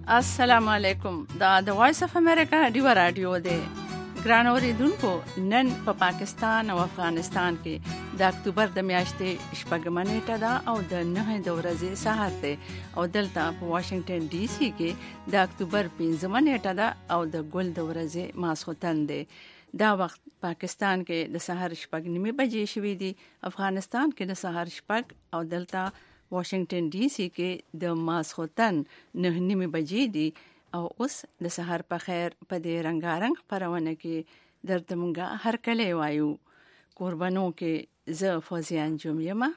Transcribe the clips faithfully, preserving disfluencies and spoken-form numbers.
السلام علیکم. دا د وایس اف امریکا ډیو رادیو دی. ګران اوریدونکو، نن په پا پاکستان او افغانستان کې د اکتوبر د میاشتې شپږمه نیټه ده او د نهه د ورځې سهار ده او دلته په واشنگټن ډي سي کې د اکتوبر پنځمه نیټه ده او د ګل د ورځې ماسخوتن ده. دا وخت پاکستان کې د سهار شپږ نیمه بجې شوې دي، افغانستان کې د سهار شپږ او دلته واشنگټن ډي سي کې د ماسخوتن نه نیمه بجې دي. او اوس د سحر په خیر په دې رنگارنګ خبرونه کې درته مونږه هر کله وایو. قربانو کې زه فوزیه انجم یم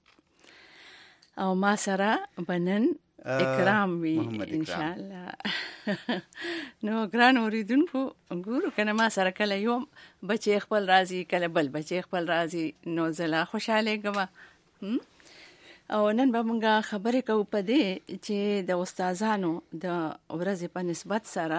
او ما سره بنن اکرام وی ان شاء الله. نو ګران اوریدونکو، ګورو کنه ما سره کله یوم بچي خپل راضي، کله بل بچي خپل راضي، نو زلا خوشاله ګما. او نن به مونږه خبرې کوو په دې چې د استادانو د ورځې په نسبت سره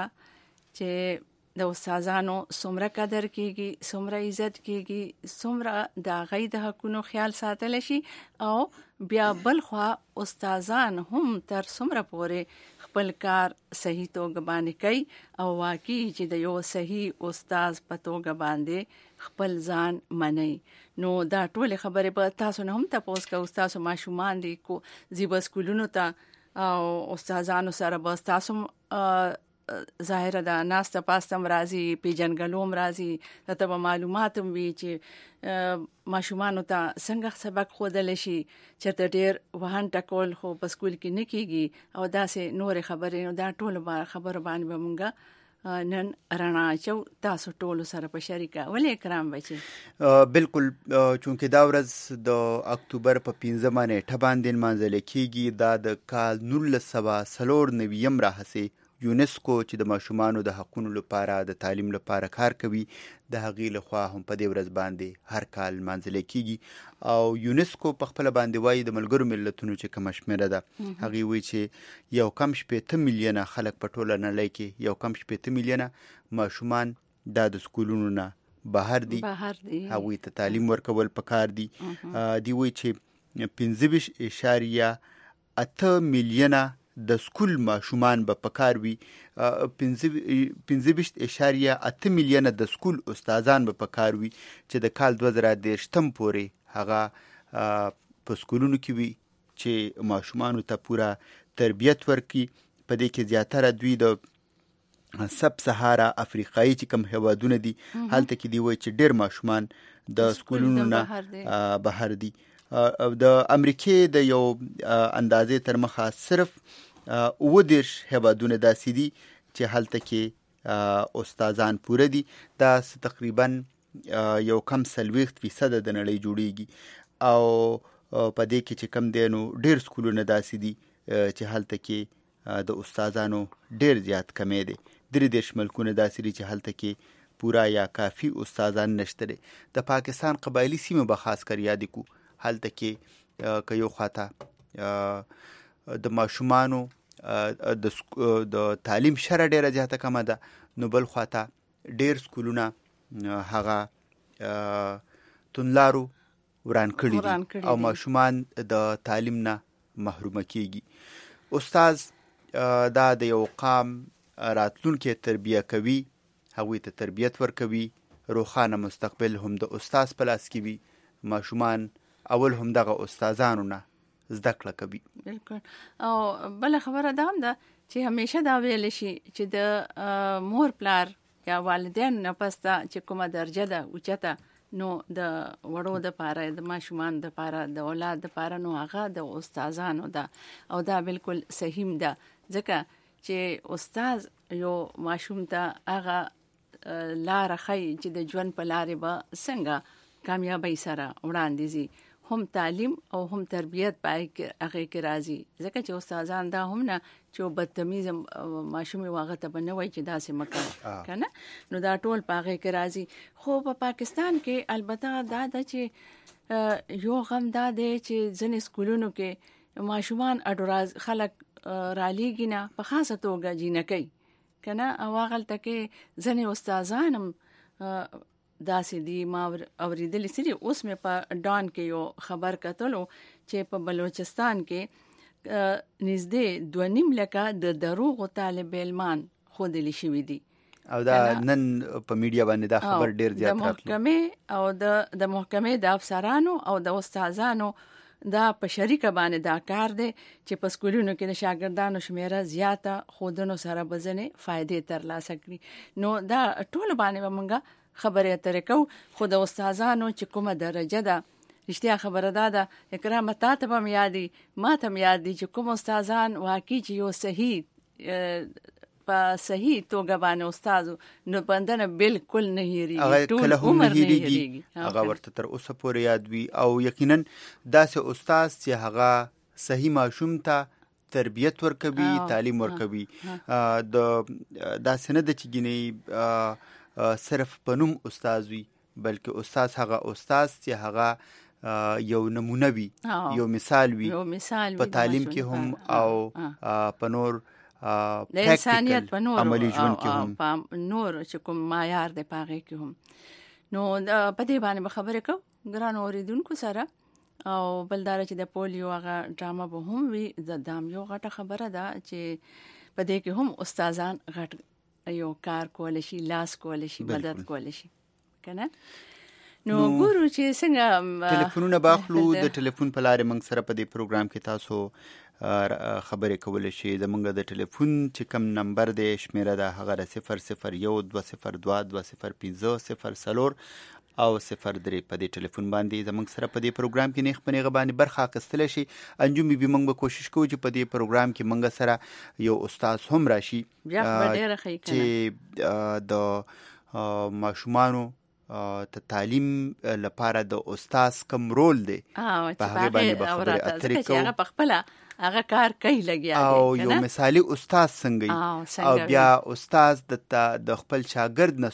چې د استادانو څومره قدر کیږي، څومره عزت کیږي، څومره د غي د حقونو خیال ساتل شي، او بیا بل خو استادان هم تر څومره پورې خپل کار صحیح توګه باندې کوي او واقعي چې د یو صحیح استاد په توګه باندې خپل ځان مني. نو دا ټول خبره به تاسو نه هم تاسو کا استاد ماشومان دي کو زیب سکولونو ته او استادانو سره به تاسو ظاهر ده ناسته پاستم راځي، پیجنګلوم راځي، ته به معلومات هم وی چې ماشومان ته څنګه سبق خودل شي، چې ته ډیر وهن ټکول خو په سکول کې نه کیږي او داسې نور خبرې. نو دا ټول به خبر باندې به مونږه نن رانا چو تاسو ټول سره په شریکه ولې کرام بچي. بالکل، چونکه دا ورځ د اکتوبر په پنځمه نیټه باندې منځل کیږي. دا د کال نولس سوه څلور نوي راهسي یونسکو چې د ماشومانو د حقوقو لپاره د تعلیم لپاره کار کوي، د هغې لخوا هم په دې ورځ باندې هر کال منځل کیږي. او یونسکو په خپل باندې وایي د ملګرو ملتونو چې کوم شمیره ده، هغه وایي چې یو کم شپېته میلیونه خلک په ټوله نړۍ کې یو کم شپېته میلیونه ماشومان د سکولونو نه بهر دي، هغوی ته تعلیم ورکول پکار دي. دی وایي چې پنځه ویشت اعشاریه اته میلیونه د سکول ماشومان به پکار وي، پنځه ویشت اعشاریه اته میلیونه د سکول استادان به پکار وي چې د کال دوه زره دېرشم پورې هغه په سکولونو کې وي چې ماشومانو ته پوره تربیت ورکړي. په دې کې زیاتره دوی د سب سهارا افریقایي چې کوم هیوادونه دي هلته کې دی وایي چې ډېر ماشومان د سکولونو نه بهر دي. او د امریکې د یو اندازې تر مخه صرف اووه دېرش هیوادونه داسې دي چې هلته کې استادان پوره دي. دا تقریبا یو کم څلوېښت فیصده د نړۍ جوړیږي. او په دې کې چې کم دی نو ډېر سکولونه داسې دي چې هلته کې د استادانو ډېر زیات کمی دی. درې دېرش ملکونه داسې دي چې هلته کې پورا یا کافي استادان نشته دي. د پاکستان قبایلی سیمه به خاص کر یاد کو، هلته کې که یو خواته د ماشومانو د تعلیم شره ډیره زیاته کمه ده، نو بل خواته ډیر سکولونه هغه تونلارو وران کړي دي او ماشومان د تعلیم نه محرومه کیږي. استاد دا د یو قام راتلونکي تربیه کوي، هغوی ته تربیت ورکوي، روښانه مستقبل هم د استاد په لاس کې وي. ماشومان اول هم دغه استادانو نه زده کړه کوي. بالکل. او بل خبره دا هم ده چې همیشه دا ویل شي چې د مور پلار یا والدین نه پسته چې کومه درجه ده اوچته، نو د وړو د پاره د ماشومان د پاره د اولاد د پاره نو هغه د استادانو ده. او دا بالکل صحیح ده، ځکه چې استاد یو ماشوم ته هغه لار خي چې د ژوند په لارې به څنګه کامیابی سره وړاندې ځي، هم تعلیم او هم تربیت پای کې هغه کې راځي. ځکه چې استادان دا هم نه چې بدتمیز ماشوم واغه ته بنوي چې داسې مکه کنه، نو دا ټول پاغه کې راځي. خو په پاکستان کې البته دا د چې یو غم دا دی چې ځنې سکولونو کې ماشومان اډوراز خلک رالیږي نه په خاصه توګه جنکې کنه، او هغه تکي ځنې استادان هم داسې دي. ما اوریدل سړي اوس مې په ډان کې یو خبر کتلو چې په بلوچستان کې نږدې دوه نیم لکه د دروغو طالب علمان ښودلی شوي دي او دا نن په میډیا باندې دا خبر ډیر زیات راغلی. د محکمې او د د محکمې د افسرانو او د استادانو دا په شریکه باندې دا کار دی چې په سکولونو کې د شاګردانو شمیره زیاته خودنو سره بزنې فائدې ترلاسه کړي. نو دا ټول باندې به موږ خبرې اترې کوو، خو د استادانو چې کومه درجه ده رښتیا خبره دا ده اکرام تا ته به م یاد دي ما ته م یاد دي چې کوم استادان واقعي چې یو صحیح په صحیح توګه باندې استاد نو بندنه بالکل نه هېریږي، ټول عمر نه هېریږي، هغه ورته تر اوسه پورې یاد وي. او یقینا داسې استاد چې هغه صحیح ماشوم ته تربیت ورکوي، تعلیم ورکوي، د داسې نه ده چې ګینې صرف په نوم استاد وي، بلکې استاد هغه استاد چې هغه یو نمونه وي، یو مثال وي په تعلیم کې هم او په نور د انسانیت په نور عملی ژوند کې هم په نور چې کوم معیار دی په هغې کې هم. نو په دې باندې به خبرې کوو ګرانو اورېدونکو سره. او بل دا چې د پولیو هغه ډرامه به هم وي، د دام یو غټه خبره ده چې په دې کې هم استادان غټ یو کار کولی شي، لاس کولی شي، مدد کولی شي که نه. نو ګورو چې څنګه ټلیفونونه باخلو. د ټلیفون په لارې موږ سره په دې پروګرام کې تاسو خبرې کولی شي. زموږ د ټلیفون چې کوم نمبر دی شمیره ده هغه د صفر صفر یو دوه صفر دوه دوه صفر پنځه صفر څلور او صفر درې په دې ټلیفون باندې زموږ سره په دې پروګرام کې نیغ په نیغه باندې برخه اخیستلی شي. انجم بیبي موږ به کوشش کوو چې په دې پروګرام کې موږ سره یو استاد هم راشي چې د ماشومانو ته تعلیم لپاره د استاد کوم رول دی په هغه باندې به خبرې اترې کوو. هغه په خپل هغه کار کوي لګیا دی او یو مثالي استاد څنګه او بیا استاد د خپل شاګرد نه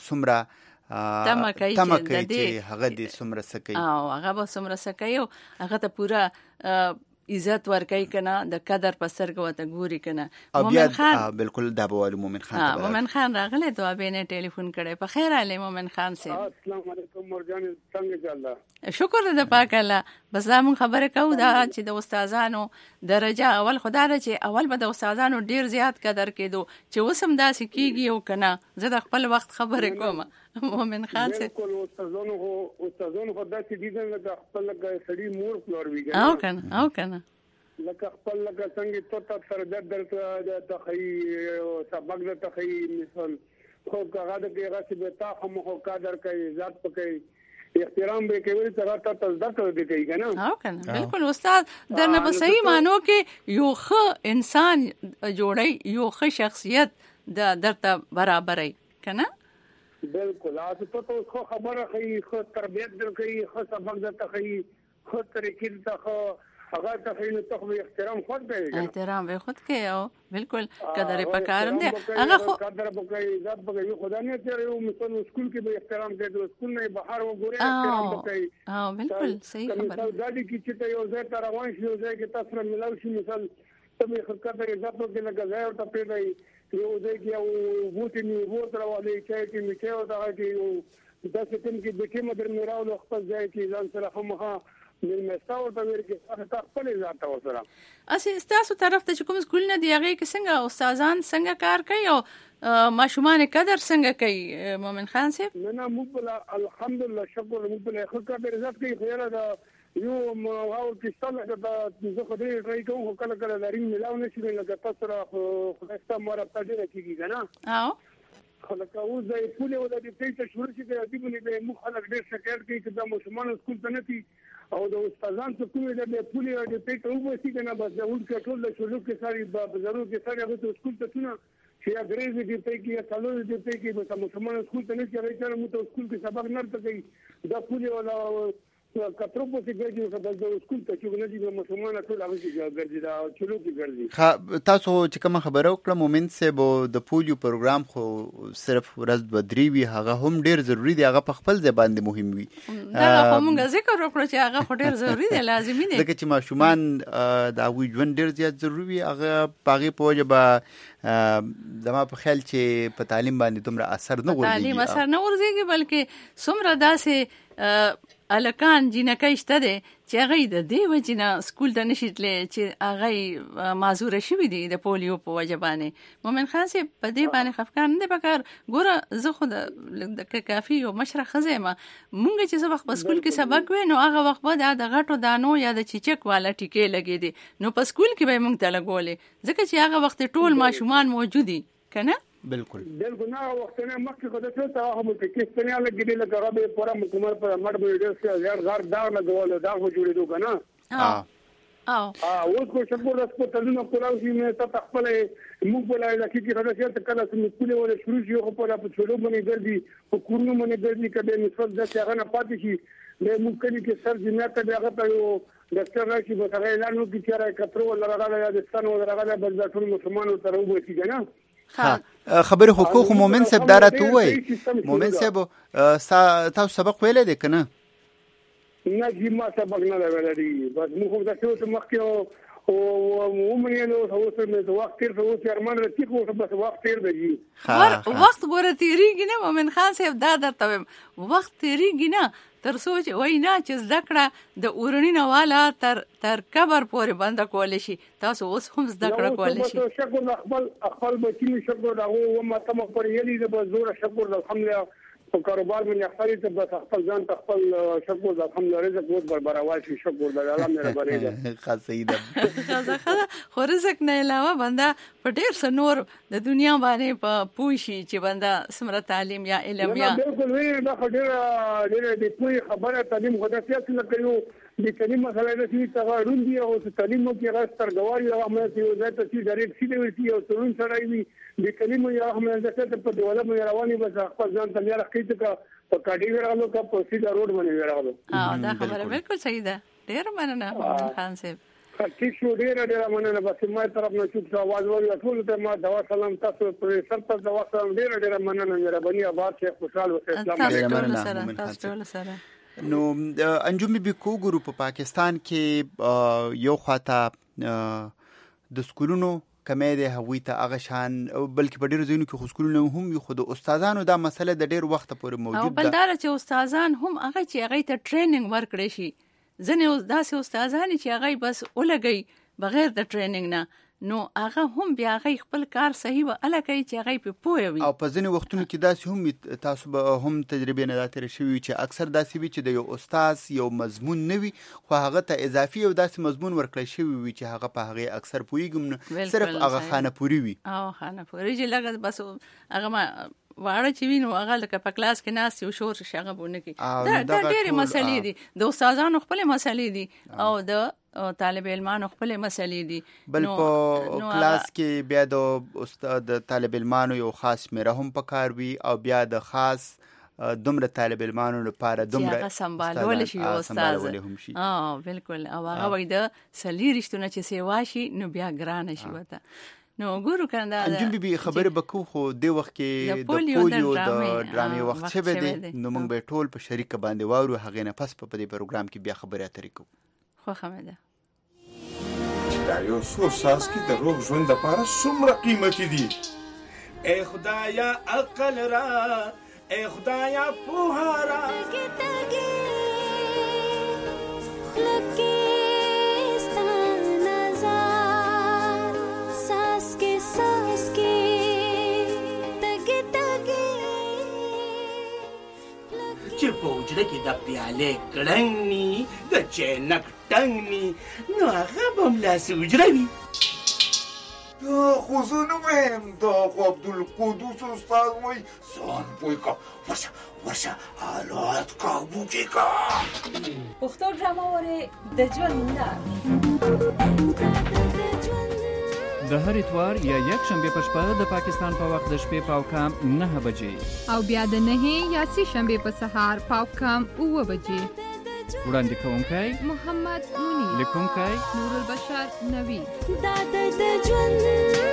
څومره تمه کوي چې هغه دې څومره څه کوي او هغه به څومره څه کوي او هغه ته پوره عزت ورکوي کنه، د قدر په سترګو ورته ګوري کنه. مومن خان بالکل دا به وایي مومن خان ته مومن خان راغلی دوابې نه ټلیفون کړی. په خیر حال مومن خان صاحب؟ السلام علیکم مرجان، څنګه الله؟ شکر د پاک الله. بس دا مون خبره کوو دا چې د استادانو درجه اول خدا ده چې اول به د استادانو ډیر زیات قدر کېدو چې اوس هم داسې کېږي او کنه. زه د خپل وخت خبرې کوم مومن خان صاحب. بالکل استادانو خو استادانو خو داسې دي لکه خپل لکه سړي مور پلار وي او کنه او کنه لکه خپل لکه څنګه ته تر سره د درته د تخی سبق د تخی مثال خو هغه د هغه چې به تا هم خو قدر کوي، عزت کوي، احترام به کوي، ته راته تصدیق کوي کوي کنه. او کنه بالکل استاد درنه په صحیح معنی کې یو ښه انسان جوړي، یو ښه شخصیت د درته برابرې کنه. بالکل تاسو ته خو خبره کوي، خو تربیت درکې، خو سبق درته کوي، خو طریقې ته خو هغه ته خینو ته خو احترام خود دی، احترام به خود کوي او بالکل قدر پکارم دی هغه خو قدر پکای عزت پکای خدا نه چره یو مثال سکول کې به احترام کوي، سکول نه بهر وګوري احترام پکای. اه بالکل صحیح خبره. مثال دا دي چې ته یو ځای ته روان شې، یو ځای کې تاسو ملاوي شي، مثال ته خو قدر عزت پکې نه ځای او ته پیدا یو ځای کې یو بوتي نیو بوتل والے چې میټه او دا کې دا څه کوم کې د کې مدر میراو خپل ځای کې ځان سره هم من مستاو ته ورګه تاسو خپل ذات وسره. اسی تاسو طرف ته کوم سکول نه دی هغه کې څنګه استادان څنګه کار کوي او ماشومان قدر څنګه کوي مومن خان صاحب؟ نه نه موږ الحمدلله شکر موږ له خو قدر عزت کوي. خو یاره دا یو هاو چې ستاسو د زه خو دې ټرای کوم کله کله لري ملاو نشي لکه تاسو را خو تاسو مور په دې کېږي کنه. او خلک او ځای پوله ولا دې ته شروع شي د دې باندې مخ خلک ډېر شکایت کوي چې د ماشومان سکول ته نه تي او د استادان څخه کومه د پولیو د پیټ او وسی کنه بس د اول کټول له شلو کې ساري په ضرورت کې ساري هغه سکول ته څونه چې اګریز دې ته کې یا څلور دې ته کې به مسلمان سکول ته نه چي راځي مو ته سکول کې سبق نه ورته کوي د پولیو ولا کترو په کې ګرځي په د سکول ته چې نه دي مسلمان ټول هغه کې ګرځي دا چلو کې ګرځي. خا تاسو چې کوم خبره وکړه مومن صاحب د پولیو پروګرام خو صرف ورځ دوه درې وی هغه هم ډیر ضروری دی، هغه په خپل ځای باندې مهم وي. دا خو موږ ذکر وکړو چې هغه ډیر ضروری دی، لازمي دی ځکه چې ماشومان دا وی ژوند ډیر زیات ضروری وي. هغه پاغي په وجه به زما په خیال چې په تعلیم باندې دومره اثر نه ورځي، تعلیم اثر نه ورځي بلکې څومره داسې الکان جنکای شته دي چې هغه د دې وجې نه سکول ته نشي تللی چې هغه معذوره شوي دي د پولیو په وجه باندې. مومن خان صاحب په دې باندې خفګان نه دی پکار. ګوره زه خو د کافي یو مشره ښځه یم، مونږ چې زه وخت په سکول کې سبق وی نو هغه وخت به د غټو دانو یا د چیچک والا ټیکې لګېدې نو په سکول کې به مونږ ته لګولې ځکه چې هغه وخت ټول ماشومان موجود دي که نه؟ بالکل بالکل نه وختونه مخکې خو د څه ته هغه مو کې ستنیا لګېدې لکه هغه به پوره مکمل په مټ به ډېر څه زیات غار داغ لګول داغ به جوړېدو که نه؟ او اوس خو شکر هسپتالونه کولاو شي مې ته خپل موږ په علاقې کې خدای ته کله چې سکول ولا شروع شي خو په په څلو باندې ګرځي په کورونو باندې ګرځي کله نسبت د څنګه نه پاتې شي د موږ کلی کې سر جنات ته هغه ته یو ډاکټر راشي به هغه اعلان وکړي چې راځي کترو ولا راغله یا د ستانو ولا راغله بل د ټول مسلمانانو تر وبو کې نه ها خبر حقوق مومن صاحب دارته وای مومن صاحب تاسو سبق ویل دي کنه نه جی ما سبق نه ویل بس موږ د څه مخکې او ومنه نو اوس مې وخت تیر شو چې ارمان رتی خو بس وخت تیر دی وخت ګوره تیریږي نه مومن خان صاحب دا درته وخت تیریږي نه تر سوچ وای نه چې زده کړه د اورنی نه والا تر تر کبر پورې بند کول شي تاسو اوس هم زده کړه کول شي شکر خپل خپل بچی شکر دا او ما تم پر یلی د زور شکر الحمدلله په کاروبار باندې خپل ته بس خپل ځان ته خپل شکر د الحمدلله رزق وځ برابر شي شکر د الله مې ربري ده خاصه ده خو رزق نه علاوه بنده په ډیر څه نور د دنیا باندې په پوښي چې بنده سمره تعلیم یا علم یا بالکل وی دا ډیر ډیر د پوی خبره تعلیم غوډه څه نه کوي د تعلیم مسله د چې تغیرون دي او تعلیم کې راستر غواړي او موږ یو ځای ته چې ډایرکټ سي دی او ترون سره وي د تعلیم یو هم د څه په ډول مې رواني بس خپل ځان ته لري کېږي کا په کاډي ورغلو کا په سیده روډ باندې ورغلو اه دا خبره بالکل صحیح ده ډیر مننه خان صاحب ټیک شو ډیر ډیر مننه بس ما طرف نه چوک आवाज ورو ټول ته ما دوا سلام تاسو پر سر ته دوا سلام ډیر ډیر مننه مهرباني آباد شیخ خوشحال اوسئ اسلام علیکم. نو انجم بي کو ګروپ په پاکستان کې یو خواته د سکولونو کمې ده هغوی ته هغه شان بلکې په ډیرو ځایونو کې خو سکولونه هم وي خو د استادانو دا مسله د ډیر وخت پورې موجود ده او بل دا چې استادان هم هغه چې هغه ته ټریننګ ورکړي شي ځنې داسې استادان چې هغه بس ولګي بغیر د ټریننګ نه نو هغه هم بیا هغه خپل کار صحیح و اله کوي چې هغه په پوهه وي او په ځینې وختونو کې داسې هم تاسو به هم تجربه نه داتره شوی چې اکثر داسې وي چې د یو استاد یو مضمون نه وي خو هغه ته اضافي او داسې مضمون ورکړی شوی وي چې هغه په هغه اکثر پوهیږم نه صرف هغه خانه پوری وي او خانه پوری چې لګ بس هغه ما واړه چې وینو هغه لکه په کلاس کې ناس یو شور شغه بونه کی دا ډېرې مسلې دي د استادانو خپل مسلې دي او د طالب علمانو خپل مسلې دي بل په کلاس کې بیا د استاد طالب علمانو یو خاص مېره هم پکار وي او بیا د خاص دومره طالب علمانو لپاره دومره سمبالول شي او استاد اه بالکل او هغه وای د سلی رښتونه چې سیوا شي نو بیا ګران شي وته نو ګورو کنده انجم بي خبره بکو خو د وخت کې د پولیو د ډرامې وخت شوه دي نو موږ به ټول په شریک باندې واورو هغه نه پس په دې پروګرام کې بیا خبره اترې کوو خو خمده دا یو څو ساس کې د روغ ژوند لپاره څومره قیمتي دي اے خدایا عقل را اے خدایا پوهارا چې په وجره کې د پیالې کړنګ ني د چینک ټنګ ني نو هغه به هم لاسې وجره وي دا خو زه نه وایم دا خو عبدالقدوس استاد وایي ځان پوه کړه ورشه ورشه حالات کابو کې کړه پښتو ډرامه وارې د ژوند لار د هر اتوار یا یک شنبه په شپه د پاکستان په وخت د شپې پاو کام نه بجې او بیا د نه یا سی شنبه په سهار پاو کام اوه بجې وړاندې کوونکی محمد مونی لیکونکی نور البشر نوی دا د ژوند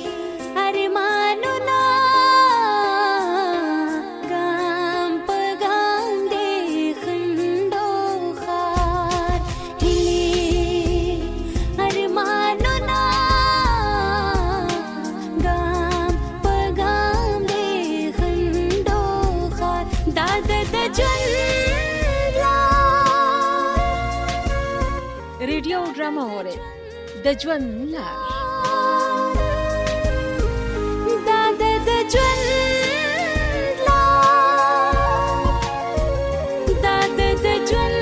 Gam paga ریډیو ډرامه اورئ د ژوند لار. دا د ژوند لار، دا د ژوند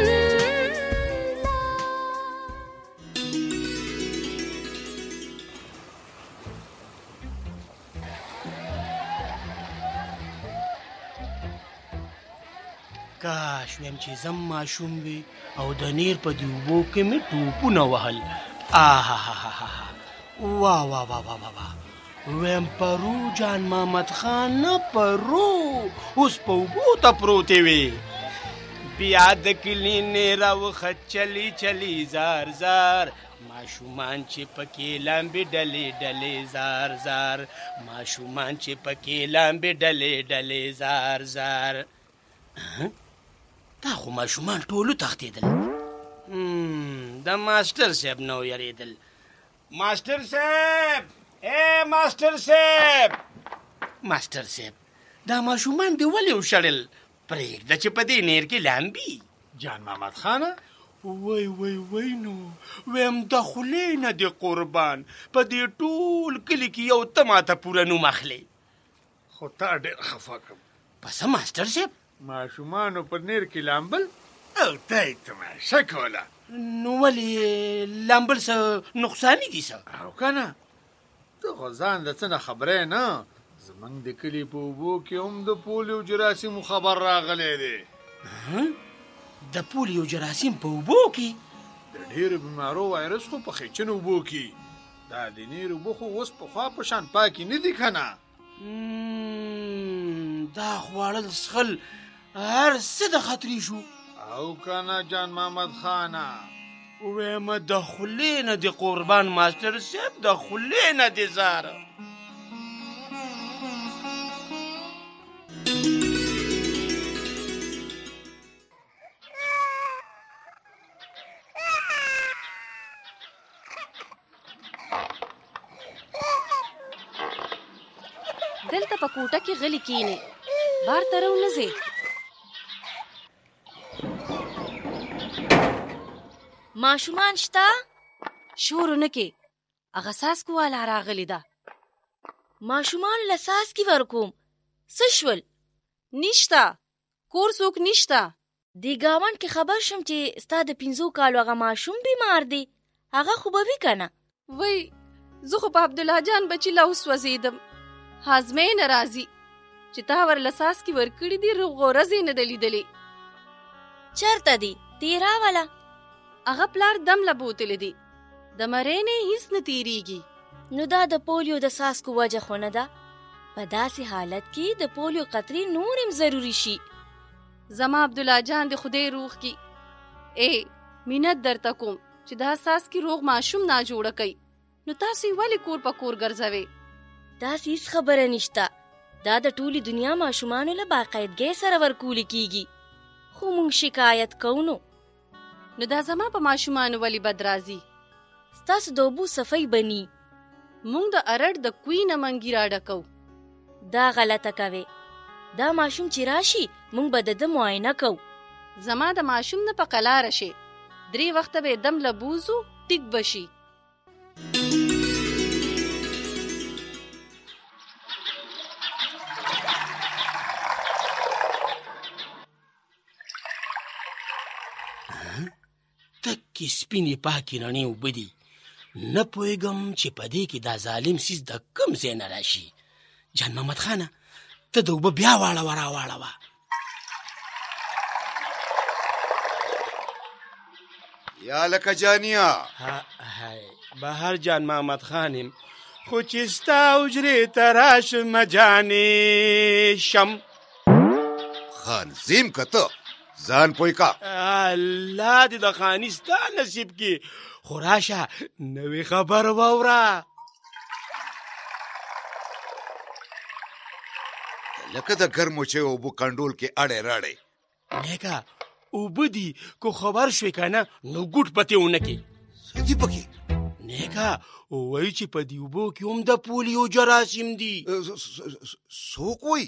کاش ویم چې زم ماشوم وي او د نیر په دې اوبو کې مې ټوپونه وهل. آهاهاها واه واه واه واه واه ویم پرو جان محمد خان نه پرو اوس په اوبو ته پروتې وې. بیا د کلي نیره وخت چلی چلی زار زار ماشومان چې پکې لامبې ډلې ډلې زار زار ماشومان چې پکې لامبې ډلې ډلې زار زار. دا خو ماشومان ټولو تښتېدل. د ماسټر صاحب نه ویرېدل. ماسټر صاحب اے ماسټر صاحب ماسټر صاحب دا ماشومان دې ولې وشړل؟ پرېږده چې په دې نیر کې لامبي. جان محمد خانه وای وای وای نو ویم د خولې نه دې قربان په دې ټول کلي کې یو ته ماته پوره نوم اخلې. خو تا ډېر خفه کړم. پس ماسټر صاحب ماشومانو په نیر کې لامبل او ته یې تماشه کوله. نو ولې لامبل څه نقصاني دي څه؟ او که نه ته خو ځان د څه نه خبرې نه. زمونږ د کلي په اوبو کې هم د پولیو جراثیمو خبر راغلی دی. د پولیو جراثیم په اوبو کې؟ د ډېرو بیمارو وایرس خو په خیچن اوبو کې. دا د نیر اوبو خو اوس پخوا په شان پاکې نه دي که نه. دا خوړل څښل هر څه د خطرې شو. او که نه جان محمد خانه ویمه د خولې نه د قربان ماسټر صاحب د خولې نه د زاره. دلته په کوټه کې غلي کینې بار ته راونځې. ماشومان شته؟ شور ونه کې هغه څاڅکو والا راغلی ده. ماشومان له څاڅکي ورکوم. څه شول؟ نشته کور څوک نشته. دې ګاونډ کې خبر شم چې ستا د پنځو کالو هغه ماشوم بیمار دی. هغه خو به وي که نه؟ وای زه خو په عبدالله جان بچي لا وسوځېدم. هاضمې نه راځي چې تا ورله څاڅکي ورکړي دي. روغ ورځې نه ده لیدلې. چېرته دي؟ تېره واله هغه پلار دم له بوتلې دي. د مرۍ نه هیڅ نه تېرېږي. نو دا د پولیو د څاڅکو وجه خو نه ده؟ په داسې حالت کې د پولیو قطرې نور هم ضروري شي. زما عبدالله جان د خدای روغ کی. ای مینت درته کوم چې دا څاڅکي روغ ماشوم ناجوړه کوي. نو تاسو ولې کور په کور ګرځوئ؟ داسې هیڅ خبره نشته. دا د ټولې دنیا ماشومانو له باقاعدګۍ سره ورکولی کیږي. خو موږ شکایت کوو. نو نو دا زما په ماشومانو ولې بد راځي؟ ستاسو د اوبو صفۍ بني. موږ د ارړ د کوی نه منګي راډکو. دا غلطه کوي. دا ماشوم چې راشي موږ به د ده معاینه کوو. زما د ماشوم نه په قلاره شي. درې وخته به دم له بوزو ټیک بشي. تکې سپینې پاکې رڼې اوبه دي. نه پوهېږم چې په دې کې دا ظالم سیز د کوم ځای نه راشي. جان محمد خانه ته د اوبه بیا واړوه راواړوه. یا لکه جانیا بهر جان محمد خانم خو چې ستا حجرې ته راشم جانې شم. خان زیم که ته ځان پوی کا. الله دې د خاني ستا نصیب کې. خو راشه نوې خبر واوره. لکه د ګرمو چې اوبو کنډول کې اړې راړې. نیکه اوبه دي کو خبر شوې که نه نو ګوټ پتې ونه کې. څه دي پکې؟ نیکه وایي چې په دې اوبو کې هم د پولیو جراثیم دي. څوک وایي؟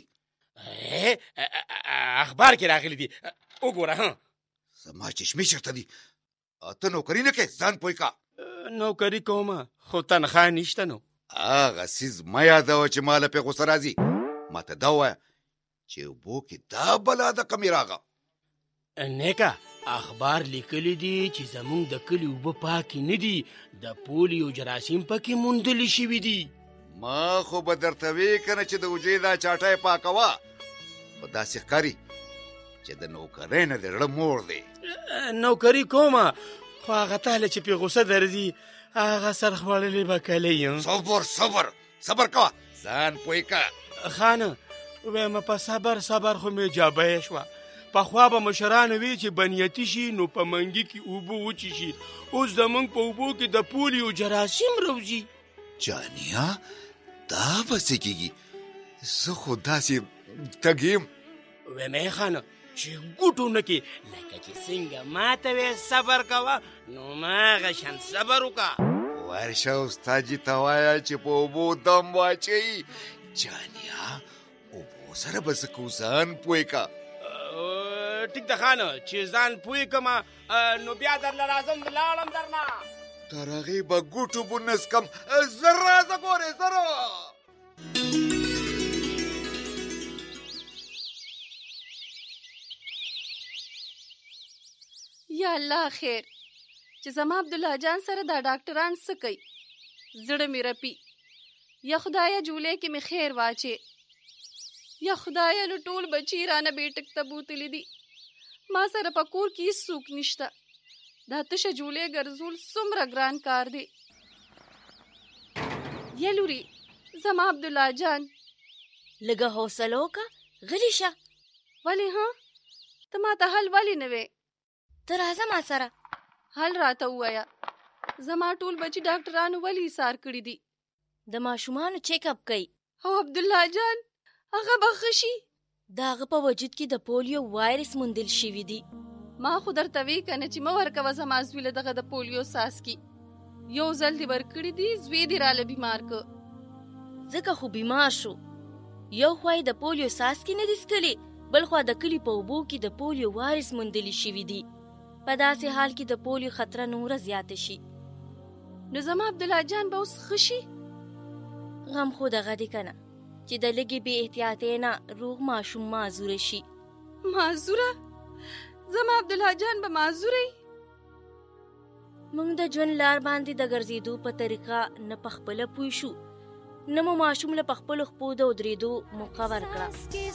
اخبار کې راغلی دي. وګوره ها. زما چشمې چېرته دي؟ ته نوکري نه کوې ځان پوه کا. نوکري کومه خو تنخواه نشته نو. هغه څیز مه یادوه چې ما له پې غوسه راځي. ما ته دا ووایه چې اوبو کې دا بلا د کمې راغه. نیکه اخبار لیکلی دي چې زمونږ د کلي اوبه پاکې نه دي، د پولیو جراثیم پکې موندلي شوي دي. ما خو به درته وی کنه چې د اوجې دا چاټی پاکوه، خو داسې ښکاري چې د نوکرۍ نه د زړه مور دی. نوکري کومه خو هغه تاله چې پې غوسه درځي هغه سر خوړلی به کلی یم. صبر صبر صبر کوه ځان پوه که. خانه ویمه په صبر صبر خو مې جابه شوه. پخوا به مشرانو وی چې بنیتي شي نو په منګي کې اوبه وچی شي، اوس زمونږ په اوبو کې د پولیو جراثیم روځي. جانیا دا به څه کېږي؟ زه خو داسې تږ یم. ویمه خانه چې ګوټو نه کې لکه چې څنګه ما ته وې صبر کوه نو ما هغه شان صبر وکړه. ورشه استاجي ته وایه چې په اوبو دم واچوي. جانیا اوبو سره به څه کوو ځان پوه که. ټیک ده خانه چې ځان پوه کمه نو بیا درله راځم لاړم درنه. تر هغې به ګوټو بونس کم. زر راځه ګورې زر. یا الله خیر چې زما عبدالله جان سره دا ډاکټران څه کوي. زړه مې رپي. یا خدایه جولې کې مې خیر واچې. یا خدایه نو ټول بچي رانه بیټک ته بوتلی دي، ما سره په کور کې هیڅوک نشته. دا تشه جولې ګرځول څومره ګران کار دی. یا لوري زما عبدالله جان لږه حوصله وکړه غلی شه. ولې ها ته ما ته حل ولې نه وې؟ ته راځه ما سره حل راته ووایه. زما ټول بچي ډاکټرانو ولې ایثار کړي دي؟ د ماشومانو چیک اپ کوي. او عبدالله جان هغه به ښه شي؟ د هغه په وجود کې د پولیو وایرس موندل شوي دي. ما خو درته وی کنه چې مه ورکوه زما زوی له دغه د پولیو څاڅکي. یو ځل دې ورکړي دي زوی دې راله بیمار که. ځکه خو بیمار شو. یو خوا یې د پولیو څاڅکي نه دي څکلي، بل خوا د کلي په اوبو کې د پولیو وایرس موندلي شوي دي. په داسې حال کې د پولیو خطره نوره زیاته شي. نو زما عبدالله جان به اوس ښه شي؟ غم خو دغه دی که نه چې د لږې بې احتیاطۍ نه روغ ماشوم معذوره شي. معذوره؟ زما عبدالله جان به معذوره وي؟ موږ د ژوند لار باندې د ګرځېدو په طریقه نه په خپله پوه شو، نه مو ماشوم له په خپلو خپو د ودرېدو موقع ورکړه.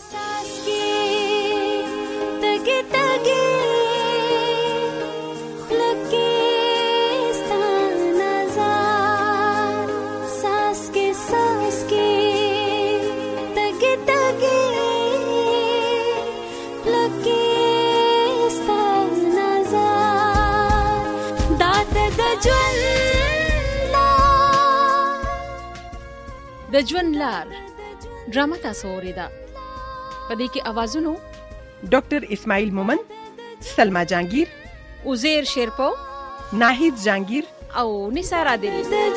د ژوند لار ډرامه تاسو اوریدا. په دې کې اوازونو ډاکټر اسماعیل مومن، سلما جانگیر، عزیر شیرپو، ناهید جانگیر او نثار عادل.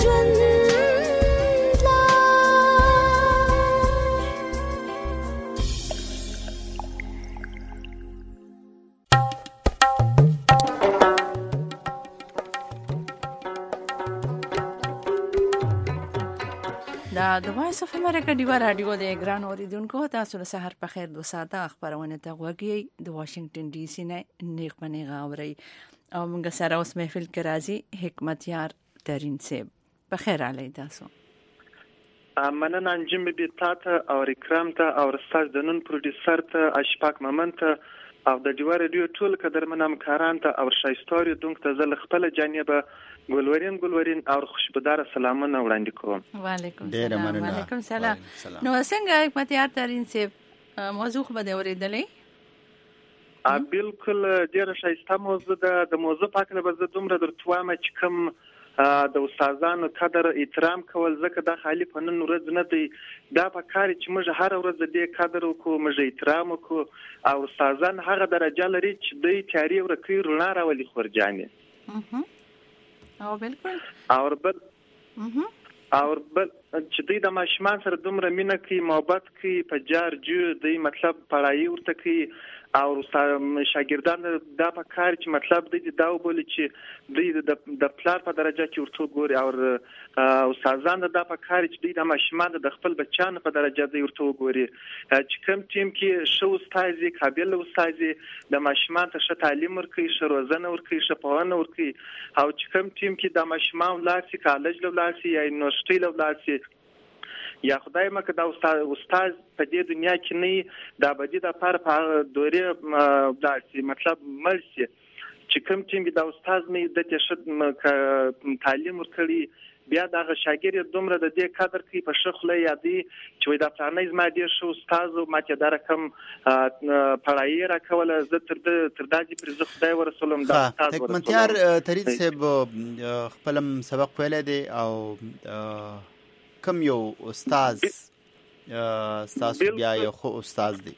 دا د وایس اف امریکا ډیوا رادیو د ګران اوریدونکو تاسو له سحر په خیر دو ساعته خبرونه ته غوږی د واشنگټن ډي سي نه نیک پنی غاوري او موږ سره اوس محفل کې راځي حکمت یار ترين سیب. په خیر علي تاسو. مننه انجم بي تاته او اکرام ته او رستاج د نن پروډوسر ته اشفاق ممن ته او د ډیوا رادیو ټول قدرمن همکاران ته او شایستوري دونک ته زل خپل جانبه ګلورین ګلورین او خوشبودار سلامونه وړاندې کوم. وعلیکم السلام. وعلیکم السلام. نو څنګه حکمت یار ترين سیب موضوع خو به اوریدلې؟ ا بالکل ډیره شایسته موضوع ده. د موضوع په اړه به زه دومره درته وایم چې کوم د استادانو قدر احترام کول، ځکه دا خالی په نن ورځ نه دی، دا په کار چې موږ هر ورځ دې قدر وکړو، موږ احترام وکړو او استادان هغه درجه لري چې دوی تیاری ورکوي رڼا راولي خورجانې. او بالکل اور بل اور بل چې دوی د ماشومان سره دومره مینه کوي، محبت کوي، په جار جو دوی مطلب پړایي ورته کوي او شاګردان دا په کار چې مطلب دوی دا وبولي چې دوی د پلار په درجه کې ورته ګوري او استادان دا په کار چې دوی د ماشومان د خپل بچانو په درجه دوی ورته وګوري. چې کوم ټیم کې شو استاد قابل استاد د ماشومان ته ښه تعلیم ورکوي، ښه روزنه ورکوي، ښه پوهنه ورکوي، او چې کوم ټیم کې د ماشومان ولاړ شي کالج ولاړ شي یا یونیورسيټي ولاړ شي یا خدای مکه دا استاد استاد په دې دنیا کې نه د ابدي د پاره په دورې داسې مطلب مرسي چې کوم ټیم دا استاد مې د تشد تعلیم ورکړي بیا دا شاګرد دومره د دې قدر کوي په شخله یادي چې وای دا پلانې زما ډیر شو استاد او ماته دا رقم پړایي را کوله زه تر تر داجی پر زه خدای ورسولم دا استاد ورسولم. منتیار ترید صاحب خپلم سبق ویل دی او کم یو استاد تاسو بیا یو خو استاد دی؟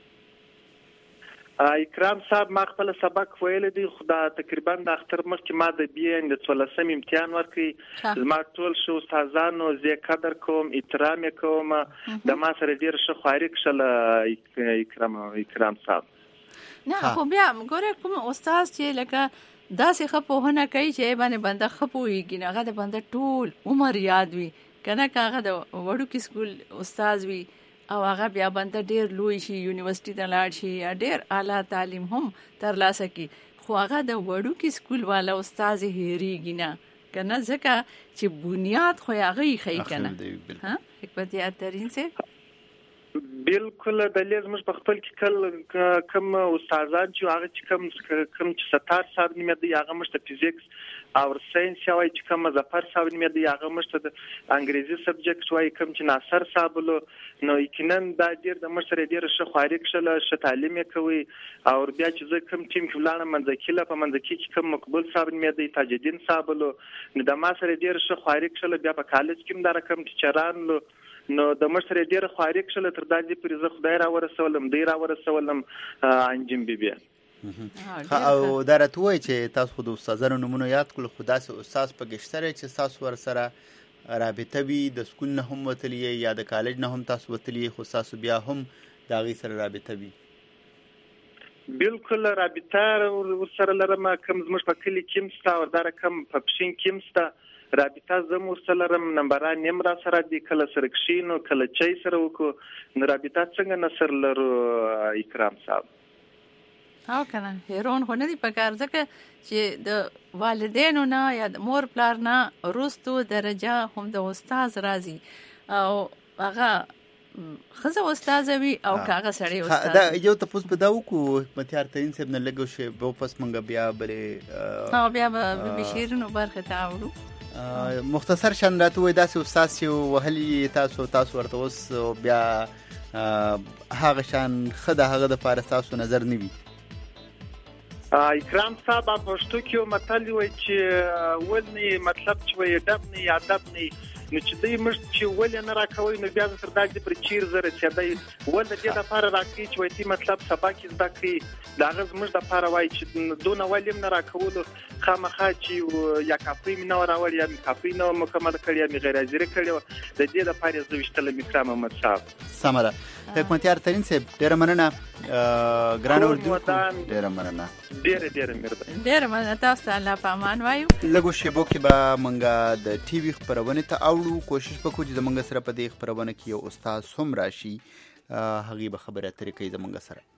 اکرام صاحب ما خپل سبق ویل دی، خدا تقریبا د اختر مخکې ما د بي ان د څلورم امتحان ورکړ. زما ټول شو استادانو زه قدر کوم، احترام کوم، د ما سره ډیر ښه خواریک شل اکرام اکرام صاحب. نه خو بیا ګوره کوم استاد چې لکه داسې ښه پوهنه کوي چې باندې بنده ښه پوهېږي نو هغه د بنده ټول عمر یاد وي کنه که هغه د وړوکي سکول استاد وي او هغه بیا بنده ډیر لوی شي، یونیورسيټي ته لاړ شي یا ډیر اعلی تعلیم هم ترلاسه کړي، خو هغه د وړوکي سکول والا استاد هېریږي نه کنه ځکه چې بنیاد خو هغه یې ښیي کنه. ها حکمت یادترین صاحب بالکل د لیزمش په خپل کې کل کم استادان چې هغه چې کم کم چې ستار صاحب نیمه دی هغه مشته فزیکس او ساينس وای چې کوم ظفر صاحب نیمه دی هغه مشته د انګریزي سبجیکټ وای کوم چې ناصر صاحب له نو یقینا دا ډیر د مشره ډیر ښه خواریک شله ښه تعلیم کوي او بیا چې زه کوم ټیم کې ولاړم منځکیله په منځکی کې کوم مقبول صاحب نیمه دی تاج الدین صاحب له نو د ما سره ډیر ښه خواریک شله بیا په کالج کې دا رقم ټیچران له نو د مشره ډیر خواریک شله تر دازي پر زه خدای را ورسولم دی را ورسولم انجم بي بي او دا راته وایي چې تاسو خو د استادانو نومونه یاد کړل، خو داسې استاد په ګشتره چې تاسو ورسره رابطه وي د سکول نه هم وتلی یا د کالج نه هم تاسو وتلی خو تاسو بیا هم د هغې سره رابطه وي؟ بالکل رابطه ورسره لرم، کوم زموږ په کلي کې هم شته او دا رقم په پښین کې هم شته رابطه زه هم ورسره لرم، نمبران هم را سره دي، کله سره کښېنو کله چای سره وکړو. نو رابطه څنګه نه سره لرو اکرام صاحب؟ او کنه هیرون خو نه دی پکار ځکه چې د والدینو نه یا د مور پلار نه وروستو درجه هم د استاد راځي او هغه ښځه استاذه وي او که هغه سړی استاد دا یو تپوس به دا وکړو حکمت یارترین صاحب نه لږ شی به پس موږ بیا بلې او بیا به د شعرونو برخې ته اوړو. مختصر شان راته وایي داسې استاد چې وهلي تاسو تاسو ورته اوس بیا هغه شان ښه د هغه دپاره ستاسو نظر نه وي؟ اکرام صاحب پښتو کې یو متل وایي چې ول نه مطلب چې وایي ادب نه یا ادب نه نو چې دوی موږ چې ولې نه راکوي نو بیا تر داسې پر چیر زره چې دوی ول د دې لپاره راکوي چې وایي مطلب سبا کې زده کړي دا غږ موږ د لپاره وایي چې دونه ولې نه راکولو خامخا چې یا کاپي مې نه راوړي یا مې کاپي نه مکمل کړي یا مې غیر حاضر کړي د دې لپاره زه وشتل اکرام محمد صاحب. سمه ده حکمت یارترین صاحب ډېره مننه ګران اردوونکو، ډېره مننه ډېره ډېره مهرباني ډېره مننه تاسو ته الله په امان وایو. لږو شیبو کې به موږ د ټي وي خپرونې ته اوړو، کوشش وکړو چې زموږ سره په دې خپرونه کې یو استاد هم راشي، هغې به خبرې اترې کوي زموږ سره.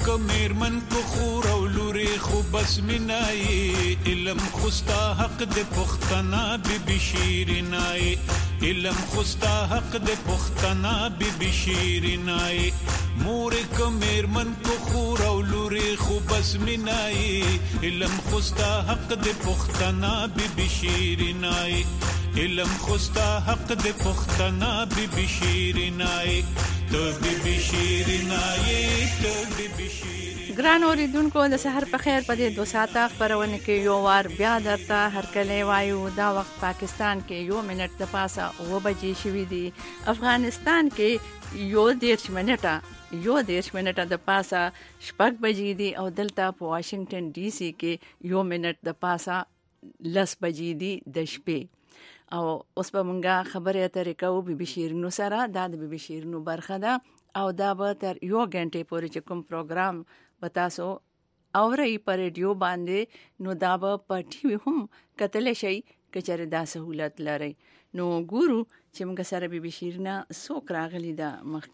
کمیرمن کو خور او لوري خو بس منای علم خوستا حق د پختنا بی بی شیرینای علم خوستا حق د پختنا بی بی شیرینای مور کمیرمن کو خور او لوري خو بس منای علم خوستا حق د پختنا بی بی شیرینای علم خوستا حق د پختنا بی بی شیرینای تو بی بی شیرینای تو بی بی شیرینای. ګران اوریدونکو د سحر په خیر په دې دو ساعته خبرونه کې یو وار بیا درته هر کله وایو دا وخت پاکستان کې یو منټ د پاسه و بجې شوې دي افغانستان کې یو دیرش منټه یو دیرش منټه د پاسه شپږ بجې دي او دلته په واشنگټن ډي سي کې یو منټ د پاسه لس بجې دي د شپې او اوس به مونږه خبرې اترې کوو بي بي شیرینو سره دا د بي بي شیرینو برخه ده او دا به تر یو غنټې پورې چې کوم پروګرام به تاسو اورئ په ریډیو باندې نو دا به په ټي وي هم کتلی شئ که چېرې دا سهولت لرئ نو ګورو چې موږ سره بي بي شیرینه څوک راغلي ده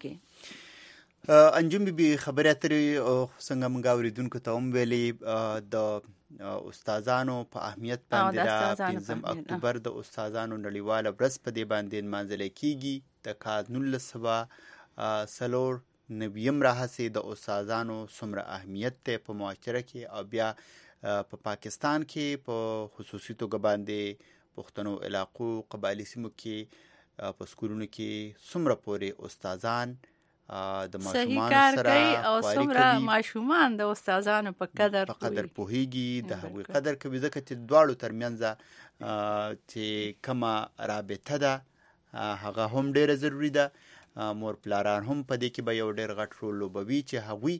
مخکې انجم بي بي خبرې اترې څنګه موږ اورېدونکو ته هم ویلې د استادانو په اهمیت باندې دا پنځم اکتوبر د استادانو نړیواله ورځ په دې باندې نمانځل کیږي د کال نولس سوه څلور نویم راهیسې د استادانو څومره اهمیت دی په معاشره کې او بیا په پاکستان کې په خصوصي توګه باندې پښتنو علاقو قبایلي سیمو کې په سکولونو کې څومره پورې استادان د ماشومان سره او څومره ماشومان د استادانو په قدر په قدر پوهیږي د هغوی قدر کوي ځکه چې دواړو ترمنځ چې کومه رابطه ده هغه هم ډیره ضروری ده مور پلاران هم په دې کې به یو ډیر غټ رول لوبوي چې هغوی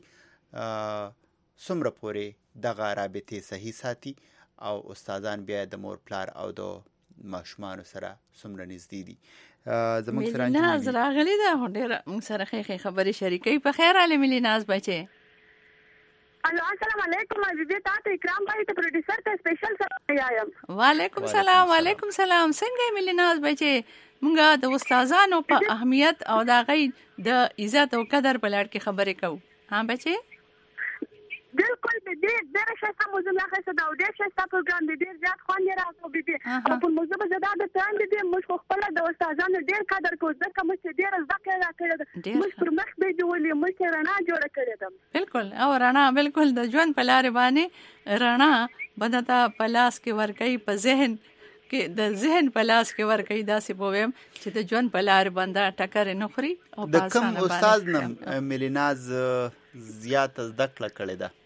څومره پورې دغه رابطې صحیح ساتي او استادان بیا د مور پلار او د ماشومانو سره څومره نږدې دي زموږ سره ملیناز راغلی ده ډېره موږ سره ښې خبرې شریکوي په خیر حالې ملیناز بچې الو السلام علیکم عزیزي تاسو اکرام بھائی ته پروډوسر ته سپیشل سلام وایم وعلیکم سلام وعلیکم سلام څنګه ملیناز بچې موږ د استادانو په اهمیت او د غي د عزت او قدر په لړ کې خبرې کوو ها بچې بالکل د دې ډېر شته موضوع لا خسته دا ډېر شته پروګرام دی ډېر زیات خوان راځو بي بي او په موضوع به زدا د تاند دي موږ خپل د استادانو ډېر قدر کوو ځکه موږ ډېر ځکه راکړل موږ پر مخ به دی ولې موږ رڼا جوړ کړې ده بالکل او رڼا بالکل د ژوند په لارې باندې رڼا بدتا پلاس کې ورکې په ذهن کې د ذهن په لاس کې ورکې داسې بووم چې د ژوند په لارې باندې ټکر نه خوري او د کوم استاد نم ملیناز زیات زده کړه کړې ده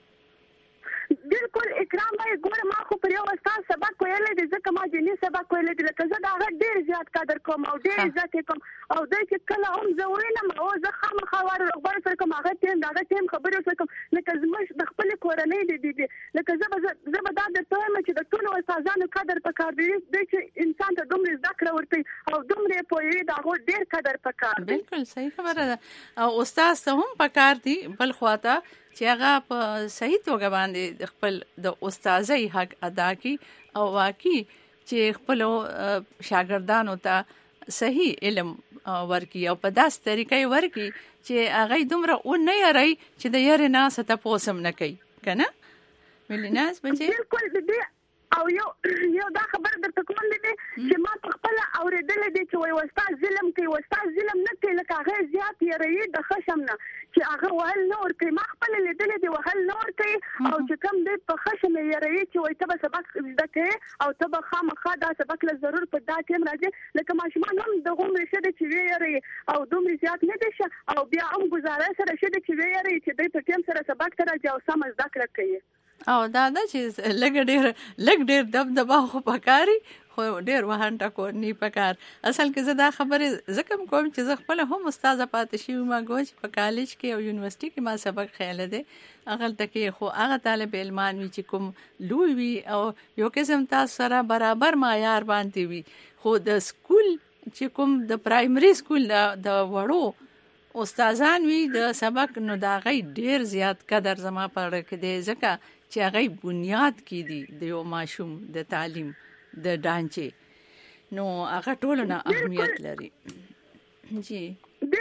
بالکل اکرام بھائی ګوره ما خو پر یو استاد سبق ویلی دی ځکه ما دیني سبق ویلی دی لکه زه د هغه ډېر زیات قدر کوم او ډېر عزت یې کوم او دی چې کله هم زه وینم او زه خامخا روغبړ سره کوم هغه ټیم د هغه ټیم خبرې ورسره کوم لکه زموږ د خپلې کورنۍ دی دی دی لکه زه به زه به دا درته وایم چې د ټولو استادانو قدر پکار دی دی چې انسان ته دومره زده کړه ورکوي او دومره یې پوهوي د هغو ډېر قدر پکار دی بالکل صحیح خبره ده او استاد ته هم پکار دی بل خواته چې هغه په صحیح توګه باندې خپل د استادۍ حق ادا کړي او واقعي چې خپل شاګردانو ته صحیح علم ورکړي او په داسې طریقې ورکړي چې هغه دومره اون نه یری چې د یاري نه ست پوسم نه کوي کنه ملیناز بچي بالکل او یو یو دا خبر درته کوم دي چې ما په خپل اورېدل دي چې وای استاد ظلم کوي استاد ظلم نه کوي لکه هغه زیات یې د خشم نه چې هغه وهل نور کوي ما خپل لیدل دي وهل نور کوي او چې کوم دې په خشم یې چې وای ته به سبق زده کوي او ته به خامخا دا سبق له ضرور په دا ټیم راځي لکه ماشومان هم د غوم رشه دي چې ویری او دومره زیات نه دي او بیا هم گزارش سره شه دي چې ویری چې دې په ټیم سره سبق ته راځي او سم زده کړه کوي او دا دا چې لګ ډېر لګ ډېر دبدبا خو پکاري خو ډېر وهان ټکور نه پکار اصل کې زه دا خبرې زکم کوم چې زه خپل هم استاد پاتې شي ما ګوچ په کالج کې او یونیورسيټي کې ما سبق خیال دي اغل تکي خو هغه طالب علمان وی چې کوم لوی وی او یو قسم تاسو سره برابر معیار باندې وی خو د سکول چې کوم د پرایمري سکول د وړو استادان وی د سبق نو دا غي ډېر زیات قدر زما پر کې دي ځکه چې هغه بنیاد کې دي د یو ماشوم د تعلیم د ډانچې نو هغه ټول نه اهمیت لري جی بالکل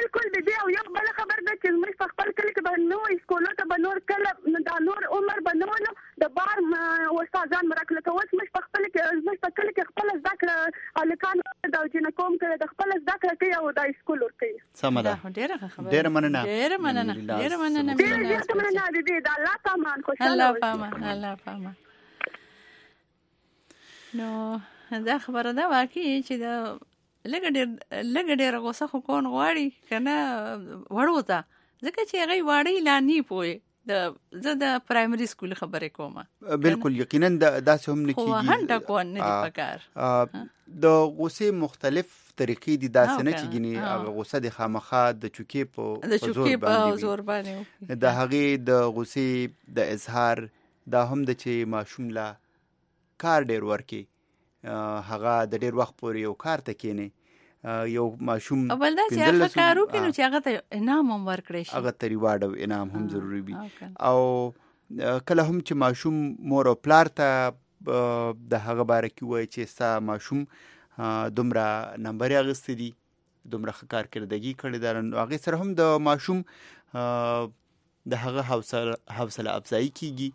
بالکل د دې او یو بل خبر ده چې موږ په خپل کلی کې به نو سکولو ته به نور کله دا نور عمر به نو د بار استادان مرکله کوي موږ په خپل کې موږ په کلی کې خپل زده کړه الکان د جنکوم کې د خپل زده کړه کوي او د سکول ور کوي سم ده ډیره خبره ډیره مننه ډیره مننه ډیره مننه ډیره مننه د دې د الله پامان خوشاله الله پامان الله پامان. نو دا خبره ده واقعي چې دا لګ ډیر لګ ډیر غوسه خو کون غواړي کنه وړو ته ځکه چې هغه واړی لا نه پوي د زه د پرایمري سکول خبرې کومه بالکل یقینا داسې هم نه کیږي خو هنده کو نه دی پکار د غوسه مختلف طریقې دي داسې نه چې ګني هغه غوسه د خامخا د چوکې په د چوکې په زور باندې د هغه د غوسه د اظهار دا هم د چې ماشوم لا کار ډیر ورکی هغه د ډیر وخت پورې یو کار ته کینی یو ماشوم اول دا چې هغه کارو کینو چې هغه ته انعام هم ورکړي شي هغه ته ریوارډ او انعام هم ضروری وي او کله هم چې ماشوم مور او پلار ته د هغه باره کې وایي چې ستا ماشوم دومره نمبر اخیستی دي دومره ښه کارکردګي کړې ده هغې سره هم د ماشوم د هغه حوصله افزایي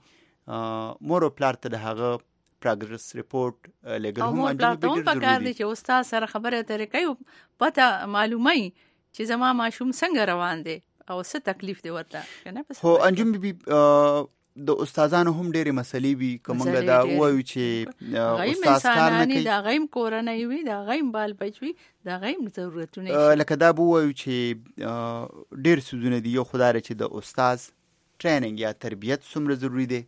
کیږي مور او پلار ته د هغه پروګرس ریپورت لګل هم انجام هم پکار دي چې استاد سره خبره اترې کوي پته معلومه چې زما ماشوم څنګه روان دي او څه تکلیف دی ورته کنه پس هو انجام بي د استادانو هم ډېرې مسلې وي کومه دا وایو چې استاد کار نه کوي دا غیم کورنۍ وي دا غیم بال بچوي دا غیم ضرورتونه لکه دا بو وایو چې ډېر سوزونه دي یو خدای چې د استاد ټریننګ یا تربیت څومره ضروری دی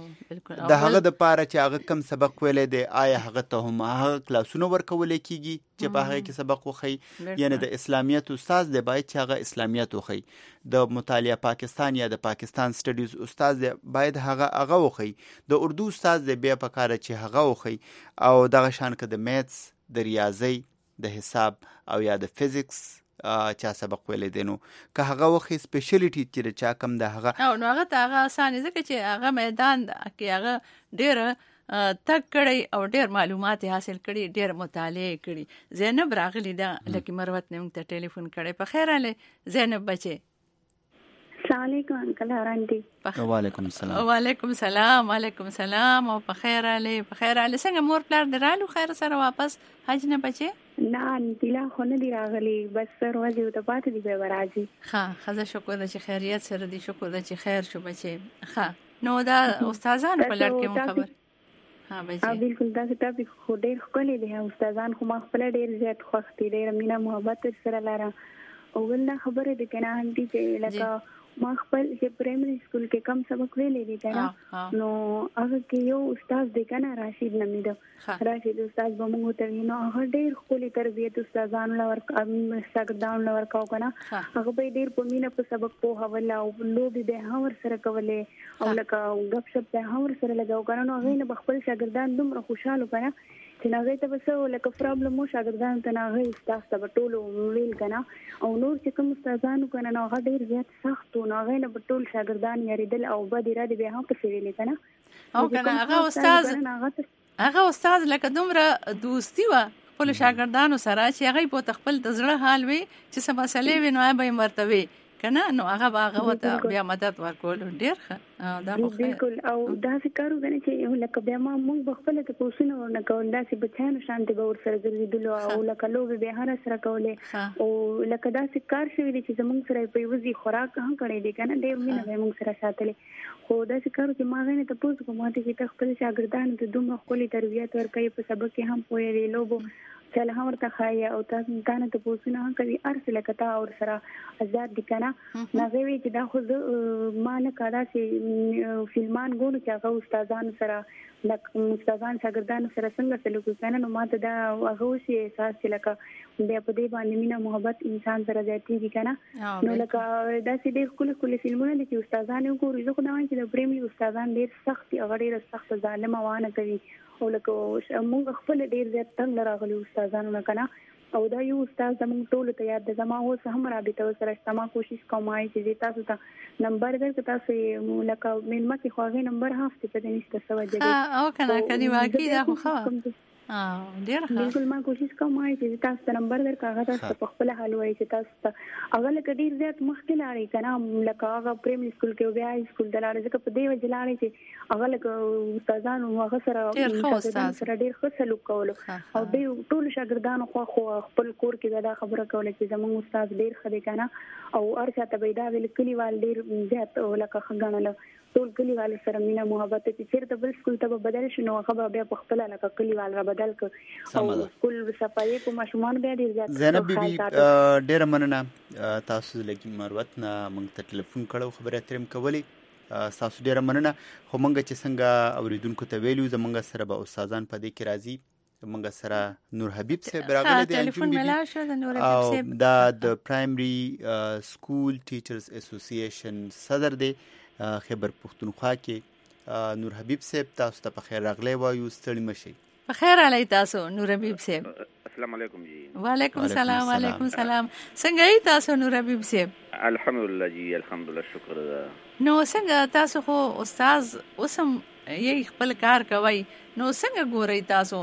د هغه د پاره چې هغه کم سبق ویلې دی آیا هغه ته هم هغه کلاسونه ورکول کیږي چې په هغه کې سبق وخی یعنی د اسلامیت استاد دی باید چې هغه اسلامیت وخی د مطالعه پاکستان یا د پاکستان سټډیز استاد دی باید هغه هغه وخی د اردو استاد دی بیا په کار چې هغه وخی او دغه شان کې د میتس د ریاضي د حساب او یا د فزیکس چا سبق ویلې دي نو که هغه وخت سپیشلیټی چې چا کم ده هغه او نو هغه ته هغه اسانه ځکه چې هغه میدان کې هغه ډېر تک کړی او ډېر معلومات حاصل کړي ډېر مطالعه کړي. زینب راغلی ده لکه مروت نه موږ ته ټلیفون کړي په خیر اله زینب بچي السلام علیکم انکل هرانتی وعلیکم السلام وعلیکم السلام وعلیکم السلام او په خیر اله په خیر اله څنګه مور پلار درالو خیر سره واپس حج نه بچي نه انتلا خو نه دی راغلی بس سر ورځې ته پاتې دی به راځي ښه خزه شکر ده چې خیریت سره دی شکر ده چې خیر شو بچي ښه نو دا استادان په لړ کې مون خبر ها بچي ها بالکل دا ټاپک خو ډېر ښکلی دی استادان خو ما خپل ډېر زیات خوښ دي ډېر مینه محبت سره لاره او ول خبره ده کنه انتي چې لکه ما خپل چې پرایمري سکول کې کم سبق ویلې دي کنه نو هغه کې یو استاد دی کنه راشد نمید راشد استاد به موږ ته نو هغه ډېر خپل تربیت استادانو لور شاګردانو لور کاو کنه هغه به ډېر په مینه په سبق په حواله او لوبي به هاور سره کولې او لکه غپ شپ به هاور سره لګاو کنه نو هغه نه خپل شاګردان دومره خوشاله کنه چې هغه ته وسو لکه پرابلم مو شاګردان ته هغه استاد ته ټولو ویل کنه او نور چې کوم استادانو کنه نو هغه ډېر زیات سخت نو هغه نه ټول شاګردان یریدل او به دې را دي به هم په ویلې کنه او کنه هغه استاد هغه استاد لکه دومره دوستی و خپل شاګردانو سره چې هغه په تخپل د زړه حال وي چې څه مسلې ویني به مرتبه کنه نو هغه هغه وته بیا مدد ورکول ډیر ښه دا خو بالکل او دا فکرو غني چې لکه بیا ما موږ بخپل ته پوښتنه ورنه کول دا چې بچانو شانتي به ور سره ګرځیدلو او لکه لوب به هر سره کولې او لکه دا چې کار شوی دي چې زموږ سره په وزي خوراک هم کړی دي کنه ډیر مینه به موږ سره ساتلې خو دا چې کارو چې ما غني ته پوښتنه کوم چې ته خپل شاګردانو ته دومره خپل تربیت ورکړي په سبق کې هم پوهې لوبو چل هم ورته خای او تاسو دانه ته پوښتنه هم کوي ارسله کتا او سره آزاد دي کنه نغوي چې دا خو ما نه کړه چې فلمان ګورو چې هغه استادانو سره لکه استادان شاګردانو سره څنګه سلوک وکړي نو ماته دا هغه شي احساس چې لکه بیا په دې باندې مینه محبت انسان سره زیاتېږي کنه نو لکه دا چې ډېر کله کله فلمونه دي چې استادان وګوري زه خو دا وایم چې د پریمري استادان ډېر سخت او ډېر سخت ظالم وانه کوي او لکه موږ خپل ډېر زیات څنګه راغلي استادانو نه کنه او دا یو استاد زموږ ټول ته یاد ده زما اوس هم رابطه سره استما کوشش کوم چې تاسو ته نمبر درکړم تاسو لکه مېلمه کې خو هغه نمبر هفته په دې نشته سوجه ها او کنه کدي واقعي دا خو ډیر ښه بالکل ما کوشش کوم چې تاسو ته نمبر درکړم هغه تاسو په خپل حل وایي چې تاسو ته هغه لکه ډیر زیات مخکې لاړې کنه لکه هغه پریمری سکول کې بیا هاي سکول ته لاړې ځکه په دې وجه لاړې چې هغه لکه استادانو هغه سره سره ډیر ښه سلوک کولو او دې ټول شاګردانو خو خو خپل کور کې دا خبره کوله چې زموږ استاد ډیر ښه دی کنه او ارشا ته پیدا ویل کلیوال ډیر زیات لکه خغانل ټول کلیوال سره مینا محبت چې چیرته بل سکول ته بدل شنو هغه بیا په خپل لکه کلیوال را بدل ک او سکول صفایي په ماشومان بیا ډیر زیات زینب بیبي ډیر مننه تاسو لکه مروت نه موږ ته ټلیفون کړو خبره ترم کولی تاسو ډیر مننه خو موږ چې څنګه اوریدونکو ته ویلو زمونږ سره به استادان په دې کې راځي موږ سره نور حبیب صاحب راغلی دی ټلیفون ملا شو د نور حبیب صاحب دا د پرایمری سکول ټیچرز اسوسییشن صدر دی خیبر پختونخوا کې نور حبیب صاحب تاسو ته په خیر راغلی وایو ستړي مشئ په خیر علی تاسو نور حبیب صاحب السلام علیکم جی وعلیکم السلام وعلیکم السلام څنګه یې تاسو نور حبیب صاحب الحمدلله جی الحمدلله شکر نو څنګه تاسو خو استاد اوسم یې خپل کار کوي نو څنګه ګورئ تاسو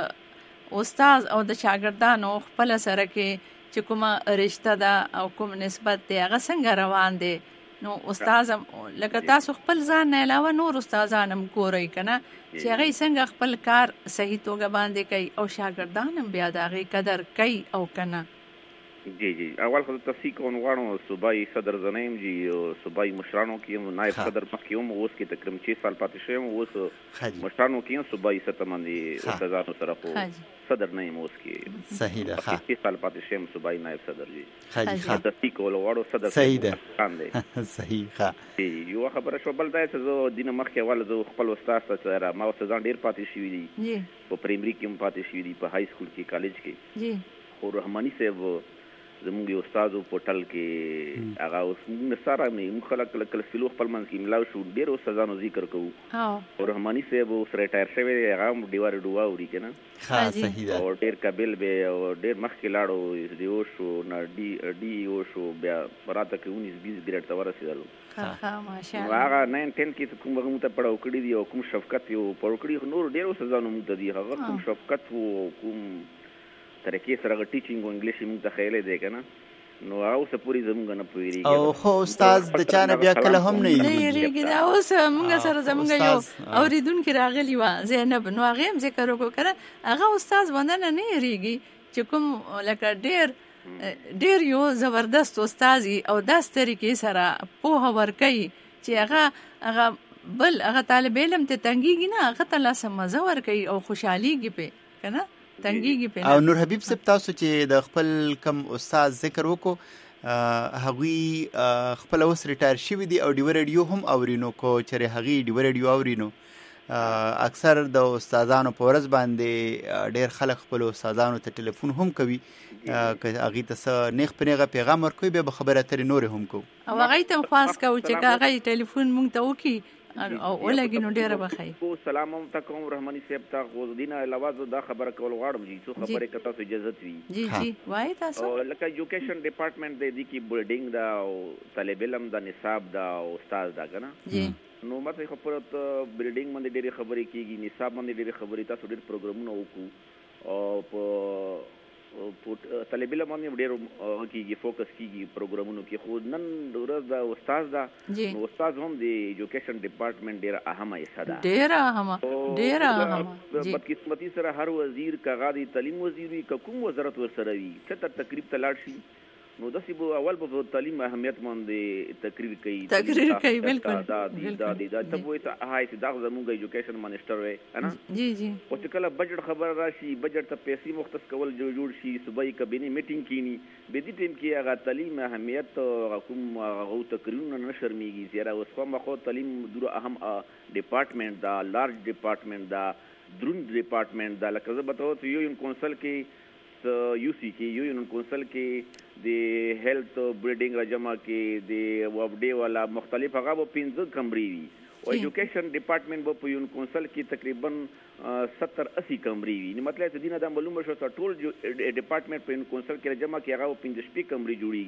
د استاد او د شاګردانو خپل سره کې چې کومه رشتہ ده او کوم نسبت دی هغه څنګه روان دی نو استاد لکه تاسو خپل ځان نه علاوه نور استادان هم ګورئ کنه چې هغه څنګه خپل کار صحیح توګه باندې کوي او شاګردان هم بیا د هغې قدر کوي او کنه جی جی اول خو تفصیل کوم غواړم صوبایي صدر زنیم جی صوبایي مشرانو کې نائب صدر مخکې هم اوس کې تقریبا شش سال پاتې شوم اوس مشرانو کې هم صوبایي سطح باندې استادانو سره خو صدر نه یم اوس کې صحیح ده ښه شش سال پاتې شوم صوبایي نائب صدر جی ښه تفصیل کول غواړم صدر صحیح ده صحیح ښه جی یو خبره شو بل دا چې زه دینه مخکې اول زه خپل استاد سره ما استادان ډیر پاتې شوي دي په پرایمري کې هم پاتې شوي دي په های سکول کې کالج کې جی خو رحماني صاحب زموږ یو استادو په ټل کې هغه اوس موږ سره موږ خلک کله کله سلو خپل منځ کې ملاو شو ډېر استادانو ذکر کوو او رحماني صاحب اوس ریټایر شوی دی هغه هم ډیوار ډوا اوري که نه ښه صحیح ده او ډېر قابل به او ډېر مخکې لاړو ډي او شو نه ډي ډي او شو بیا راته کې اونیس بیس ګریډ ته ورسېدلو هغه ناین ټین کې کوم هغه موږ ته پړاو کړي دي او کوم شفقت یو پړاو کړي نور ډېر استادانو موږ ته دي هغه کوم شفقت و کوم طریقې سره ټیچینګ او انګلیش موږ ته خیالی دی که نه نو هغه اوسه پورې زموږ نه پوهېږي او خو استاد د چا نه بیا کله هم نه هېرېږي دا اوس موږ سره زموږ یو اورېدونکي راغلي وه زینب نو هغې هم ذکر وکړو که نه هغه استاد باندې نه هېرېږي چې کوم لکه ډېر ډېر یو زبردست استاد او داسې طریقې سره پوهه ورکوي چې هغه هغه بل هغه طالب علم ته تنګېږي نه هغه ته لاسه مزه ورکوي او خوشحالېږي پې که نه او نور حبیب صاحب تاسو چې د خپل کم استاد ذکر وکړو هغوی خپل اوس ریټایر شوي دي او ډیوه ریډیو هم اوري نو کو چېرې هغوی ډیوه ریډیو اوري نو اکثر د استادانو په ورځ باندې ډېر خلک خپل استادانو ته ټلیفون هم کوي که هغوی ته څه نیغ په نیغه پیغام ورکوي بیا به خبرې اترې نورې هم کوو او هغوی ته هم خواست کوو چې که هغوی ټلیفون موږ ته وکړي او ولګي نو ډیره بخیر سلام هم تا کوم رحماني صاحب ته خو دینه علاوه زه دا خبره کول غواړم چې څو خبرې که تاسو اجازت وي جی جی وایي تاسو لکه ایجوکیشن ډپارټمنټ دی دې کې بلډینګ ده او طالب علم ده نصاب ده او استاد ده که نه جی نو ماته خو پر بلډینګ باندې ډېرې خبرې کېږي نصاب باندې ډېرې خبرې تاسو ډېر پروګرامونه وکړو او په طالب علم باندې ډېر کېږي فوکس کېږي پروګرامونو کې خو نن ورځ دا استاد ده نو استاد هم د ایجوکیشن ډپارټمنټ ډېره اهمه حصه ده ډېره اهمه ډېره اهمه بدقسمتي سره هر وزیر که هغه د تعلیم وزیر وي که کوم وزارت ورسره وي څه ته تقریب ته لاړ شي نو داسې به اول به تعلیم اهمیت باندې تقریر کوي تقریر کوي بالکل دا دی دا دی دا ته وایي ته هاي چې دا زموږ ایجوکیشن منسټر وی کنه جی جی او چې کله بجټ خبر راشي بجټ ته پیسې مختص کول جوړ شي صوبایي کابینه میټینګ کینی به دې ټیم کې هغه تعلیم اهمیت کوم هغه تقریرونه نه شرمېږي زیرا اوس خو خو تعلیم ډېر اهم ډپارټمنټ دا لارج ډپارټمنټ دا دروند ډپارټمنټ دا لکه زه بتاو ته یو یو کونسل کې یو سی کې یو یو کونسل کې د هیلث بریډینګ راجمع کې د وابډي والا مختلف هغه په پنځه کمرې وي او ایجوکیشن ډپارټمنټ په په یو کونسل کې تقریبا ستر اسی کمرې وي نو مطلب چې دینه د معلومه شو ټول ډپارټمنټ په یو کونسل کې راجمع کې هغه په پنځه شپږ کمرې جوړیږي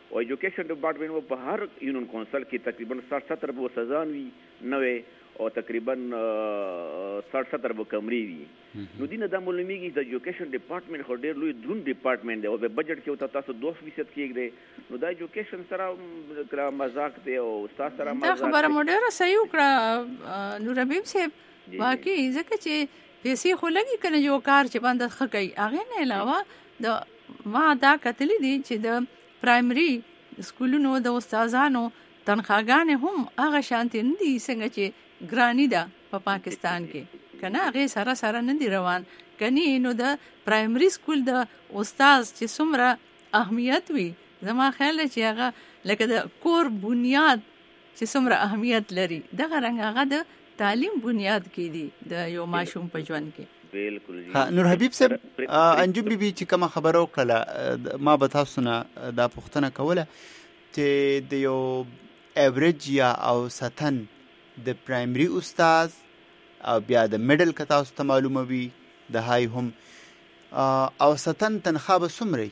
او ایجوکیشن ډپارټمنټ په هر یونین کونسل کې تقریبا ساठ ستر به استادان وي نوې او تقریبا ساठ ستر به کمرې وي نو دینه د معلومیږي د ایجوکیشن ډپارټمنټ خو ډېر لوی درون ډپارټمنټ دی او په بجټ کې وتا تاسو دوه فیصد کېږي نو د ایجوکیشن سره کله مزاق دی او استاد سره مزاق دا خبره مو ډېره صحیح وکړه نور حبیب صاحب واقعي ځکه چې پیسې خو لګي کنه یو کار چې باندې ښه کوي هغه نه علاوه د ما دا کتلی دي چې د پرایمري سکولونو د استادانو تنخواګانې هم هغه شانتي نه دي څنګه چې ګرانی ده په پا پاکستان کې کنه هغه سره سره نه دی روان کني نو د پرایمري سکول د استاد چې څومره اهمیت وي زما خیال چې هغه لکه د کور بنیاد چې څومره اهمیت لري دغه رنګ هغه د تعلیم بنیاد کې دي د یو ماشوم په ژوند کې بالکل ها نور حبیب صاحب انجم بي بي چې کومه خبره وکړه ما به تاسو نه دا پوښتنه کوله چې د یو ایوریج یا او ستن د پرایمري استاد او بیا د میډل که تاسو ته معلومه وي د های هم او ستن تنخواه به څومره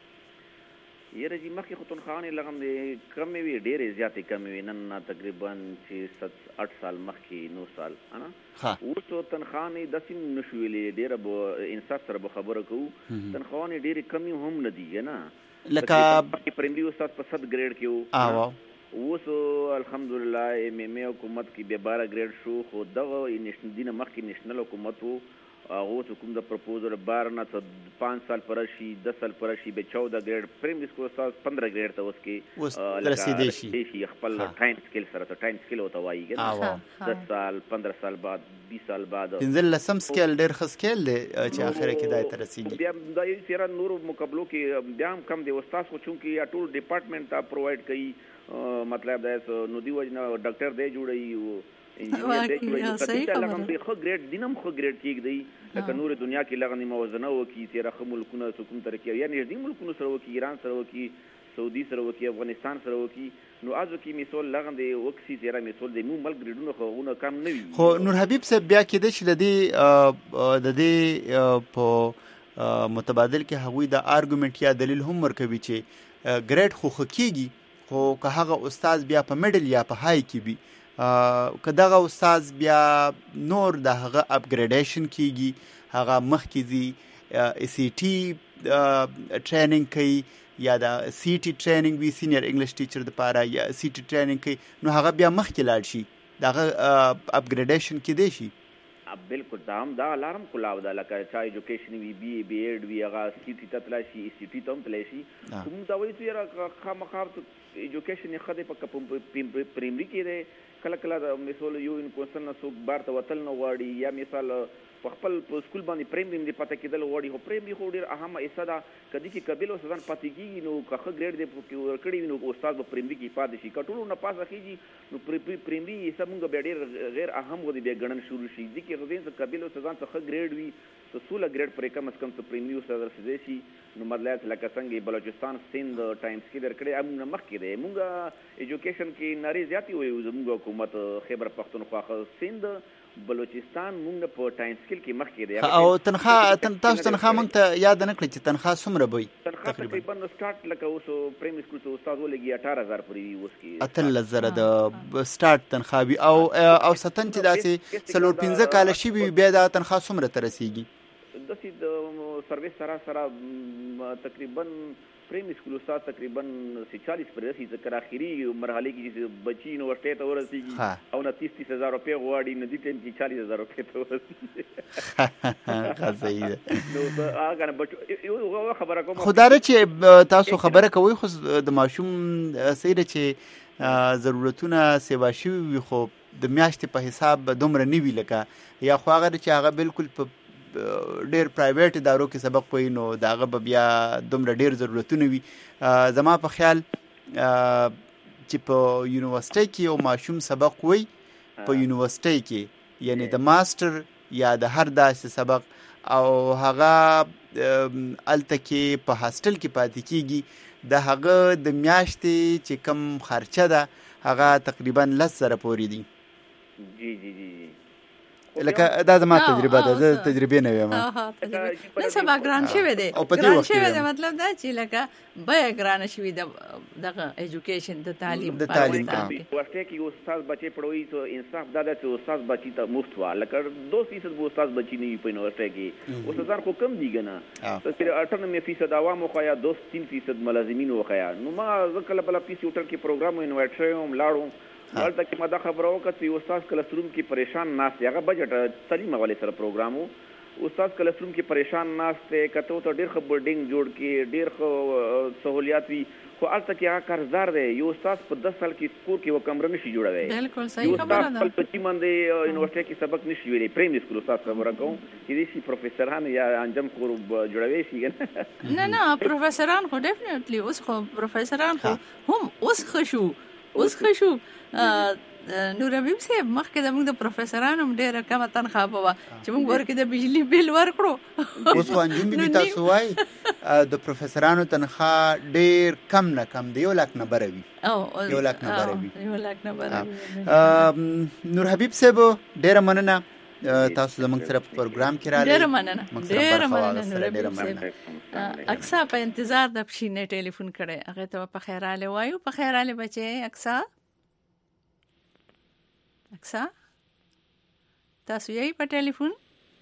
یره جی مخکې خو تنخواهانې لږ هم د کمې وي ډېرې زیاتې کمې وي نن تقریبا چې ست اټ سال مخکې نو سال اوس تنخواهانې داسې نه شو ویلې ډېره به انصاف سره به خبره کوو تنخواهانې ډېرې کمې هم نه دي نه لکه پرایمري استاد په صد ګریډ کې و اوس الحمدلله ایم ایم ای حکومت کې بیا باره ګریډ شو خو دغه دینه مخکې نیشنل حکومت و هغه ته کوم د پروپوزل بار نه څه پانچ سال پر شي دس سال پر شي به چودہ ګریډ پرایمري سکول استاد پندرہ ګریډ ته اوس کې رسیدي شي خپل ټایم سکیل سره ته ټایم سکیل وته وایي ګنه دس سال پندرہ سال بعد بیس سال بعد پنځل لسم سکیل ډېر ښه سکیل دی چې اخره کې دای ته رسیږي بیا د یو سره نور مقابلو کې بیا هم کم دی استاد خو چونکی یا ټول ډپارټمنټ ته پرووایډ کوي مطلب دا نو دی وجنه ډاکټر دی جوړي انجینیر دی جوړي صحیح کوم دی خو ګریډ دینم خو ګریډ کېږي دی لکه نور دنیا کې لغنی موازنه وکي تیرا خو ملکونه حکومت ترکیه یا نږدې ملکونو سره وکي ایران سره وکي سعودي سره وکي افغانستان سره وکي نو ازو کې مثال لغن دی وکسي تیرا مثال دی مو ملک ګریډونو خوونه کم نه وي خو نور حبیب صاحب بیا کې د چې د دې د دې په متبادل کې هغوی د آرګومنټ یا دلیل هم ورکوي چې ګریډ خو خکېږي خو که هغه استاد بیا په میډل یا په های کې وي که دغه استاد بیا نور د هغه اپګریډیشن کیږي هغه مخکې ځي سی ټي ټریننګ کوي یا د سی ټي ټریننګ وي سینیر انګلیش ټیچر دپاره یا سی ټي ټریننګ کوي نو هغه بیا مخکې لاړ شي د هغه اپګریډیشن کیدی شي بالکل دا هم دا الارم کولاو دا لکه چا ایجوکیشن وي بي بي ایډ وي هغه سی ټي ته تللی شي سی ټي ته هم تللی شي کوم دا وایي چې یاره خامخا ایجوکیشن یې ښه دی په پرایمري کې دی کله کله د مثال یو انکونسل نه څوک بار ته وتل نه غواړي یا مثال په خپل په سکول باندې پرایمري باندې پته کېدل غواړي خو پرایمري خو ډېر اهمه حصه ده که دې کې قبیل استادان پاتې کېږي نو که ښه ګریډ دی ورکړی وي نو استاد به پرایمري کې پاتې شي که ټولو نه پاسه خېږي نو پرایمري حصه مونږ بیا ډېر غیر اهم غوندې بیا ګڼل شروع شي دې کې غوښتل چې قبیل استادان څه ښه ګریډ وي څه سوله ګریډ پرې کم از کم څه پرایمري استاد رسېدی شي نو مطلب لکه څنګه بلوچستان سند ټایمز کې درکړی موږ مخکې دی موږ ایجوکیشن کې نارې زیاتې وایو زموږ حکومت خیبر پښتونخوا سند بلوچستان موږ په ټایم سکیل کې مخکې دی او تنخواه تاسو تنخواه موږ ته یاد نه کړئ چې تنخواه څومره وي تنخواه تقریبا سٹارټ لکه اوس پرایمري سکول ته استاد ولګي اٹھارہ ہزار پورې اوس کې اتلس زره د سٹارټ تنخواه وي او او ستن چې داسې څلور پنځه کاله شي وي بیا دا تنخواه څومره ته رسیږي داسې د سروس سره سره تقریبا پرایمري سکول استاد تقریبا چالیس پر رسي ځکه اخري مرحله کې چې بچي یونیورسټۍ ته ورسېږي او نه تیس تیس هزار روپۍ غواړي نو دې ټایم کې چالیس هزار روپۍ ته ورسېږي صحیح ده نو هغه نه بچو یو خبره کوم خو دا چې تاسو خبره کوئ خو د ماشوم صحیح ده چې ضرورتونه سیوا شوي وي خو د میاشتې په حساب دومره نه وي لکه یا خو هغه چې هغه بالکل په ډېر پرایویټ ادارو کې سبق وایي نو د هغه به بیا دومره ډېر ضرورتونه وي زما په خیال چې په یونیورسټۍ کې یو ماشوم سبق وایي په یونیورسټۍ کې یعنی د ماسټر یا د هر داسې سبق او هغه هلته کې په هاسټل کې پاتې کېږي د هغه د میاشتې چې کم خرچه ده هغه تقریبا لس زره پورې دي جی جی جی لکه دا زما تجربه ده، زه تجربې نه ویم. نن سبا ګران شوی دی، ګران شوی دی مطلب دا چې لکه بیه ګرانه شوې ده دغه ایجوکیشن د تعلیم د تعلیم ورته کې استاد بچي پړوي ته انصاف دا ده چې استاد بچي ته مفت وا لکه دو فیصد به استاد بچي نه وي په یونیورسيټي کې استادان خو کم دي ګنه چې اٹھانوے فیصد عوام خو یا دو تین فیصد ملازمین خو یا نو ما ځکه بل پیسي هوټل کې پروګرام انوایټ شوم لاړو ولته کې ما دا خبره وکړه چې استاد کلاسروم کې پریشان ناست دی، هغه بجټ تعلیم حواله سره پروګرامو استاد کلاسروم کې پریشان ناست دی، کته ته ډېر خبر بلډینګ جوړ کې ډېر خو سہولیات وي خو الته کې هغه قرضدار دی، یو استاد په دس سال کې سکور کې و کمره نشي جوړوي. بالکل صحیح خبره ده. خپل بچی باندې یونیورسيټي کې سبق نشي ویلي، پرایمري سکول استاد خبره کوم چې دې شي پروفیسوران یا انجام خور جوړوي شي نه نه پروفیسوران خو ډیفینټلی اوس خو پروفیسوران خو هم اوس خشو اوس خشو نور حبیب صاحب مخکې د موږ د پروفیسورانو ډېره کمه تنخواه به وه چې موږ ورکې د بجلي بیل ورکړو. اوس خو انجم بیبي تاسو وایي د پروفیسورانو تنخواه ډېر کم نه کم د یو لاک نه بره وي، یو لاک نه بره وي، یو لاک نه بره وي. نور حبیب صاحب ډېره مننه تاسو زموږ سره په پروګرام کې راغلئ. ډېره مننه ډېره مننه نور حبیب صاحب. اکسا په انتظار د پښینې ټلیفون کړی، هغې ته په خیراله وایو. په خیراله بچې اکسا اکسا تاسو یې په ټلیفون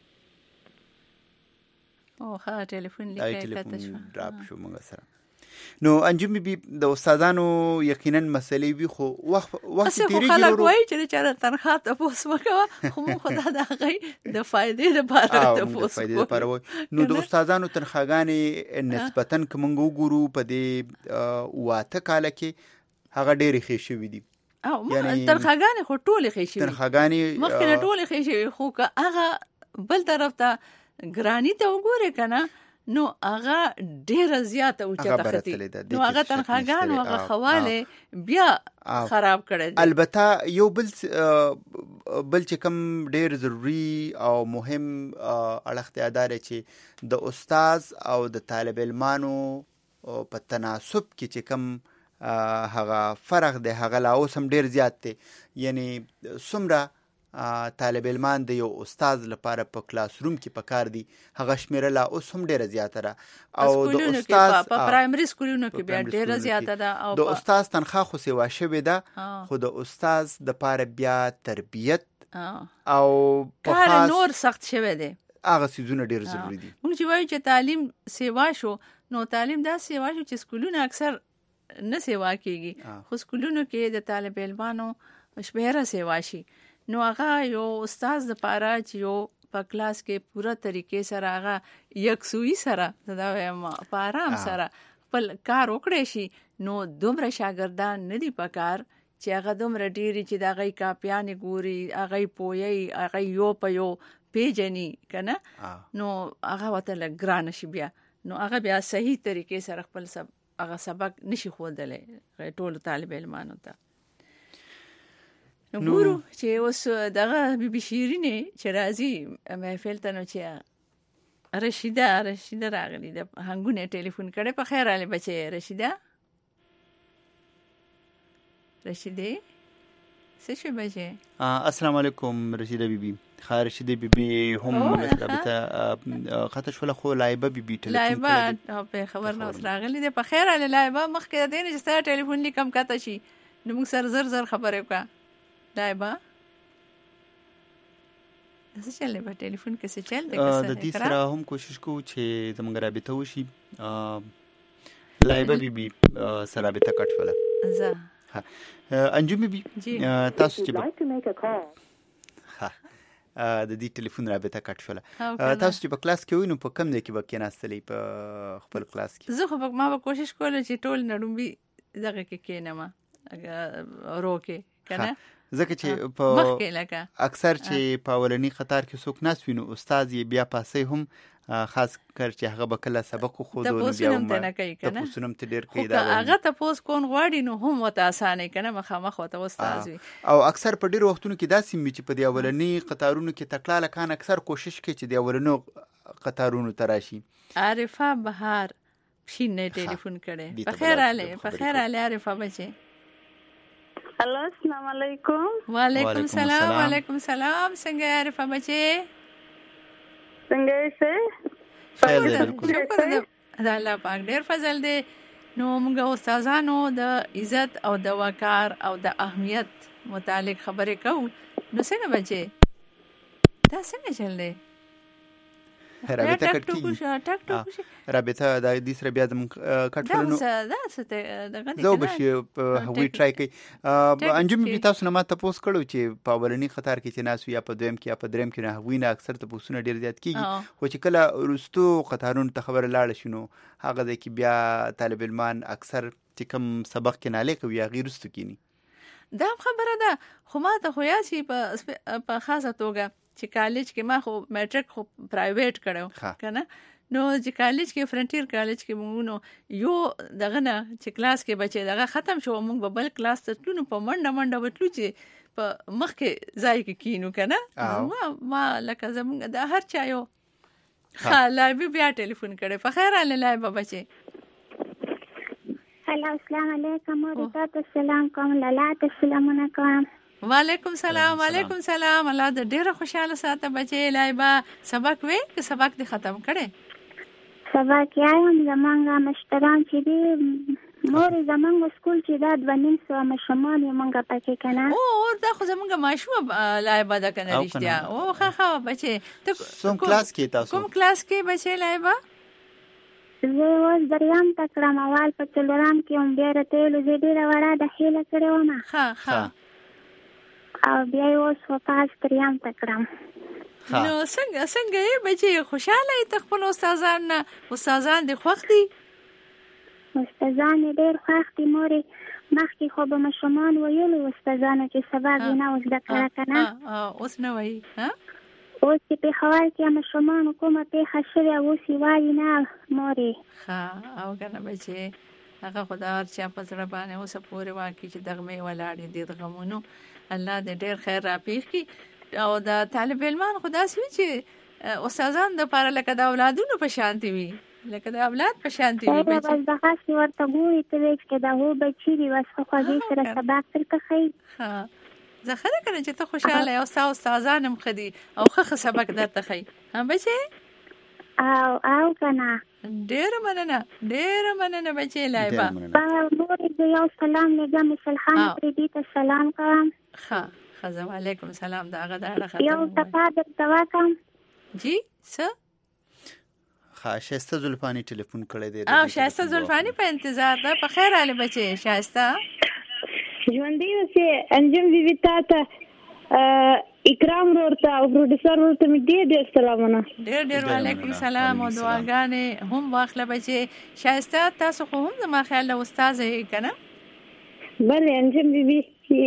او ها ټلیفون لیکه کته شو ډراپ شو موږ سره. نو انجم بیبي د استادانو یقینا مسلې وي خو وخت وخت تیریږي. خلک وایي چې چېرې تنخواه تپوس وکوه خو موږ خو دا د هغې د فایدې لپاره تپوس کوو. نو د استادانو تنخواهګانې نسبتاً که موږ وګورو په دې واته کاله کې هغه ډېرې ښې شوي دي. او تنخواهګانې خو ټولې ښې شوي، تنخواهګانې مخکې نه ټولې ښې شوي، خو که هغه بل طرف ته ګراني ته وګورې که نه نو هغه ډېره زیاته اوچته ختي، نو هغه تنخواهګانو هغه خواله بیا خراب کړی. البته یو بل بل چې کوم ډېر ضروري او مهم اړخ دی دا دی چې د استاد او د طالب علمانو په تناسب کې چې کوم هغه فرق دی هغه لا اوس هم ډېر زیات دی. یعنی څومره طالب علمان د یو استاد لپاره په کلاس روم کې پکار دي هغه شمیره لا اوس هم ډېره زیاته ده، او د استاد په پرایمري سکولونو کې بیا ډېره زیاته ده، او د استاد تنخواه خو سیوا شوې ده خو د استاد دپاره بیا تربیت او کار نور سخت شوی دی، هغه څیزونه ډېر ضروري دي. موږ چې وایو چې تعلیم سیوا شو نو تعلیم دا سیوا شو چې سکولونه اکثر نه سیوا کېږي، خو سکولونو کې د طالب علمانو شمیره سیوا شي نو هغه یو استاد دپاره چې یو په کلاس کې پوره طریقې سره هغه یکسویي سره دا وایم په آرام سره خپل کار وکړی شي نو دومره شاګردان نه دي پکار چې هغه دومره ډېرې چې د هغوی کاپیانې ګوري، هغوی پوهیي، هغوی یو په یو پیژني که نه، نو هغه ورته لږ ګرانه شي بیا، نو هغه بیا صحیح طریقې سره خپل سب هغه سبق نشي ښودلی ټولو طالب علمانو ته. نو ګورو چې اوس دغه بیبي شیرینې چې راځي محفل ته نو چې رشیده رشیده راغلي د هنګونې ټلیفون کړی. په خیر راغلې بچې رشیده رشیدې څه شوې بچې؟ السلام علیکم رشیده بیبي. ښه رشیده بیبي هم رابطه خطه شوله خو لایبه بیبي ټلیفون لایبه په خبر نه اوس راغلي دی. په خیر راغلې لایبه، مخکې د دې نه چې ستا ټلیفون لیکم کته شي نو موږ سره زر زر خبرې وکړه. لایبه څه چل دی په ټلیفون کې څه چل دی؟ د دې سره هم کوشش کوو چې زموږ رابطه وشي. لایبه بیبي سره رابطه کټ شوله. زه انجم بیبي تاسو چې د دې ټلیفون رابطه کټ شوله، تاسو چې په کلاس کې وئ نو په کوم ځای کې به کېناستلئ په خپل کلاس کې؟ زه خو ما به کوشش کوله چې ټول نه ډومبي دغه کې کېنم رو کې که نه، ځکه چې په اکثر چې په اولني قطار کې څوک ناست وي نو استاد یې بیا پاسئ هم خاص کر چې هغه به کله سبق وښودو نو بیا هم تپوسونه هم ته ډېر کوي. خو که هغه تپوس کون غواړي نو هم ورته اسانه که نه مخامخ ورته استاد وي. او اکثر په ډېرو وختونو کې داسې وي چې په دې اولني قطارونو کې تکړه لکان اکثر کوشش کوي چې د اولنو قطارونو ته راشي. عارفه بهار پښین نه ټلیفون کړی. په خیر راغلې په خیر راغلې عارفه بچې. هلو السلام علیکم. وعلیکم السلام. وعلیکم السلام. څنګه عارفه بچي؟ څنګه یې؟ خیر دی بالکل. شکر دی. دا الله پاک ډېر فضل دی. نو موږ استادانو د عزت او د وقار او د اهمیت متعلق خبرې کوو. نو څنګه بچي؟ دا څنګه چل دی؟ رابطه کټ کیږي. رابطه د دې سره بیا زموږ کټ فلونو دا څه دغه زه به شي هوی ټرای کوي. انجم بي تاسو نه ما تاسو کړو چې په اولنی خطر کې چې ناسو یا په دویم کې یا په دریم کې نه هوی نه اکثر تاسو نه ډیر زیات کیږي. خو چې کله ورستو خطرونو ته خبر لاړ شنو هغه د کې بیا طالب علمان اکثر چې کوم سبق کې نه لیکوي یا غیر رستو کینی. دا خبره ده. خو ما ته خو یا چې په په خاصه توګه چې کالج کې ما خو میټریک خو پرایویټ کړو کنه. نو چې کالج کې فرنټیر کالج کې موږ نو یو دغه نه چې کلاس کې بچي دغه ختم شو موږ به بل کلاس ته تلو په منډه منډه وتلو چې په مخ کې ځای کې کینو کنه. ما ما لکه زموږ د هر چا یو خاله بیا ټلیفون کړي. په خیر اله لای بابا چې هلا السلام علیکم ورحمت السلام کوم لاله السلام علیکم. وعلیکم السلام. وعلیکم السلام. الله دې ډېر خوشاله ساته بچي. لایبا سبق وې که سبق دې ختم کړي؟ سبق یایم زمونږه مشتران چې دي مور زمونږ سکول چې دا دوه نیم سوه ماشومان یې مونږه پکې کنه. او دا خو زمونږه ماشومه لایبا ده کنه رښتیا. او ښه ښه بچي. ته کوم کلاس کې تاسو؟ کوم کلاس کې بچي لایبا؟ زه اوس دریم ته کړم. اول په څلورم کې هم بیا راته ویلو زه ډېره وړه داخله کړې ومه. ښه ښه. او بیا یې اوس په پاس دریم ته کړم. نو څنګه څنګه یې بچي خوشحاله یې خپل استادان نه؟ استادان دې خوښ دي؟ استادان یې ډېر خوښ دي مورې. مخکې خو به ماشومان ویلو استادانو چې سبق یې نه زده کړه که نه. اوس نه وایي؟ اوس چې پېښور کې ماشومانو کومه پېښه شوې اوس یې وایي نه مورې. ښه او که نه بچي هغه خو د هر چا په زړه باندې اوسه پورې واقع چې دغمې ولاړې دي د غمونو. الله دې ډېر خیر راپېښ کړي. او د طالب علمان خو داسې وي چې استادان دپاره لکه د اولادونو په شانتې وي لکه د اولاد په شانتې وي. بس دغسې ورته ګوري ته وایي چې د هغو بچي دي بس ښه خوږې سره سبق درته ښیي. ښه زه ښه ده که نه چې ته خوشحاله یې او ستا استادان هم ښه دي او ښه ښه سبق درته ښیي. ها بچې؟ او او که نه. ډېره مننه ډېره مننه بچې لایبا. مورې زه یو سلام لېږم مثلخانه پردي ته سلام کوم. ښه ښه زه وعلیکم السلام. د هغه د اړه یو ټپه درته وکړم. جی څه؟ ښه شایسته زلفاني ټلیفون کړی دی. او شایسته زلفاني په انتظار ده. په خیر حالې بچې شایسته؟ ژوندی اوسې انجم بیبي تا ته اکرام ورته او پروډوسر ورته مې ډېر ډېر سلامونه. ډېر ډېر وعلیکم السلام او دعاګانې هم واخله بچې. شایسته تاسو خو هم زما خیال له استاذه یې که نه؟ بلې انجم بیبي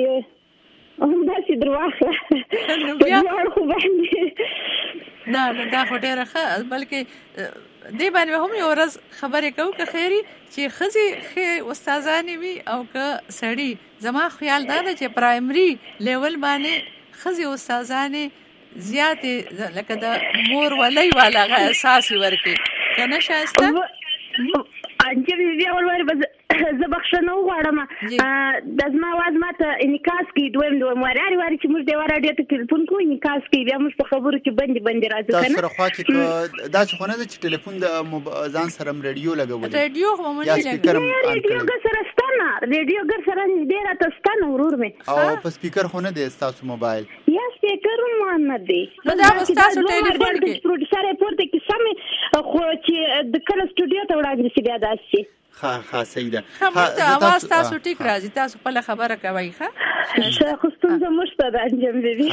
همداسې در واخله په دواړو خو باندې. نه نه دا خو ډېره ښه. بلکې دې باندې هم یو ورځ خبرې کوو که خیري چې ښځې ښې استادانې وي او که سړي. زما خیال دا ده چې پرایمري لیول باندې ښځې استادانې زیاتې لکه د مور ولی والا هغه احساس یې ورکړي که نه شایسته؟ انجم بیا ولورې به زه بخښنه وغواړم. د زما اواز ما ته انعکاس کوي دویم دویم وارې هرې وارې چې موږ د یوه راډیو ته تلیفون کوو انعکاس کوي بیا موږ په خبرو کې بندې بندې راځو که نه. تاسو سره خوا کې داسې خو نه ده چې ټلیفون د ځان سره هم رادیو لګولي؟ رادیو خو مو نه لګوي. رادیوګر سره شته نه. رادیوګر سره نږدې راته شته نه ورور مې. او په سپیکر خو نه دی ستاسو موبایل؟ یا سپیکر هم نه دی. نو دا به ستاسو ټلیفون کې پروډوسر یې پورته کې سمې خو چې د کله سټوډیو ته وړاندې شي بیا داسې. ښه ښه صحیح ده. ښه موږ ته اواز تاسو ټیک راځي. تاسو خپله خبره کوئ. ښه خو ستونزه موږ ته ده انجم بیبي.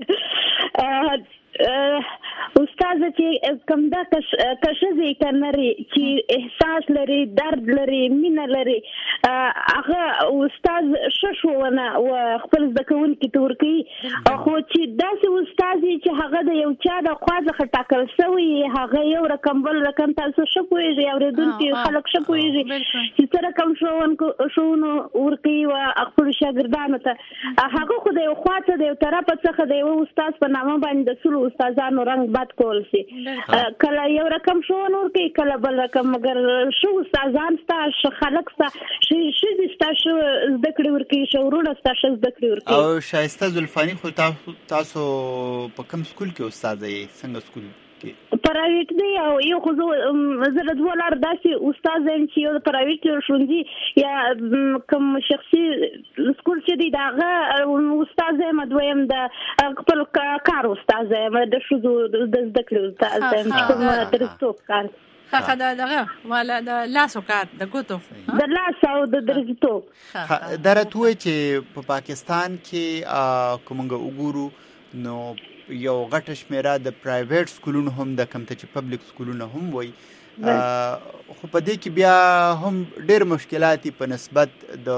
استاذه چې کوم دا که ښځې که نري چې احساس لري درد لري مینه لري هغه استاذ ښه ښوونه خپل زده کوونکي ته ورکوي. خو چې داسې استاذ وي چې هغه د یو چا د خوا څخه ټاکل شوی هغه یو رقم بل رقم تاسو ښه پوهېږئ اورېدونکي خلک ښه پوهېږي چې څه رقم ښوونو ورکوي خپلو شاګردانو ته. هغه خو د یو خوا څخه د یو طرفه څخه د یو استاذ په نامه باندې د څلو استادانو رنګ خدمات کول شي کله یو رقم شو نور کې کله بل رقم مگر شو استادان ستا خلک ستا شي شي ستا شو زده کړې ورکی شورونه ستا شو زده کړې ورکی او شایسته زلفانی خو تاسو په کوم سکول کې استاد یې څنګه سکول پرایویټ دی او یو خو زه د دوه لار داسې استاد یم چې یو د پرایویټ ښوونځي یا کوم شخصي سکول چې دی د هغه استاد یم دویم د خپل کار استاد یم د ښځو د زده کړې استاد یم کوم درسټوپ کار ښه دا دغه والا د لاسو کار د ګوتو د لاس او د درسټوپ دا راته وایي چې په پاکستان کې کومنګ وګورو نو یو غټه شمیره د پرایویټ سکولونو هم د کم ته چې پبلک سکولونه هم وای خو په دې کې بیا هم ډېر مشکلات په نسبت د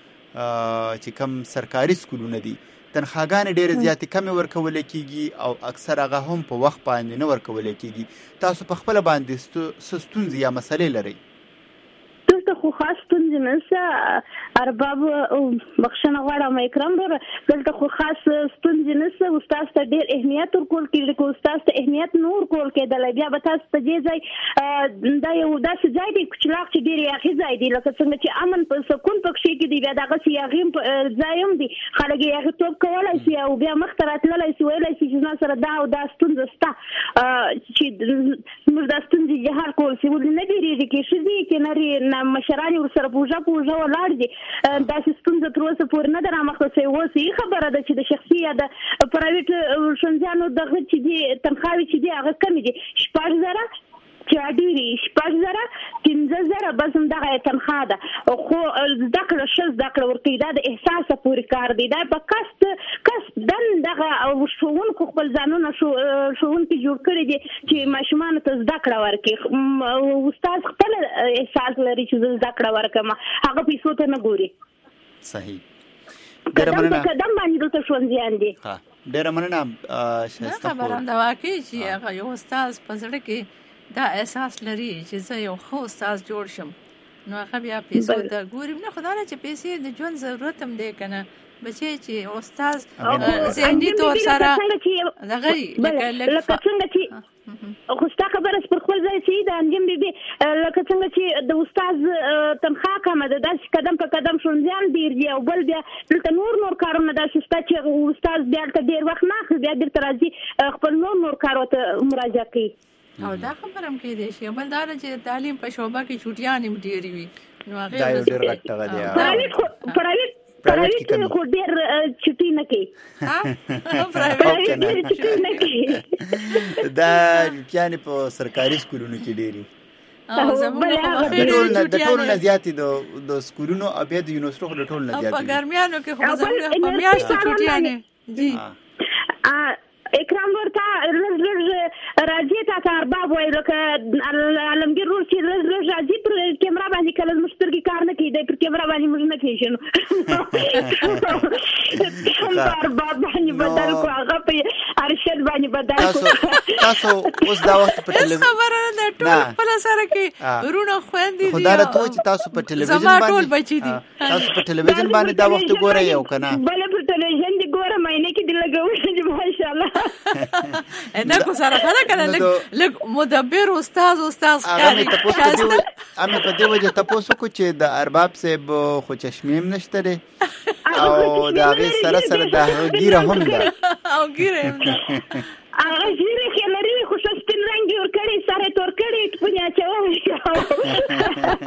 چې کم سرکاري سکولونه دي تنخواګانې ډېرې زیاتې کمې ورکول کېږي او اکثر هغه هم په وخت باندې نه ورکول کېږي تاسو په خپله باندې څه ستونزې یا مسلې لرئ دلته خو خاص ستونزې نشته ارباب بخښنه غواړم اکرام ورور دلته خو خاص ستونزې نشته استاد ته ډېر اهمیت ورکول کېږي که استاد ته اهمیت نه ورکول کېدلی بیا به تاسو په دې ځای دا یو داسې ځای دی کوچلاک چې ډېر یاغي ځای دی لکه څنګه چې امن په سکون پکښې کې دی بیا دغسې یاغي ځای هم دی خلک یې یاغیتوب کولی شي او بیا مخته راتللی شي ویلی شي چې زما سره دا او دا ستونزه شته چې موږ دا ستونزې جهار کول شي ولې نه ډېرېږي کې ښځې کې نرې مشران ورسره پوجا پوجا ولاړ دي داسې ستونزه تر اوسه پورې نه ده رامخته شوې اوس یې خبره ده چې د شخصي یا د پرایویټ ښوونځیانو دغه چې دي تنخواوې چې دي هغه کمې دي شپږ زره چې ډېرې شپږ زره پنځه زره بس همدغه تنخوا ده خو زده کړه ښه زده کړه ورکوي دا د احساسه پورې کار دی دا په کسب کسبدن دغه ښوونکو خپل ځانونه ښوونکي جوړ کړي دي چې ماشومانو ته زده کړه ورکړي استاد خپل احساس لري چې زه زده کړه ورکړم هغه پیسو ته نه ګوري صحیح قدم په قدم باندې دلته ښوونځیان دي ډېره مننه ښایسته خبره ده واقعي چې هغه یو استاد په زړه کې دا احساس لري چې زه یو ښه استاد جوړ شم نو هغه بیا پیسو ته ګوري نه خو دا نه چې پیسې د ژوند ضرورت هم دی که نه بچی چې استاد ذهني طور سره دغه لکه څنګه چې خو ستا خبره پر خپل ځای چې د انجم بیبي لکه څنګه چې د استاد تنخوا کمه ده داسې قدم په قدم ښوونځیان ډېر دي او بل بیا دلته نور نور کارونه داسې شته چې استاد بیا هلته ډېر وخت نه اخلي بیا بېرته راځي خپل نور نور کارو ته مراجعه کوي او دا خبره هم کېدای شي بل دا ده چې تعلیم په شعبه کې چوټیانې هم ډېرې وي نو دا یو ډېر غټ ټغه دی پرایویټ پرایویټ خو ډېر چټي نه کوي پرایویټ ډېر چټي نه کوي دا چوټیانې په سرکاري سکولونو کې ډېرې د ټولو نه زیاتې د سکولونو او بیا د یونیورسټو خو د ټولو نه زیاتې په ګرمیانو کې خو زموږ په میاشتو چوټیانې جی اکرام ورته لږ لږ راځي تا ته ارباب وایي لکه عالمګیر ورور چې لږ لږ راځي پر کیمرا باندې کله زموږ سترګې کار نه کوي دی پر کیمرا باندې موږ نه پېژنو ارباب باندې بدل کړو هغه په ارشد باندې بدل کړو تاسو اوس دا وخت په ټلویزیون خبره ده ټول خپل سره کې ورونه خويندې دي خو دا راته چې تاسو په ټلویزیون باندې ټول بچی دي تاسو په ټلویزیون باندې دا وخت ګورئ او کنه بل په ټلویزیون دی ګورم مینه کې دی لګوي ماشاءالله دا کو سره خلا کنه لګ لګ مدبر استاد استاد خالي امه په دې وجه تاسو کو چې د ارباب صاحب خو چشمیم نشته او دا غي سره سره دا ګیره هم ده او ګیره هم ده هغه ګیره کې لري خو سپین رنگ ور کړی سره تور کړی په نه چاو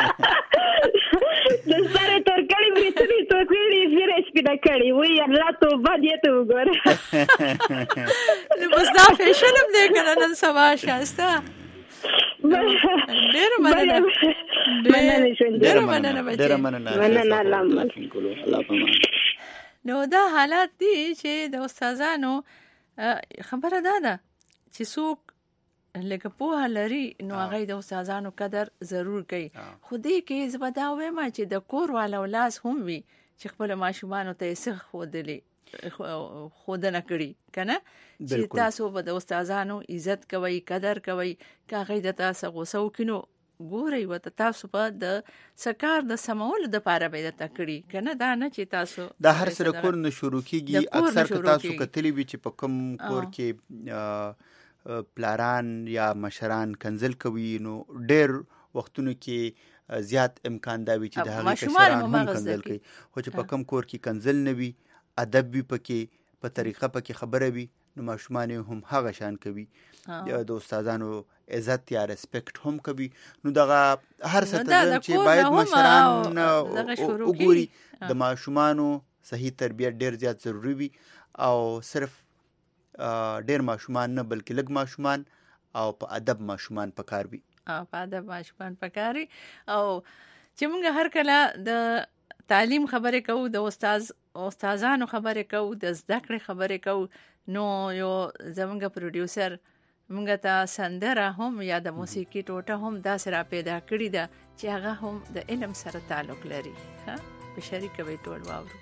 د سره تور کړی بریتنی تور کړی ګیره سپین کړی وای الله توبه دې ته وګوره نو بس دا فیشن هم دې کنه نن سبا شاسته ډېر مننه ډېر مننه ډېر مننه مننه الله نو دا حالات دي چې د استادانو خبره ده ده چې څوک لکه پوهه لري نو هغه د استادانو قدر ضرور کوي خو دې کې زه به دا وایم چې د کور والا لاس هم وي چې خپل ماشومانو ته یې څه ښودلی ښودنه کړي که نه چې تاسو به د استادانو عزت کوئ قدر کوئ که هغوی د تاسو غوسه وکړي نو ګورئ ورته تاسو په د سکار د سمولو دپاره به یې درته کړي که نه دا نه چې تاسو دا هر سره کور نه شروع کېږي اکثر که تاسو کتلی وي چې په کوم کور کې پلاران یا مشران کنځل کوي نو ډېر وختونو کې زیات امکان دا وي چې د هغې کشران هم کنځل کوي خو چې په کم کور کې کنځل نه وي ادب وي پکې په طریقه پکې خبره وي نو ماشومان هم هغه شان کوي د استادانو عزت یا ریسپیکټ هم کوي نو دغه هر څه ته چې باید مشران وګوري د ماشومانو صحیح تربیت ډېر زیات ضروری وي او صرف ډېر ماشومان نه بلکې لږ ماشومان او په ادب ماشومان پکار وي او په ادب ماشومان پکاري او چې موږ هر کله د تعلیم خبرې کوو د استاد استادانو خبرې کوو د زده کړې خبرې کوو نو یو زمونږ پروډیوسر موږ ته سندره هم یا د موسیقي ټوټه هم داسې را پیدا کړې ده چې هغه هم د علم سره تعلق لري ها په شریکه به ټول واورو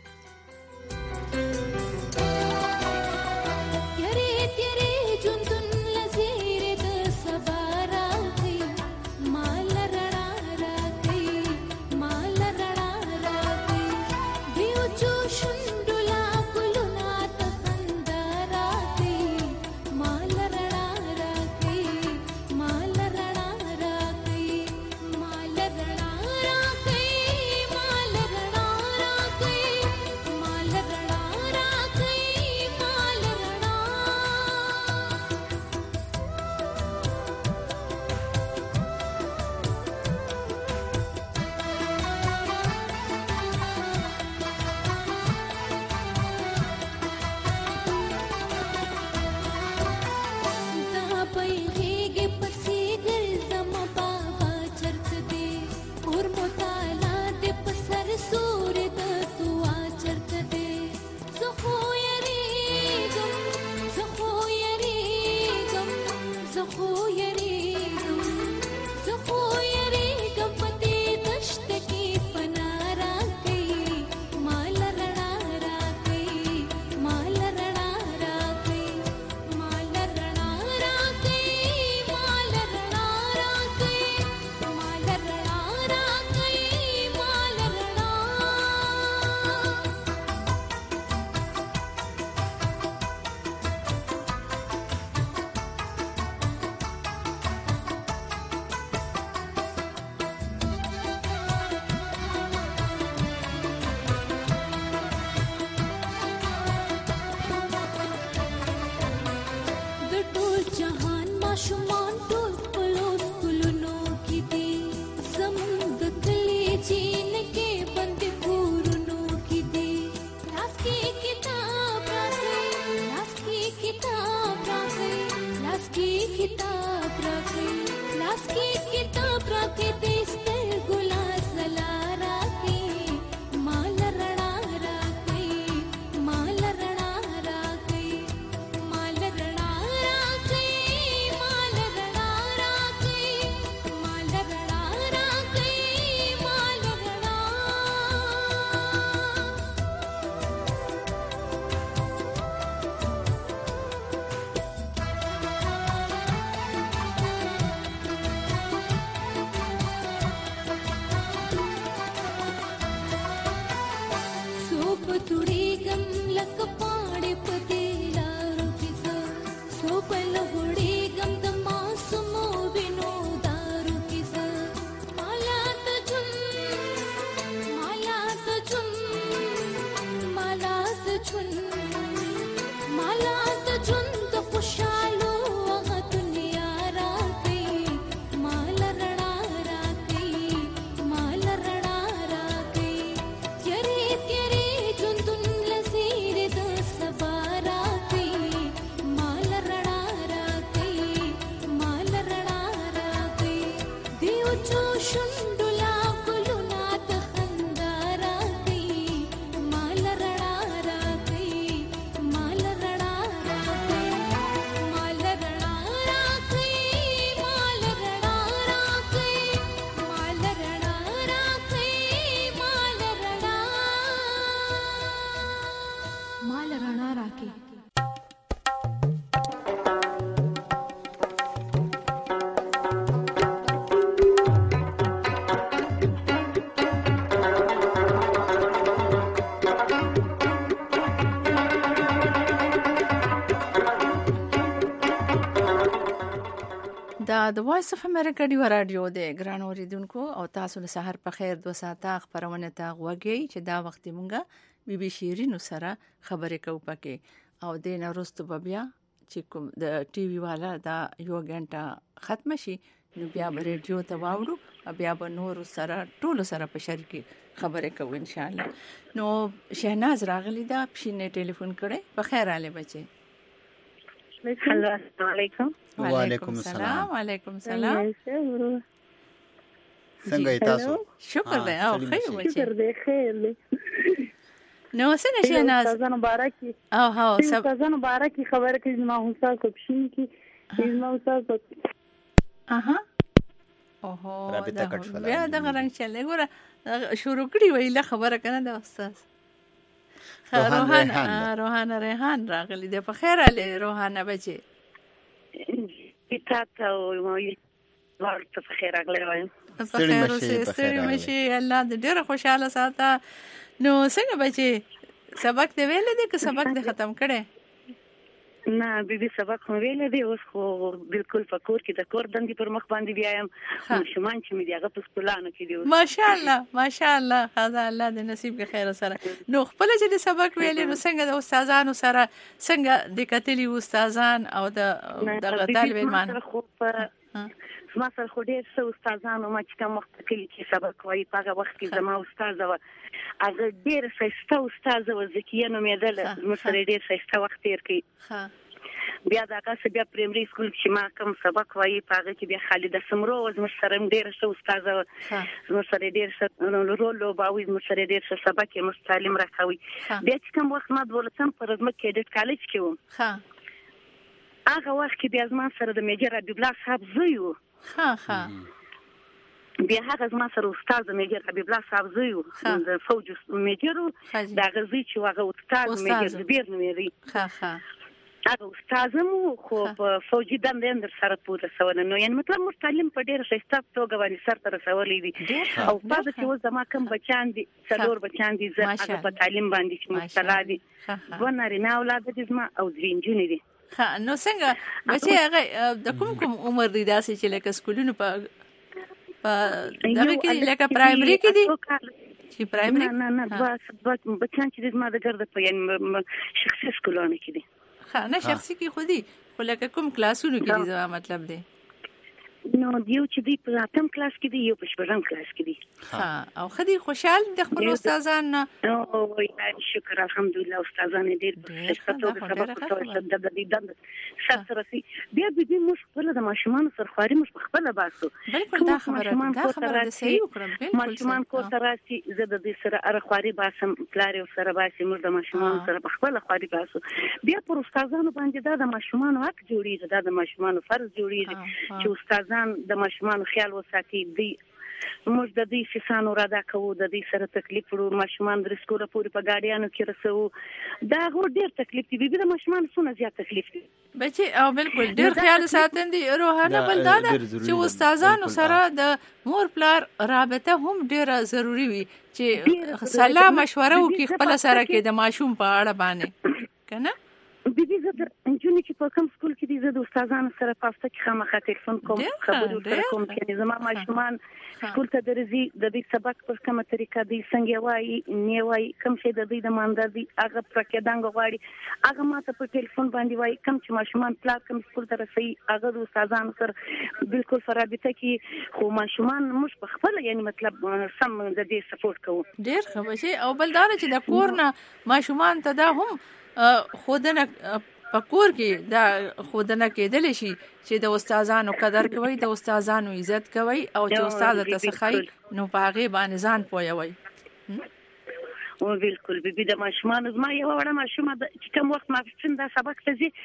د وایس اف امریکا ډیو رادیو د ګران اوریدونکو او تاسو له سحر په خیر دوه ساعته خبرونه ته غوږی چې دا وخت مونږه بي بي شیرینو سره خبرې کوو پکې او د نورستو بیا چې کوم د ټي وي والا دا یو غنټه ختم شي نو بیا به ریډیو ته واوړو بیا به نور سره ټول سره په شریکي خبرې کوو ان شاء الله. نو شهناز راغلی دا پښینه ټلیفون کړي په خیر आले بچي. هلو السلام علیکم. وعلیکم السلام. وعلیکم السلام. څنګه تاسو؟ شکر دی او خیر وچی. شکر دی خیر دی. نو څنګه شهناز؟ تاسو مبارکي. او ها سب تاسو مبارکي خبره کوي ما هم تاسو پښین کی ما تاسو. اها. اوه رابطه کټ فلا. بیا دا رنګ چلې ګوره شروع کړی ویله خبره کنه دا استاد. روحان روحان ریحان راغلی دی په خیر आले روحانه بچي. تاسو ورته په خیر راغلی وایم. په خیر اوسه ستړي مشي الله دې ډېر خوشاله ساته. نو څنګه بچي سبق دې ویل دي که سبق دې ختم کړي؟ نه بیبي سبق مو ویل دي اوس خو بالکل فکر کې د کور دندې پر مخ باندې بیایم. مشمان چې مې هغه په سکولانو کې دی. ماشاءالله ماشاءالله خدا الله دې نصیب کې خیر سره. نو خپل چې سبق ویل نو څنګه د استادانو سره څنګه د کتلی استادان او د دغه طالب علمان خو په ما سره خو ډېر څه استادانو ما چې کوم وخت کې چې سبق وایي په هغه وخت کې زما استاد و هغه ډېر ښایسته استاد و زکیه نومېدله زموږ سره ډېر ښایسته وخت تېر کړي. بیا د هغه څه بیا پرایمري سکول چې ما کوم سبق وایي په هغه کې بیا خالده سمرو زموږ سره ډېره ښه استاده وه. زموږ سره ډېر ښه رول لوباوه زموږ سره ډېر ښه سبق یې موږ تعلیم راکوي. بیا چې کوم وخت ما دولسم په رزمک کیډټ کالج کې وم هغه وخت کې بیا زما سره د میجر حبیب الله صاحب زوی و. ها ها بیا هغه زما سره استاد د میجر حبیب الله صاحب زوی و د فوج میجر د هغه زوی چې هغه استاد میجر زبیر نومېدی. ها ها هغه استاد مو خو په فوجي دندې اندر سره پوره رسول نو یعنی مطلب موږ تعلیم په ډېر ښایسته توګه باندې سر ته رسولی دي. او بعد چې اوس زما کوم بچیان دي څلور بچیان دي زه هغه په تعلیم باندې چې مبتلا دي. دوه نارینه اولاد دي زما او درې نجونې دي. ها نو څنګه بچي هغه د کوم کوم عمر دی داسې چې لکه سکولونو په په دغه کې لکه پرایمري کې دي چې پرایمري نه نه بس بچیان چې زما د ګرد په یعنی شخصي سکولونو کې دي. ها نه شخصي کې خو دي خو لکه کوم کلاسونو کې دي زما مطلب دی نو دیو چې دی په اتم کلاس کې دی یو په شپږم کلاس کې دی. ها او خدي خوشحال د خپل استادان نه او وای شکر الحمدلله استادان ډېر ښه توګه سبق ورکوي د دې دند سره سي بیا به دې موږ خپل د ماشومان سره خواري موږ خپل باسو. بالکل دا خبره دا خبره د صحیح وکړم. بالکل ماشومان کو تر راسي زه د دې سره اره خواري باسم پلار یو سره باسي موږ د ماشومان سره خپل خواري باسو. بیا پر استادانو باندې دا د ماشومان حق جوړیږي دا د ماشومان فرض جوړیږي چې استادان د ماشومان خیال وساتي. دی موږ د دې فیسانو را دا کوو د دې سره تکلیف ورو ماشومان در سکوله پورې په ګاډیانو کې رسو دا غو ډېر تکلیف دی د ماشومان څونه زیات تکلیف دی بچي او بالکل ډېر خیال ساتل دي روحانه بل دا چې استادانو سره د مور پلار رابطه هم ډېره ضروری وي چې سلام مشوره وکړي خپل سره کې د ماشوم په اړه باندې کنه. بیبي زه د نجونې چې په کوم سکول کې دي زه د استادانو سره په هفته کې خامخا تلیفون کوم خبرې ورسره کوم چې زما ماشومان سکول ته درځي د دې سبق په کومه طریقه دی څنګه وایي نه وایي کوم شی د دې د مانده دی هغه پرکېدانګ غواړي هغه ماته په تلیفون باندې وایي کوم چې ماشومان پلار کوم سکول ته رسي هغه د استادانو سره بالکل فرابطه کې خو ماشومان موږ په خپل یعنی مطلب سم د دې سپورټ کوو. ډېر ښه بچي او بل دا چې د کور نه ماشومان ته دا هم خودنه په کور کې دا خودنه کېدل شي چې د استادانو قدر کوي د استادانو عزت کوي او چې استاد ته سخای نو پاغه باندې ځان پوي او بالکل بیبي د ماشومان زما یو وړه ماشومه چې کوم وخت ما څنګه دا سبق ته ځي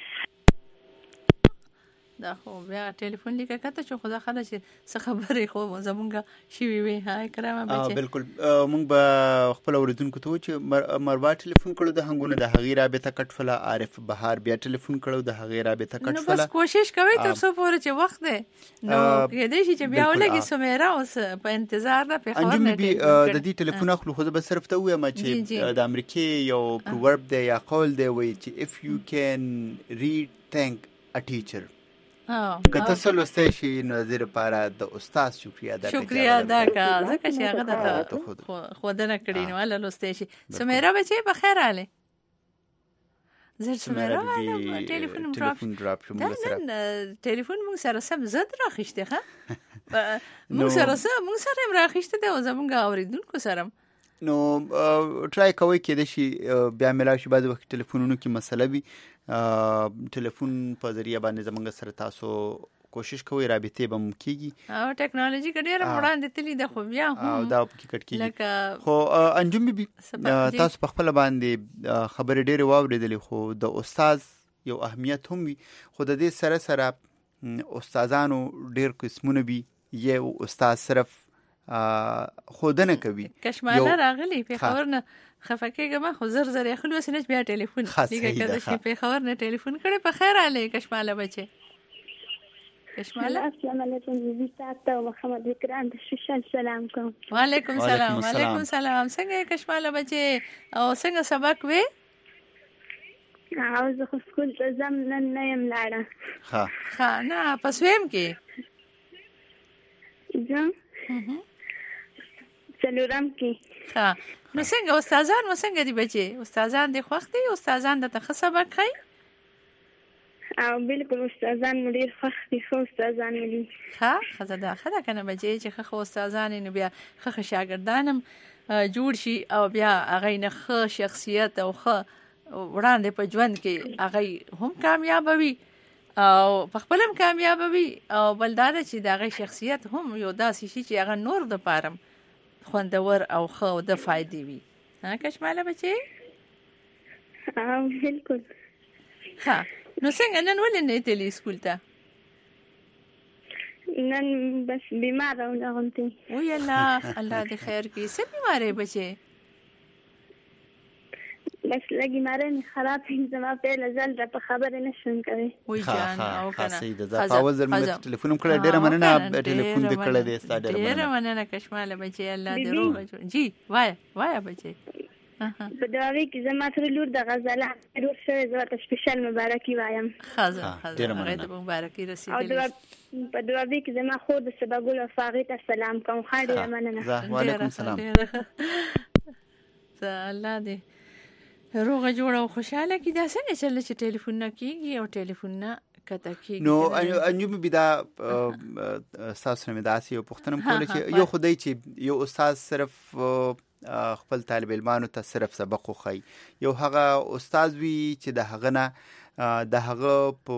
دا خو بیا ټلیفون لیکه کته چې خدا خاله چې څه خبرې خو زمونږه شي وي هاي کرامه بچي بالکل مونږ به خپل اوریدونکو ته چې مروا ټلیفون کړو د هنګونه د هغې رابطه کټ فله عارف بهار بیا ټلیفون کړو د هغې رابطه کټ فله نو بس کوشش کوي تر څو پورې چې وخت دی نو کېدای شي چې بیا ولګي سمیرا اوس په انتظار ده په خبر نه دی د دې ټلیفون اخلو خو به صرف ته وایم چې د امریکای یو پروورب دی یا قول دی وایي چې if you can read thank a teacher که ته څه لوستی شي نو د دې لپاره د استاد شکریه ادا کړه. شکریه ادا کړه ځکه چې هغه درته ښودنه کړې نو هله لوستی شي. سمیرا بچی په خیر راغلې؟ زه سمیرا ټلیفون ډراپ شو موږ سره ټلیفون موږ سره سم زد راخیشته ښه موږ سره سره موږ سره هم راخیشته دی او زموږ اورېدونکو سره نو ټرای کوئ کېدای شي بیا میلاو شي بعضې وخت ټلیفونونو کې مسله وي ټلیفون په ذریعه باندې زموږ سره تاسو کوشش کوئ رابطې به مو کېږي او ټیکنالوژي که ډېره وړاندې تللې ده خو بیا هم دا پکې کټ کېږي خو انجم بي تاسو په خپله باندې خبرې ډېرې واورېدلې خو د استاد یو اهمیت هم وي خو د دې سره سره استادانو ډېر قسمونه وي یو استاد صرف خودنه کوي. کشماله راغلی پېښور نه خفه کېږم خو زر زر یې خلوس نه بیا ټلیفون دیګه کده چې پېښور نه ټلیفون کړي په خیر علي کشماله بچي کشماله. السلام علیکم زی تاسو محمد وکران د شیشل سلام کوم. وعلیکم سلام. وعلیکم سلام. څنګه کشماله بچي او څنګه سبق وې؟ او زه خو سکول ته ځم نن نه یم لاړه. ها ها نه پس ویم کې ځم څلورم کې. ها نو څنګه استادان مو څنګه دي بچي؟ استادان دي خوښ دي؟ استادان د ته سبق کوي؟ او بالکل استادان مو ډېر خوښ دي. ښه استادان مو دي. ښه ښه ده ښه ده که نه بچي چې ښه ښه استادان نو بیا ښه ښه شاګردان هم جوړ شي او بیا هغوی نه ښه شخصیت او ښه وړاندې په ژوند کې هغوی هم کامیابه وي او په خپل هم کامیابه وي او بل دا ده چې د هغې شخصیت هم یو داسې شي چې هغه نور دپاره خوندور او ښه او د فایدې وي. ها کشماله بچې؟ بالکل. ښه نو څنګه نن ولې نه تللی سکول ته؟ نن بس بیماره وم هغومتې. وی الله الله دې خیر کړي. څه بیماری بچې؟ بس لږ بیماری مې خراب وي زما پیله ځل ده په خبرې نه شم کوی. وی جان او که نه په اول ځل موږ ټلیفون هم کړی ډېره مننه ټلیفون دې کړی دی ستا ډېره مننه. ډېره مننه کشماله بچې الله دې روغه جوړ. جی وایه وایه بچې. په دعاوې کې زما تر لور د غزله ډېر شوی زه ورته سپیشل مبارکي وایم. ښه زه ښه زه هغې ته مبارکي رسېدلې. او په دعاوې کې زما خور د سباګل او هغې ته سلام کوم. ښه ډېره مننه. وعلیکم سلام. الله دې روغه جوړه او خوشحاله کړي. دا څنګه چله چې ټلیفون نه کېږي او ټلیفون نه کته کېږي؟ نو انجم بي دا ستاسو نه مې داسې یو پوښتنه م کوله چې یو خو دی چې یو استاد صرف خپل طالب علمانو ته صرف سبق وښایي، یو هغه استاد وي چې د هغه نه د هغه په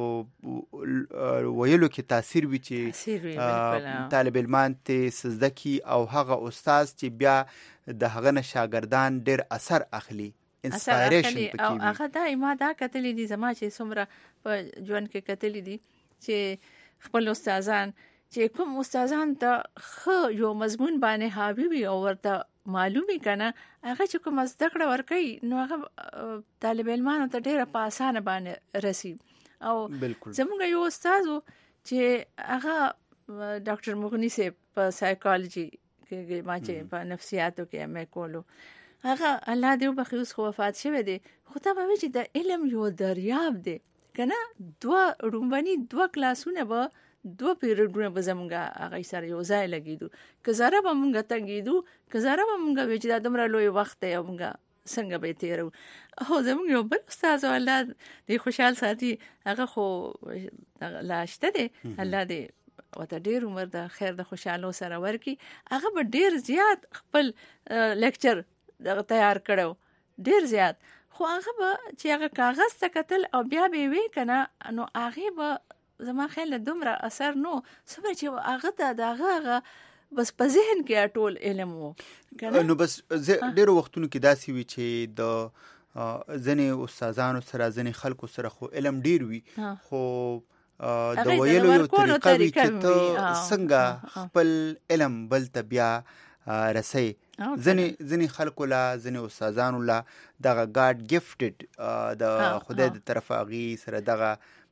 ویلو کې تاثیر وي چې طالب علمان ته زده کړي او هغه استاد چې بیا د هغه نه شاګردان ډېر اثر اخلي، انسپایریشن پکې وي. او هغه دا ما دا کتلې دي زما چې څومره په ژوند کې کتلې دي چې خپل استادان چې کوم استادان ته ښه یو مضمون باندې حاوي وي او ورته معلومي کنه هغه چې کوم زده کړه ورکوي نو هغه طالب علمانو ته ډېره په اسانه باندې رسي. او زموږ یو استاد چې هغه ډاکټر مغني صاحب په سایکالوجي کې ما چې په نفسیاتو کې مې کولو هغه الله دې وبخښي اوس خو وفات شوی دی خو تا به وایي چې د علم یو دریاب دی که نه. دوه رومبني دوه کلاسونه به دوه پیریډونه به زمونږ هغه سره یو ځای لګېدو که زره به مونږ تنګېدو که زره به مونږ وایو چې دا دومره لوی وخت دی او مونږ څنګه به یې تېروو. او زمونږ یو بل استاد الله دې خوشحال ساتي هغه خو لا شته دی الله دې ورته ډېر عمر د خیر د خوشحالو سره ورکړي. هغه به ډېر زیات خپل لیکچر دغه تیار کړو ډېر زیات خو هغه به چې هغه کاغذ ته کتل او بیا به یې وی که نه نو هغې به زما خیال دومره اثر نو څومره چې هغه ته د هغه هغه بس په ذهن کې ټول علم و. نو بس ډېرو وختونو کې داسې وي چې د ځینې استادانو سره ځینې خلکو سره خو علم ډېر وي خو د ویلو یو طریقه وي چې ته څنګه خپل علم بل ته بیا رسي. ځینې ځینې خلکو لا ځینې استادانو لا دغه ګاډ ګفټډ د خدای د طرفه هغې سره دغه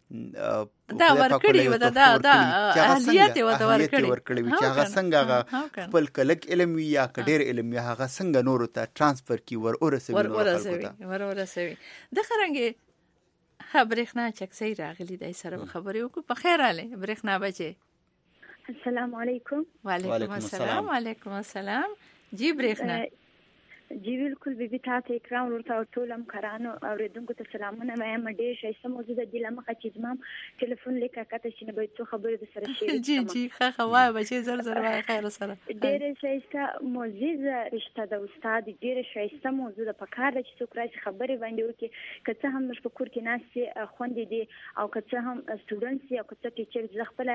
دا ورکړي و دا دا اهلیت ورته ورکړي وي چې هغه څنګه هغه خپل کلک علم وي یا که ډېر علم وي هغه څنګه نورو ته ټرانسفر کړي ور ورسوي ور ورسوي ور ورسوي. دغه رنګې ها برېښنا چکسۍ راغلي دی سره خبرې وکړو. په خیر راغلی برېښنا بچې. السلام علیکم. وعلیکم السلام. وعلیکم السلام. جی برېښنا جی بالکل بیبي تاسو اکرام ورته او ټول همکارانو اوریدونکو ته سلامونه وایم. ډېر ښایسته موضوع ده د لمخه چې زما ټلیفون لیکه کته شي نه باید څو خبرې د سره شي. جی جی ښه ښه وایه بچې زر زر وایه خیر سره. ډېره ښایسته معززه رشته ده استاد. ډېره ښایسته موضوع ده. په کار ده چې څوک راشي خبرې باندې وکړي. که څه هم موږ په کور کې ناست دي خوندې دي او که څه هم سټوډنټس دي او که څه ټیچر زه خپله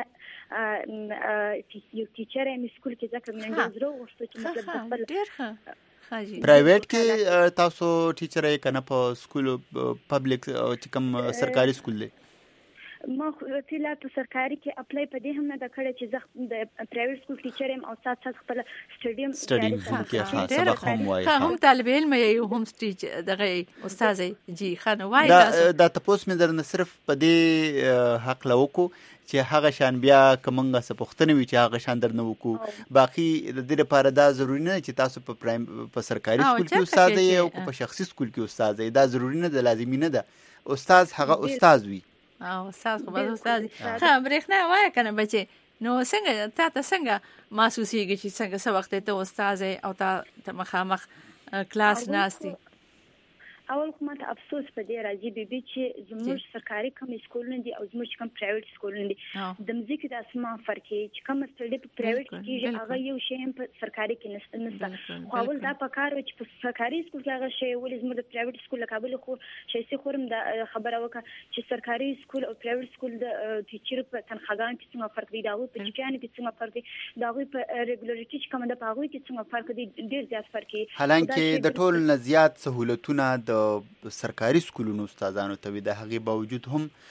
یو ټیچر یم سکول کې ځکه مې نن ډېر زړه وغوښتو چې مطلب زه خپل ډېر ښه پرایویټ کې تاسو ټیچر یې کنه په سکول پبلک چې کوم سرکاري سکول دی؟ ما فی الحال په سرکاري کې اپلای په دې هم نه ده کړې چې زه د پرایویټ سکول ټیچر یم او سات سات خپل سټډیم سټډیم هم کې ښه سبق هم وایي. ښه هم طالب علم یې هم ټیچر دغه استاد جی ښه نو وایي. دا دا تاسو مې درنه صرف په دې حق لوکو چې هغه شان بیا کومنګه څه پوښتنه وي چې هغه شان درنه وکړو. باقي د دې لپاره دا ضروري نه چې تاسو په پرایم په سرکاري سکول کې استاد یې او په شخصي سکول کې استاد یې. دا ضروري نه ده، لازمي نه ده. استاد هغه استاد وي. او استاد خو به استاد. ښه برېښنا وایه کنه بچې نو څنګه تا ته څنګه محسوسېږي چې څنګه څه وخت ته استاد او تا مخامخ کلاس ناستي؟ اول خو ماته افسوس په دې راځي بیبي چې زموږ سرکاري کوم سکولونه دي او زموږ کوم پرایویټ سکولونه دي د مځکې د اسمان فرق چې کوم سټډي په پرایویټ کې کېږي هغه یو شی هم په سرکاري کې نشته نشته. خو اول دا پکار و چې په سرکاري سکول کې هغه شی ولې زموږ د پرایویټ سکول له کابل خو شایسته خورم دا خبره وکړه چې سرکاري سکول او پرایویټ سکول د ټیچر په تنخواګانو کې څنګه فرق دی، دا په چکانو کې څنګه فرق دی، دا په ریګولریټي چې کوم د پاغوي کې څنګه فرق دی، ډیر زیات فرق دی. حالانکه د ټول نه زیات سہولتونه د سرکاري سکولونو استادانو ته وي، د هغې باوجود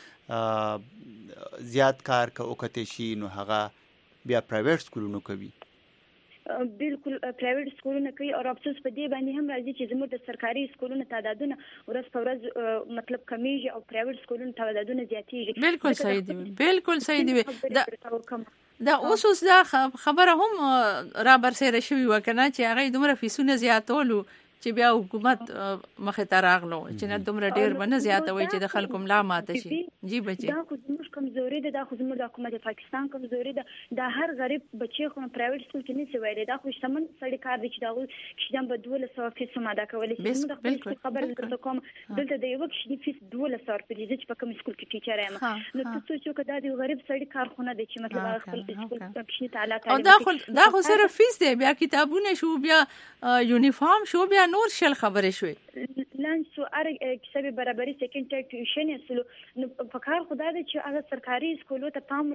هم زیات کار که وکړی شي نو هغه بیا پرایویټ سکولونو کوي. بالکل پرایویټ سکولونه کوي او افسوس په دې باندې هم راځي چې زموږ د سرکاري سکولونو تعدادونه ورځ په ورځ مطلب کمیږي او پرایویټ سکولونو تعدادونه زیاتېږي. بالکل صحیح دی، بالکل صحیح دی. دا اوس اوس دا خبره هم را برسېره شوې وه که نه چې هغه دومره فیسونه زیاتولو چې بیا حکومت مخې ته راغلو چې نه دومره ډېر به نه زیاتوي چې د خلکو ملا ماته شي. جی بچې دا خو زموږ کمزوري ده، دا خو زموږ د حکومت پاکستان کمزوري ده. دا هر غریب بچی خو پرایویټ سکول کې نشي ویلی، دا خو شتمن سړي کار دی چې د هغوی کشیدان به دولس سوه فیس هم ادا کولی شي. زموږ د خپل خبره درته کوم دلته د یوه کشیدي فیس دولس سوه روپۍ دی، زه چې په کوم سکول کې ټیچر یم. نو ته سوچ وکړه دا د یو غریب سړي کارخونه دی چې مطلب هغه خپل سکول کشني ته اعلی تعلیم کوي. دا خو صرف فیس دی، بیا کتابونه شو، بیا یونیفارم شو، بیا نور شل خبرې شوې. لانچ سو ار کسبه برابرۍ سیکنډ ټرک ټیوشن اصلو نو په کار خدای دې چې هغه سرکاري سکولو ته پام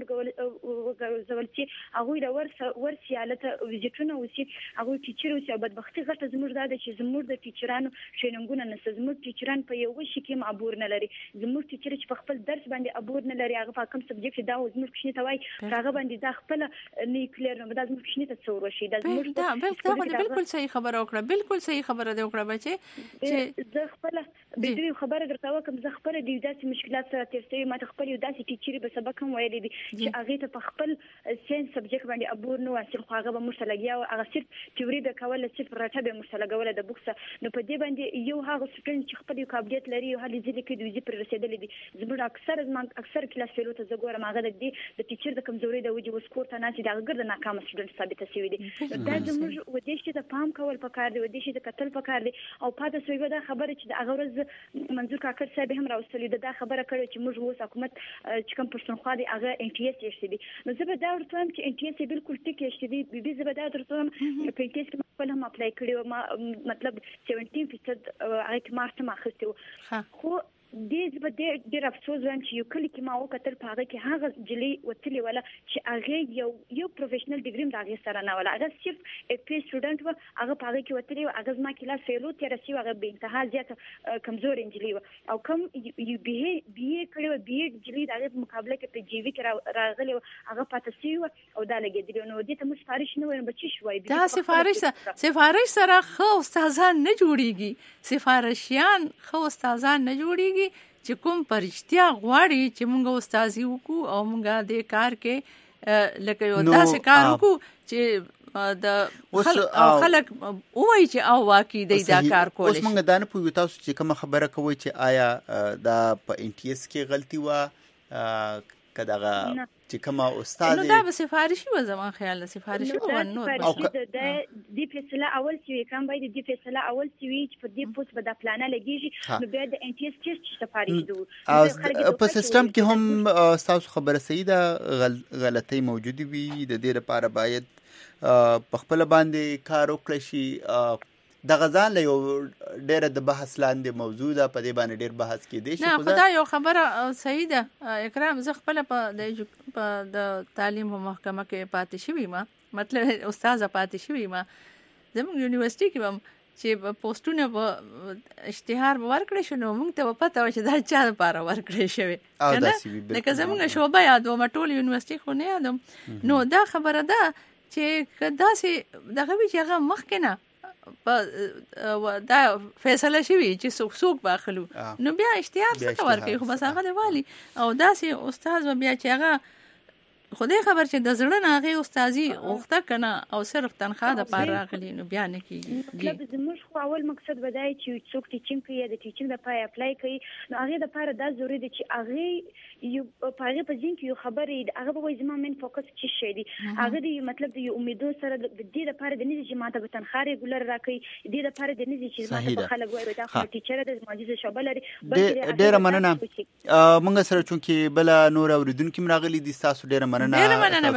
ورغول چې هغه د ورس ورسیالته ویزیټونه وسی هغه ټیچر وسی. بدبختی غټه زموږ دا چې زموږ د ټیچرانو ټریننګونه نشته، زموږ ټیچران په یو شي کې عبور نه لري، زموږ ټیچر چې په خپل درس باندې عبور نه لري، هغه په کوم سبجیکټ دا زموږ کښنی ته وای هغه باندې دا خپل نه کلیر نه دا زموږ کښنی ته څور شي. دا زموږ بالکل صحیح خبره وکړه، بالکل صحیح خبره دی وکړه بچي چې زه خپل د دې خبره درته وکم. زه خپل د داسې مشکلات سره تیر شوی، ما ته خپل یو داسې ټیچر به سبق هم ویلی دی چې هغه ته په خپل ساينس سبجیکټ باندې عبور نه واسي، خو هغه به موږ ته لګیا او هغه صرف تیوري به کوله، صرف راټه به موږ ته لګوله د بوکس. نو په دې باندې یو هغه سټوډنټ چې خپل یو قابلیت لري او هلي ځلې کې د ویزې پر رسیدلې دي، زموږ اکثر زما اکثر کلاس فیلو ته زه ګورم هغه د دې د ټیچر د کمزوري د وجې وسکور ته ناسي د هغه ګرد ناکامه سټوډنټ ثابته شوی دي. دا زموږ ودې شي ته پام کول پکار دی، ودې شي ته کتل پکار دی. او پاتې سوی دا خبره چې د هغه ورځ منظور کاکړ صاحب هم راوستلی د دا خبره کړې چې موږ اوس حکومت چې کوم پښتونخوا دی هغه ان ټي اس یې دي. نو زه به دا ورته وایم چې ان ټي اس بالکل ټیک یې دي. بي بي زه به دا درته وایم په ان ټي اس کې خپل هم اپلای کړی و، ما مطلب سبعتر فیصد هغه کې مارکس هم اخیستی و. خو دې به ډېر افسوس وایم چې یو کلي کې ما وکتل په هغه کې هغه نجلۍ وتلې وله چې هغې یو یو پروفیشنل ډیګري هم د هغې سره نه وله، هغه صرف اف پی سټوډنټ وه، هغه په هغې کې وتلې وه. هغه زما کلاس فیلو تېره شوې وه، هغه بې انتها زیاته کمزورې نجلۍ وه. او کوم یو بي اې کړې وه، بي اې نجلۍ د هغې په مقابله کې په جي وي کې راغلې وه، هغه پاته شوې وه او دا لګېدلې وه. نو دې ته موږ سفارش نه وایو، به څه شو وایو؟ دا سفارش سفارش سره ښه استادان نه جوړېږي، سفارشیان ښه استادان نه جوړېږي چې کوم پرشتیا غواړي چې مونږ استازي وکړو او مونږ دې کار کې لکه یو داسې کار وکړو چې د خلک وایي چې او واقعي دی دا کار کولی اوس موږ دا نه پوهیږو تاسو چې کومه خبره کوئ چې آیا دا په ان ټي اس کې غلطي وه که دغه چې کومه استاد نو دا به سفارشي وه زما خیال ده سفارشي به نور د فیصله اول چې کوم باید د فیصله اول چې چې په دې پوسټ به د پلانه لګیږي نو بیا د ان ټي اس ټیسټ سفارشي دوه په سیستم کې هم تاسو خبره صحیح ده غلطۍ موجودې وي د دې لپاره باید په خپل باندې کار وکړی شي د غزان له یو ډیره د بحث لاندې موضوع ده په دې باندې ډیر بحث کېدی شي نه خو دا یو خبره صحیح ده اکرام زه خپله په د تعلیم په محکمه کې پاتې شوې یم مطلب استاذه پاتې شوې یم زموږ یونیورسټي کې به هم چې پوسټونه به اشتهار به ورکړی شو نو موږ ته به پته وه چې دا چا دپاره ورکړی شوې لکه زموږ شعبه یادوم ټول یونیورسټي خو نه یادوم نو دا خبره ده چې که داسې دغه وي چې هغه مخکې نه دا فیصله شوي چې څوک څوک به اخلو نو بیا اشتهار څه ورکوي خو بس هغه دی والي او داسې استاد به بیا چې هغه خدای خبر چې د زړه نه هغې استازي غوښته که نه او صرف تنخواه دپاره راغلي نو بیا نه کېږي مطلب زموږ خو اول مقصد به دا وي چې څوک ټیچینګ کوي یا د ټیچینګ دپاره اپلای کوي نو هغې دپاره دا ضروري دی چې هغې یو په هغې په ذهن کې یو خبرې هغه به وایي زما مین فوکس څه شی دی هغه د مطلب د یو امیدو سره د دې دپاره د نه دي چې ما ته به تنخواه ریګولر راکوي دې دپاره د نه دي چې ما ته به خلک وایي دا خو ټیچره ده زما جزه شعبه لري ډېره مننه موږ سره چونکې بله نور اورېدونکي هم راغلي دي ستاسو ډېره مننه ډېره مننه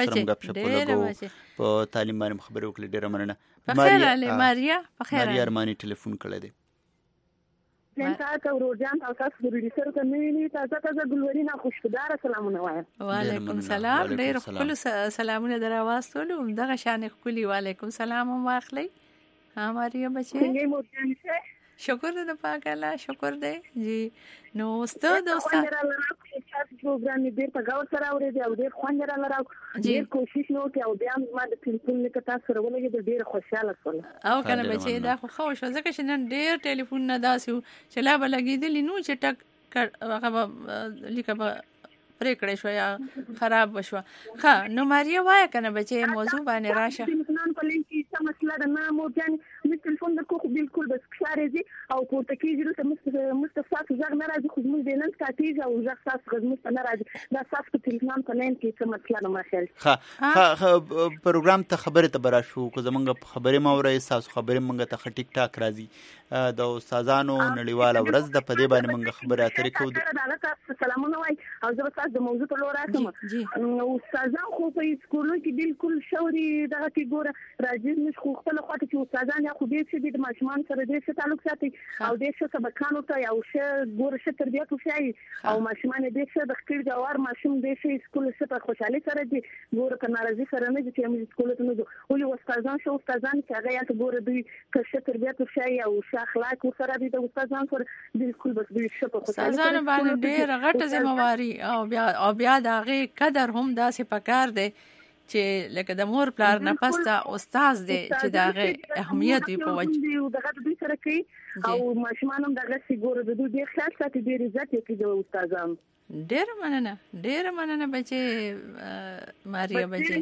په تعلیم باندې خبرې وکړې ډېره مننه پخیر علي ماریا پخیر ماریا ارماني ټلیفون کړی دی نن تاسو ورورجان او تاسو د ریډیسر ته نه نه تاسو ته ګلورينا خوشبدار سلامونه وایم وعلیکم سلام ډېر خپل سلامونه درواستلو دغه شان خپل وعلیکم سلام واخلي ها ماریا بچي څنګه مورجان شه شکر دې پاک الله شکر دې جی نو استاد استاد پروګرام دې په گاو سره اورې او دې خوند را لراو ډېر کوشش نو کې او بیا ما د ټلیفون نه کتا سره ولګې ډېر خوشاله شول او کنه بچي دا خو خو شو ځکه چې نن ډېر ټلیفون نه داسو چې لا بلګېدلی نو چې ټک هغه لیکه پرې کړې شو یا خراب وشو ها نو ماریا وای کنه بچي موضوع باندې راشه ټلیفون په لین کې څه مسله ده نه مو ځان می ټلیفون د کوخ بالکل بس ښکارېږي او پورته کېږي ته مصطفی زغ نه راځي خو موږ د نن کاتیږي او زغ تاسو خدمت نه راځي دا تاسو په ټلیفون په لین کې څه مسله نه مخال ها ها پروګرام ته خبره ته برا شو کو زمونږ خبره ما ورې تاسو خبره مونږ ته ټیک ټاک راځي د استادانو نړیواله ورځ د پدې باندې مونږ خبره اترې کوو سلامونه وای او زه تاسو د موضوع په لور راځم نو استادان خو په سکولو کې بالکل شوري دغه کې ګوره راځي نش خو خپل خاطر چې استادان یا خو دې چې د ماشومان سره دې څه تعلق ساتي او دې څه سبقانو ته یو څه ګوره څه تربیت وشي او ماشومان دې څه د خپل جوار ماشوم دې څه سکول څه په خوشحالي سره دي ګوره کنه راځي سره نه چې موږ سکول ته نه ځو ولې استادان شو استادان چې هغه یا ګوره دوی څه تربیت وشي او څه اخلاق سره دي د استادان سره بالکل بس دوی څه په خوشحالي استادان باندې ډېر غټه ذمہواری او بیا او بیا د هغې قدر هم داسې پکار دی چې لکه د مور پلار نه پسته استاد دی چې د هغې اهمیت وي په وجه دغه دوی سره کوي او ماشومان هم دغه سي ګوره د دوی ډېر خیال ساتي ډېر عزت یې کوي د استادان ډېره مننه ډېره مننه بچې ماریا بچې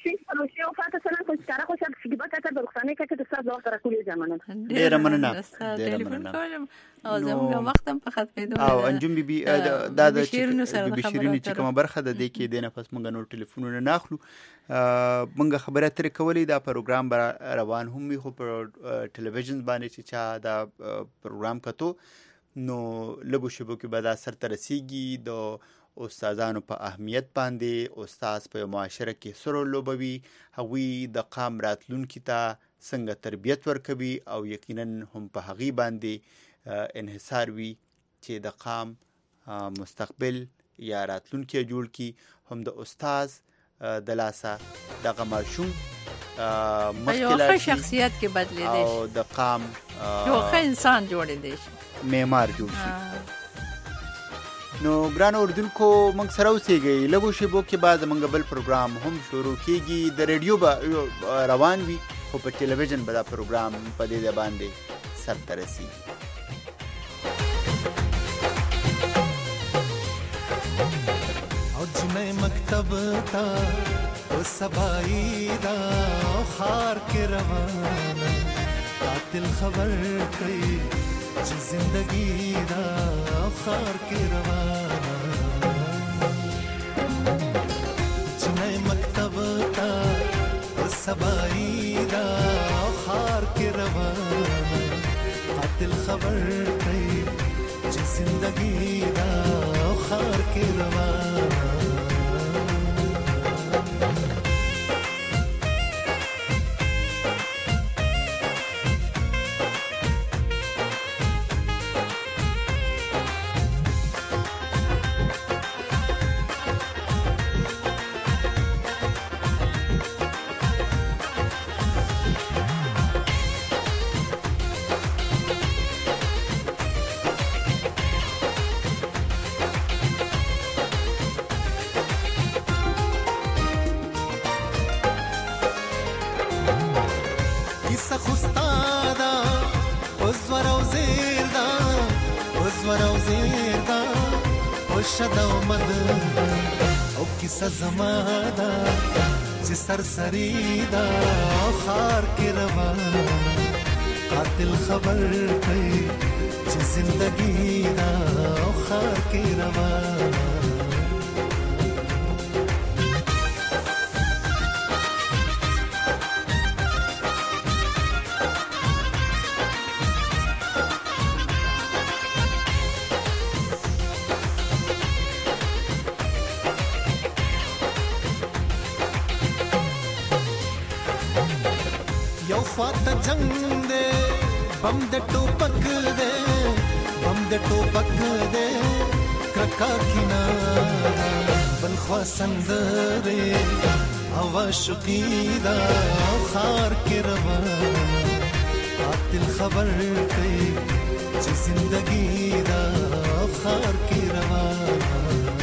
ډېره مننه ټلیفون کولم او زموږ وخت هم په ختمېدو او انجم بیبي دا د بیبي شیرینو چې کومه برخه ده دې کې دی نه پس موږ نور ټلیفونونه نه اخلو موږ خبره ترې کولې دا پروګرام به روان هم وي خو په ټلویزیون باندې چې چا دا پروګرام کتو نو لږو شبو کې به دا سرته رسیږي د استادانو په اهمیت باندې استاد په معاشره کې څه رول لوبوي هغوی د قام راتلونکي ته څنګه تربیت ورکوي او یقینا هم په هغې باندې انحصار وي چې د قام مستقبل یا راتلونکی جوړ کړي هم د استاد د لاسه دغه ماشوم مخکې لاړ شي شخصیت کې بدلېدی او د قام یو ښه انسان جوړېدی شي معمار جوړ شي نو ګرانو اردوونکو موږ سره اوسېږئ لږو شیبو کې بعد زموږ بل پروګرام هم شروع کېږي د ریډیو به روان وي خو په ټلویزیون به دا پروګرام په دې ځای باندې سرته رسېږي और मैं मकता مکتب تا او سبایی دا خار کې روانه قاتل خبر کوي چې زندگی دا خار کې روانه جنای مکتب تا او سبایی دا خار کې روانه قاتل خبر کوي چې زندگی دا خار کې روانه زمادا چې سرسری دا خار کې روانه قاتل خبر کوي چې زندگی دا خار کې روانه जंग दे बम दे टोपक दे बम दे टोपक दे क्रका किनारा बलखवा संदरे हवा शुकीदा खार के रवाना قاتل खबर कोई چې जिंदगी دا खार के रवाना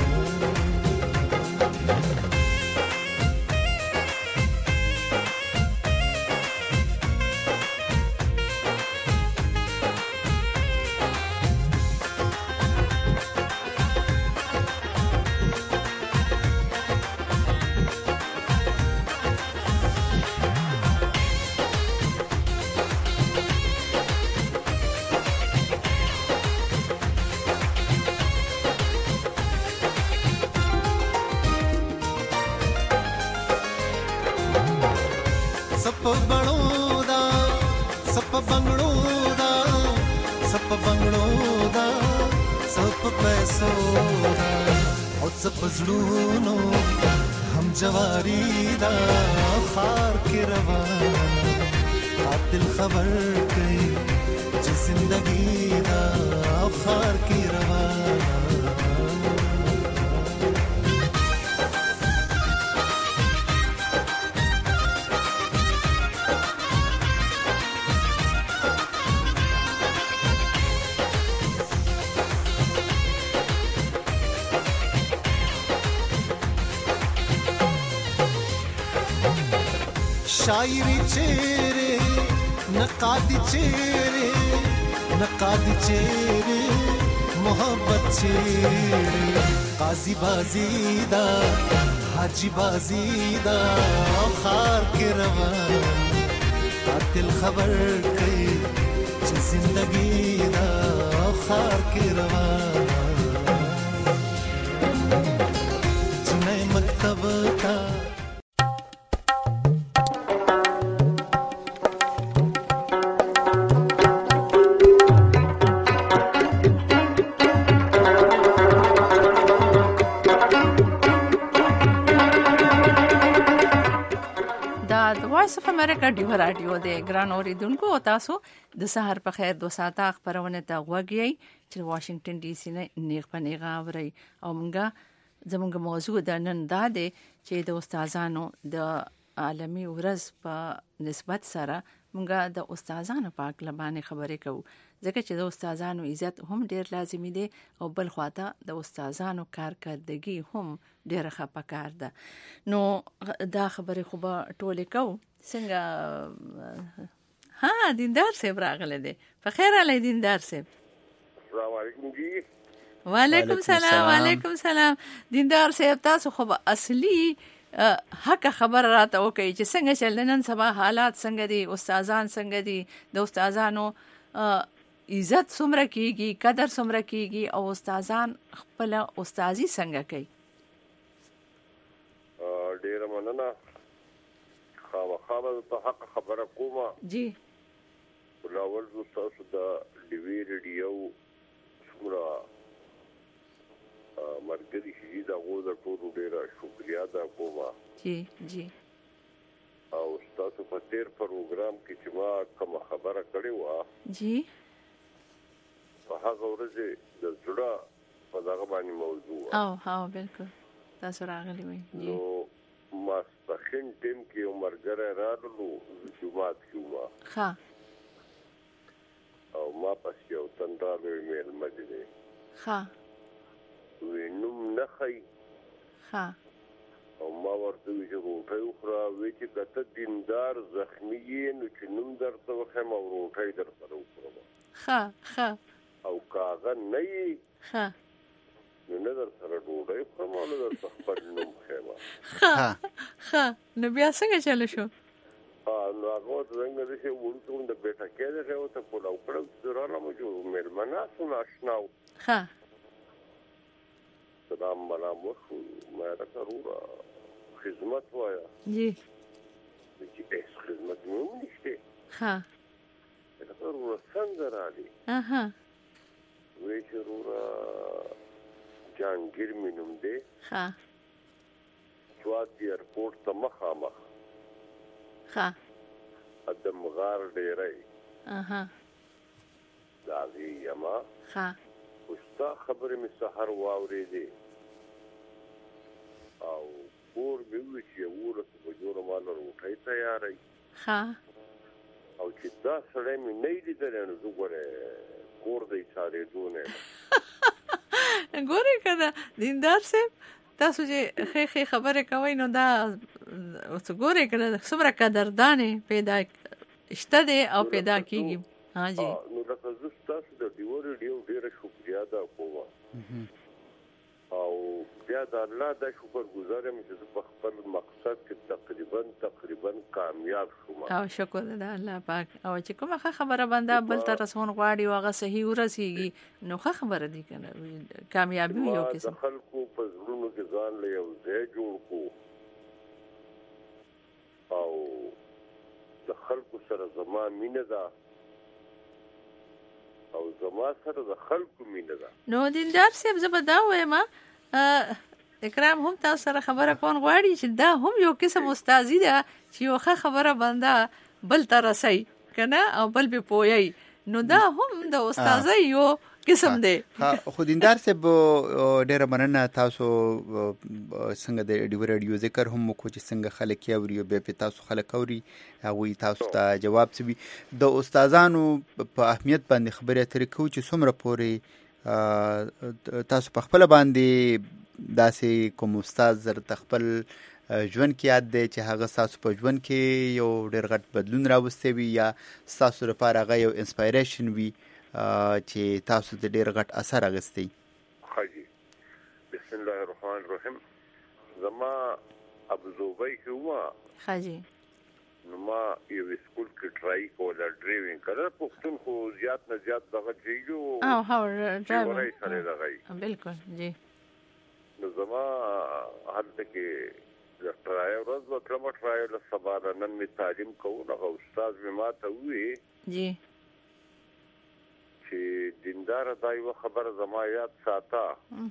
सप बणो दा सप बंगड़ो दा सप बंगड़ो दा सप पैसो दा और सप जलूनो हम जवारी दा खार के रवाना قاتل खबर कोई जो जिंदगी दा खार के रवाना शायरी चेहरे नकादी चेहरे नकादी चेहरे मोहब्बत चेहरे काजी बाजीदा हाजी बाजीदा खार के रवाना قاتل खबर कोई जो जिंदगी दा खार के रवाना जिन्हें मकतब का وایس اف امریکا ډیو رادیو د ګران اوریدونکو تاسو د سحر په خیر دو ساعته خبرونه ته وګورئ چې واشنگټن ډي سي نه نیغ په نیغه اوري او موږ زموږ موضوع د نن دا دی چې د استادانو د عالمي ورځ په نسبت سره موږ د استادانو په اړه باندې خبرې کوو ځکه چې د استادانو عزت هم ډیر لازمي دی او بل خواته د استادانو کارکردګي هم ډیر ښه پکار ده نو دا خبرې خو به ټولې کوو څنګه ها دیندار صاحب راغله دي په خیر علي دیندار صاحب السلام علیکم جی وعلیکم سلام. وعلیکم سلام. دیندار صاحب تاسو خو اصلي حق خبر راته وکړي چې څنګه چل نن سبا حالات څنګه دي، استادان څنګه دي، د استادانو عزت څومره کیږي، قدر څومره کیږي، او استادان خپل استادي څنګه کوي؟ ډیره مننه. خامخا ته حق خبره کومه. جی بلاول زه تاسو د ډیوی ریډیو څومره مرګري شي دا غو د ټولو ډیره شکریا ده کومه. جی جی او تاسو په تیر پروګرام کې چې ما کوم خبره کړې و جی په هغه ورځ د زړه په دغه باندې موضوع او ها بالکل تاسو راغلی وي. نو ما سپخین ټیم کې عمرګره راغلو جمعات کې ما ها او ما پس یو تنداله ایمیل مجلې ها وینم نه خي ها او ما ورته وی چې روټي خورا وی چې کته دیندار زخمی نو چې نوم درته وخم او روټي درته وخورم. ها ها او کاغه نه ها نو نه در سره ډوډۍ خورم او نه درته خپل نوم خېما. ها ها نو بیا څنګه چل شو؟ ها نو هغه څنګه دې چې ورته د بیٹا کې ده او ته په لو کړو زرانه مو جو مېلمنا سم آشناو. ها سلام ملام وشو ما راکړو خدمت وایا. جی چې اس خدمت مو نشته. ها راکړو څنګه راځي. اها وې شروع جانگیر مینوم دی. ها سواد ایرپورټ ته مخامخ. ها ادم غار ډیرای. اها داوی یما. ها وستا خبره می سحر واورې دي او کور به وی چې ورته په جوړ مال وروټي تیارای. ها او چې دا سره می نه دي درنه زګوره کور دې ساره دونه ګورې کړه دیندار صاحب تاسو چې خې خې خبره کوي نو دا ګورې کړه څومره قدردانې پیدا شته دي او پیدا کیږي. ها جی نو لکه زه تاسو د ډیو ریډیو ډیره شکریا ده کوم او بیا د الله د شکر گزارم چې په خپل مقصد کې تقریبا تقریبا کامیاب شوم. او شکر ده الله پاک. او چې کومه خبره باندې بل تر رسون غواړي واغه صحیح ورسیږي نو خبره دي کنه کامیابی یو قسم خلکو په زړونو کې ځان له یو ځای جوړ کو او د خلکو سره زما مینه ده او زما سره د خلکو مینه ده. نو دیندار صاحب زبدا وایم اکرام هم تاسو سره خبره کون غواړي چې دا هم یو قسم استادی ده چې یو خبره بنده بل تر رسي کنه او بل به پوي نو دا هم د استادۍ یو قسم دی. خو دیندار صاحب ډېر مننه تاسو څنګه د ډیو ریډیو ذکر هم کو چې څنګه خلک یوري به په تاسو خلک اوري هغه تاسو ته جواب سوي د استادانو په اهمیت باندې خبره ترې کو چې څومره پوري تاسو په خپل باندې داسې کوم استاد زر تخپل ژوند کې یاد دی چې هغه تاسو په ژوند کې یو ډېر غټ بدلون راوستي وي یا تاسو لپاره هغه یو انسپایریشن وي چې تاسو د ډېر غټ اثر اغستی؟ خاجي بسم الله الرحمن الرحیم. زما ابزوبای کې وما خاجي نو ما یو سکول کې ټرای کوله ډرایوینګ کړه. پښتون خو زیات نه زیات دغه چیزو او هاو ډرایور سره دغه بالکل جی. نو زما هلته کې د ټرای ورځ وکړم ټرای له سبا نن می تعلیم کوو نو استاد می ماته وی جی چې دیندار دای و خبر زما یاد ساته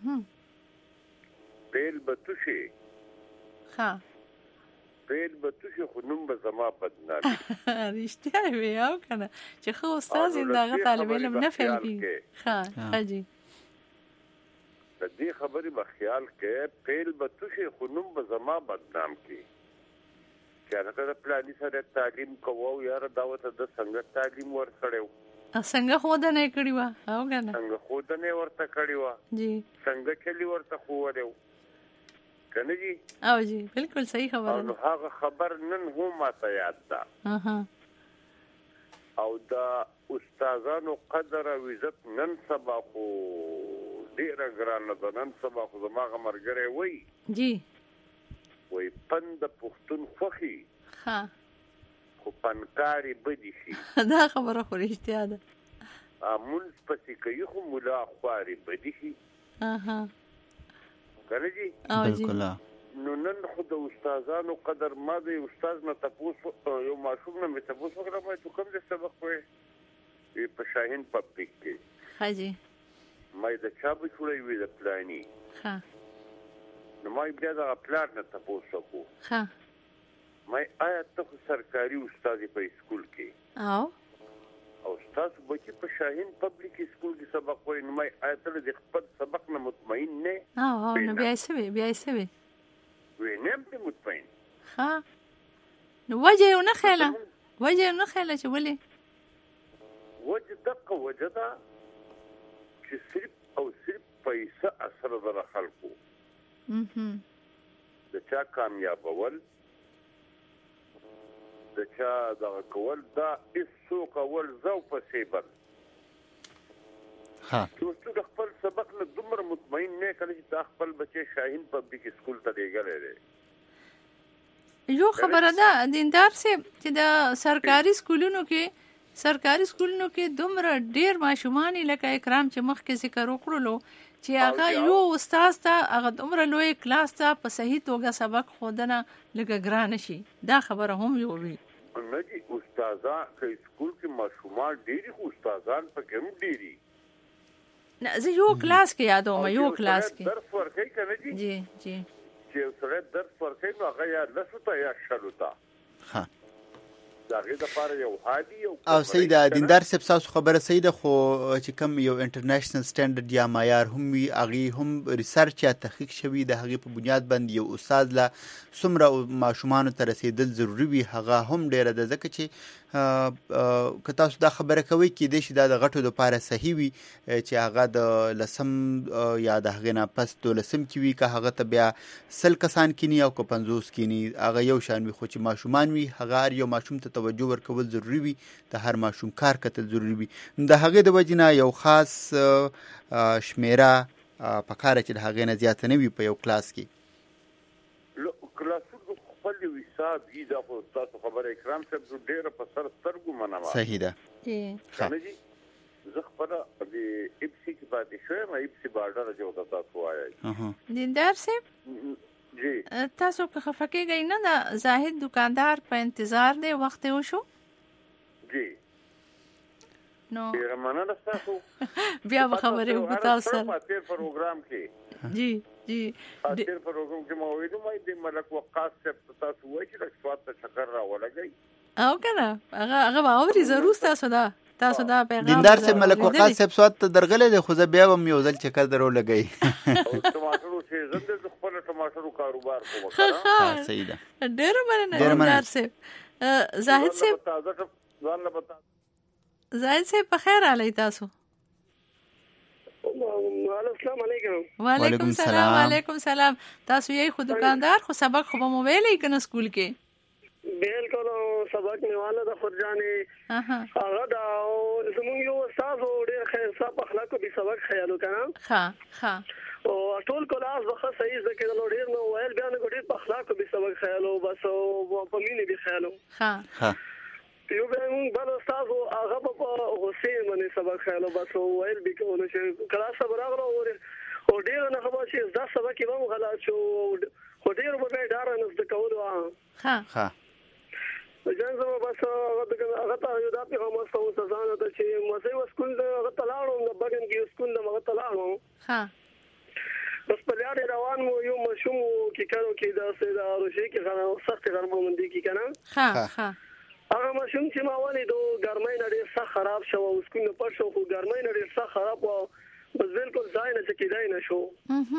پیل بتوشي. ها پیل بتوشي خو نوم به زما بدنامي رښتیا وی او کنه چې خو استاد زندګی طالب علم نه فعل کی. ها حاجی د دې خبرې په خیال کې پیل بتوشي خو نوم به زما بدنام کی. چې هغه د پلاني سره تعلیم کوو یار داوته د څنګه تعلیم ورسړیو څنګه خود نه کړی و او کنه څنګه خود نه ورته کړی و جی څنګه چلی ورته خو وړو کنه جی. او جی بالکل صحیح خبره ده. هغه خبر نن هم ماته یاد ده. اها او دا استادانو قدر او عزت نن سبا خو ډېره ګرانه ده نن سبا خو زما هغه ملګری وایي جی وایي پند د پښتون خوښي ښه خو پنکارې بدې شي دا خبره خو رښتیا ده مونځ پسې کوي خو ملا خوارې بدې شي که نه جي بلکل نو نن خو د استادانو قدر ما د یو استاد نه تپوس یو ماشوم نه مې تپوس وکړه ما ته کوم ځای سبق وایې په شاهین پبلیک کې ښه جي ما د چا بچوړی وي د پلاني ښه نو ما بیا دغه پلار نه تپوس وکړو ښه ما آیا ته خو سرکاري استاد په اسکول کې او او ستاسو بچي په شاهین پبلیک اسکول کې سبق وایي نو ما آیا ته د خپل سبق نه مطمئن نه او او نو بیا یې څه وی بیا یې څه وی وی نه یم پرې مطمئن ښه نو وجه یې ونه ښیله وجه یې ونه ښیله چې ولې وجه دقه وجه ده چې صرف او صرف پیسه اثر ده د خلکو د چا کامیابول د چا دغه کول دا هېڅوک اول زه او پسې بل چې اوس ته د خپل سبق نه دومره مطمئن نه کله چې تا خپل بچی شاهین پبلیک اسکول ته لېږلی دی یو خبره ده دیندار صاحب چې د سرکاري سکولونو کې سرکاري سکولونو کې دومره ډېر ماشومان لکه اکرام چې مخکې ذکر وکړلو چې هغه یو استاد ته هغه دومره لوی کلاس ته په صحیح توګه سبق ښودنه لږه ګرانه شي دا خبره هم یو وي نه جي استادان که سکول کې ماشومان ډېري خو استادان پکې هم ډېري نه زه یو کلاس کې یادوم یو کلاس کې درس ورکوي که نه جي جی جی چې یو سړی درس ورکوي نو هغه یا لسو ته یا شلو ته او صحیح ده دیندار صاحب تاسو خبره صحیح ده خو چې کوم یو انټرنیشنل سټانډرډ یا معیار هم وي هغه هم ریسرچ یا تحقیق شوی د هغه په بنیاد باندې یو استاد لا څومره ماشومان ته رسیدل ضروری وي هغه هم ډیره ده ځکه چې که تاسو دا خبره کوي کې د شي دا د غټو لپاره صحیح وي چې هغه د لسم یا د هغه نه پس د لسم کې وي که هغه ته بیا سل کسان کینی او که پنځوس کینی هغه یو شان وي خو چې ماشومان وي هغه هر یو ماشوم ته توجه ورکول ضروری وي د هر ماشوم کار کتل ضروری وي د هغه د وجې نه یو خاص شمیره په کار چې د هغه نه زیات نه وي په یو کلاس کې خپل حساب یې دا خو تاسو خبره اکرام صاحب ډېره په سر سترګو منمه صحیح ده کنه جي زه خپله د اپسي کې پاتې شویم اپسي بارډر چې ورته تاسو وایئ دیندار صاحب جی تاسو که خفه کېږئ نه د زاهد دکاندار په انتظار دی وخت یې وشو جی نو ډېره مننه ستاسو بیا به خبرې وکړو تاسو سره په تېر پروګرام کې جی جی تیر پروګرام کې مو ویلو مې د ملک وقاص صاحب تاسو وایي چې لږ سواد ته چکر راولګئ او کنه هغه هغه اوري ضرور تاسو دا تاسو دا پیغام دیندار صاحب ملک وقاص صاحب سواد ته درغلې دی خو زه بیا هم یو ځل چکر درو لګئ او ټماټرو چې زنده د خپل ټماټرو کاروبار کوم ها صحیح ده ډېر مننه دیندار صاحب زاهد صاحب ځان له پتا زاهد صاحب په خیر علي تاسو السلام علیکم وعلیکم السلام وعلیکم السلام تاسو یې خو دکاندار خو سبق خو به مو ویلې کنه سکول کې بالکل سبق نیواله د خرجانې هغه دا زموږ یو استاد ډېر خیر صاحب اخلاق به سبق خیالو کنه ها ها او ټول کلاس به صحیح ځکه نو ډېر نو ویل بیا نه ډېر اخلاق به سبق خیالو بس په مینه به خیالو ها ها یو به موږ بل استاد هغه په غوسه باندې سبق خیالو بس ویل به کوو چې کلاس برابر او ډېر نه خبر چې دا سبق یې هم غلط شو خو ډېر به ډار نه زده کولو ها ها ځان زما بس هغه ته یو دا پیغام واستو ځان ته چې مزه وسکول هغه تلاړو د بګن کې سکول هغه تلاړو ها بس په لاره روان مو یو مشوم کې کارو کې دا سره روشي کې غره سخت غرمه مندي کې کنه ها ها هغه مشوم چې ما ولې دو ګرمۍ نړۍ سخت خراب شو او سکول نه پښو خو ګرمۍ نړۍ سخت خراب و بس بالکل ځای نه چې کېدای نه شو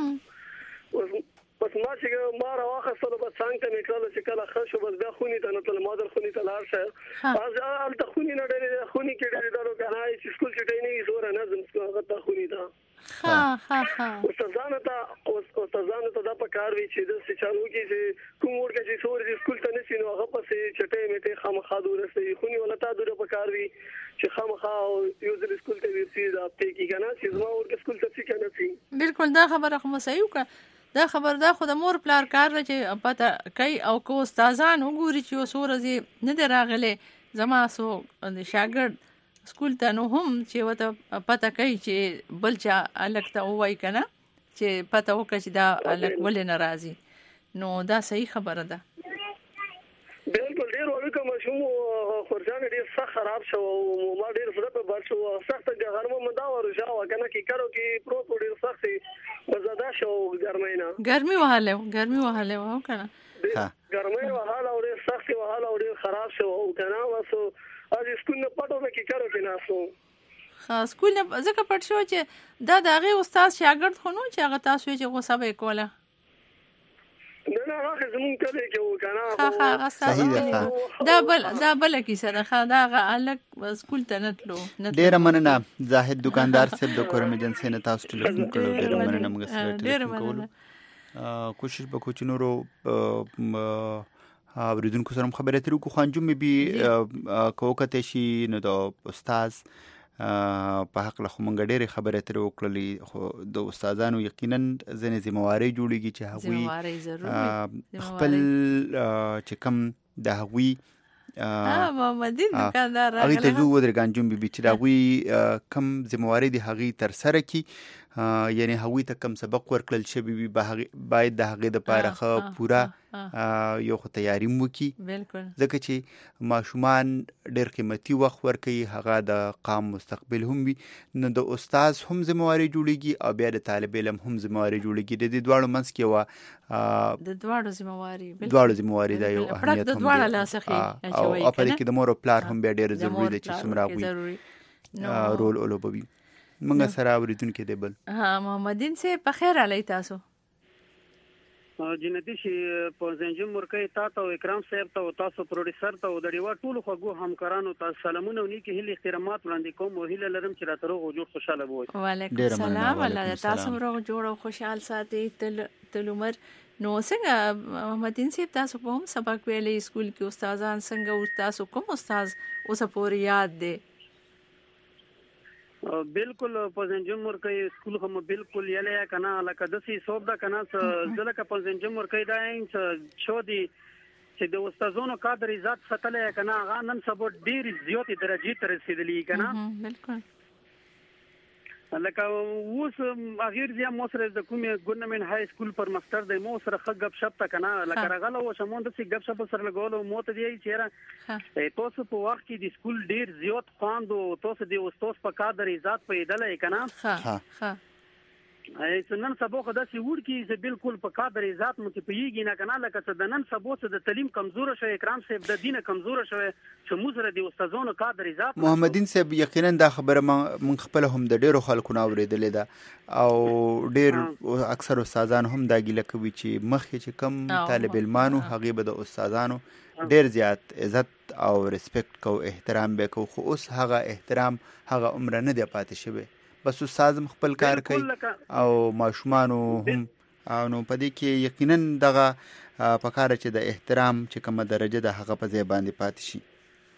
بس ما چې ما راوخصله بس څنګه مې کړل چې کله خښو بس بیا خونی ته نه تل مادر خونی ته لاړ شه از ال ته خونی نه ډېر خونی کې ډېر درو کنه چې سکول چې ټینې زور نه زم څنګه ته خونی ته ها ها ها استادانو ته استادانو ته دا په کار وی چې د چالو کې چې کوم ورګه چې سور دي سکول ته نشي نو هغه پسې چټې میته خامخا دورسته خونی ولا تا دوره په کار وی چې خامخا یو ځل سکول ته ورسي دا ته کې کنه چې زما ورګه سکول ته څه کنه سي بالکل دا خبره خو صحیح وکړه دا خبر دا خو د مور پلار کار دی چې پته کوي او کو استادان وګوري چې اوس ورځې نه دی راغلی زما سو د شاګرد سکول ته نو هم چې وته پته کوي چې بل چا الګ ته وای کنه چې پته وکړي چې دا الګ ولې ناراضي نو دا صحیح خبره ده بالکل ډیر وړو کوم شوم خورجان ډیر سخت خراب شو ما ډیر زړه په بار شو سخت ګرمه مدا ورجا وکنه کی کړو کی پروت ډیر سخت مزدا شو ګرمینا ګرمي وهاله ګرمي وهاله و کنه ها ګرمي وهاله ډیر سخت وهاله ډیر خراب شو کنه واسو از سکول نه پټو نه کی کړو کې ناسو خاص سکول نه ځکه پټ شو چې دا دغه استاد شاګرد خو نو چې هغه تاسو چې غوسه به کوله نه نه هغه زمون کله کې و کنه ها ها صحیح ده دا بل دا بل کې سره خا دا هغه الګ سکول ته نتلو ډیر مننه زاهد دکاندار صاحب د کورم ایجنسی نه تاسو ټلیفون کړو ډیر مننه موږ سره ټلیفون کولو کوشش وکړو چې نورو اوریدونکو سره خبرې ترې کو خانجوم به کوکته شي نو د استاد په حق له خمنګ ډېرې خبرې ترې وکړلې خو د استادانو یقینا ځنې ذمہواری جوړیږي چې هغوی خپل چې کم د هغوی ها محمدین دکاندار راغله هغه ته زو ودرګانجوم به چې هغوی کم ذمہواری دی هغوی تر سره کی یعنی هغوی ته کم سبق ورکړل شوی باید د هغې دپاره ښه پوره یو خو تیاری مو وکړي ځکه چې ماشومان ډېر قیمتي وخت ورکوي هغه د قام مستقبل هم وي نو د استاذ هم ذمہواری جوړیږي او بیا د طالب علم هم ذمہواری جوړیږي د دې دواړو منځ کې یوه د دواړو ذمہواری دواړو ذمہواری دا یو اهمیت هم دی او په دې کې د مور او پلار هم بیا ډېر ضروري دی چې څومره هغوی رول ولوبوي منګه سره اوریدونکو دی بل ها محمدین سه په خیر علی تاسو جنتی شي په زنجم ورکې تا ته اکرام صاحب ته تاسو پروډوسر ته د ډیوا ټول خوګو همکارانو ته سلامونه ونی کې هلي احترامات وړاندې کوم او هله لرم چې راترو جوړ خوشاله وي وعلیکم السلام الله تاسو روغ جوړ او خوشحال ساتي تل تل عمر نو څنګه محمدین صاحب تاسو په هم سبق ویلې سکول کې استادان څنګه او تاسو کوم استاد اوس پورې یاد دی بالکل په زنجم ورکې سکول هم بالکل یله کنه لکه دسي صوب دا کنه ځلکه په زنجم ورکې دا چې شو دي چې د استادونو قدر عزت ستلې کنه هغه نن سبا ډیر زیاتې درجه ته رسیدلې کنه بالکل لکه اوس اخیر زیا مو سره د کومه ګورنمنت های سکول پر مستر د مو سره خګ غب شپ تا کنه لکه راغله و شمون د سی غب شپ سره لګول مو ته دی چیرې تاسو په وخت کې د سکول ډیر زیات خواندو تاسو د استاد په قدر عزت پیدلې کنه ها ها ای نن سبا خدا سی وړ کی چې بالکل په قدر عزت مو کې پیږي نه کنه لکه چې د نن سبا څخه د تعلیم کمزور شوی اکرام صاحب د دین کمزور شوی چې مو سره د استادانو قدر عزت محمدین صاحب یقینا دا خبره مونږ خپل هم د ډیرو خلکو نه اوریدلې ده او ډیر اکثر استادان هم دا ګیله کوي چې مخکې چې کم طالب علمانو هغه به د استادانو ډیر زیات عزت او ریسپیکټ کو احترام به کو خو اوس هغه احترام هغه عمر نه دی پاتې شوی بس استاد خپل کار کوي او ماشومانو هم نو په دې کې یقینا دغه پکاره چې د احترام چې کومه درجه د هغه په ځای باندې پاتې شي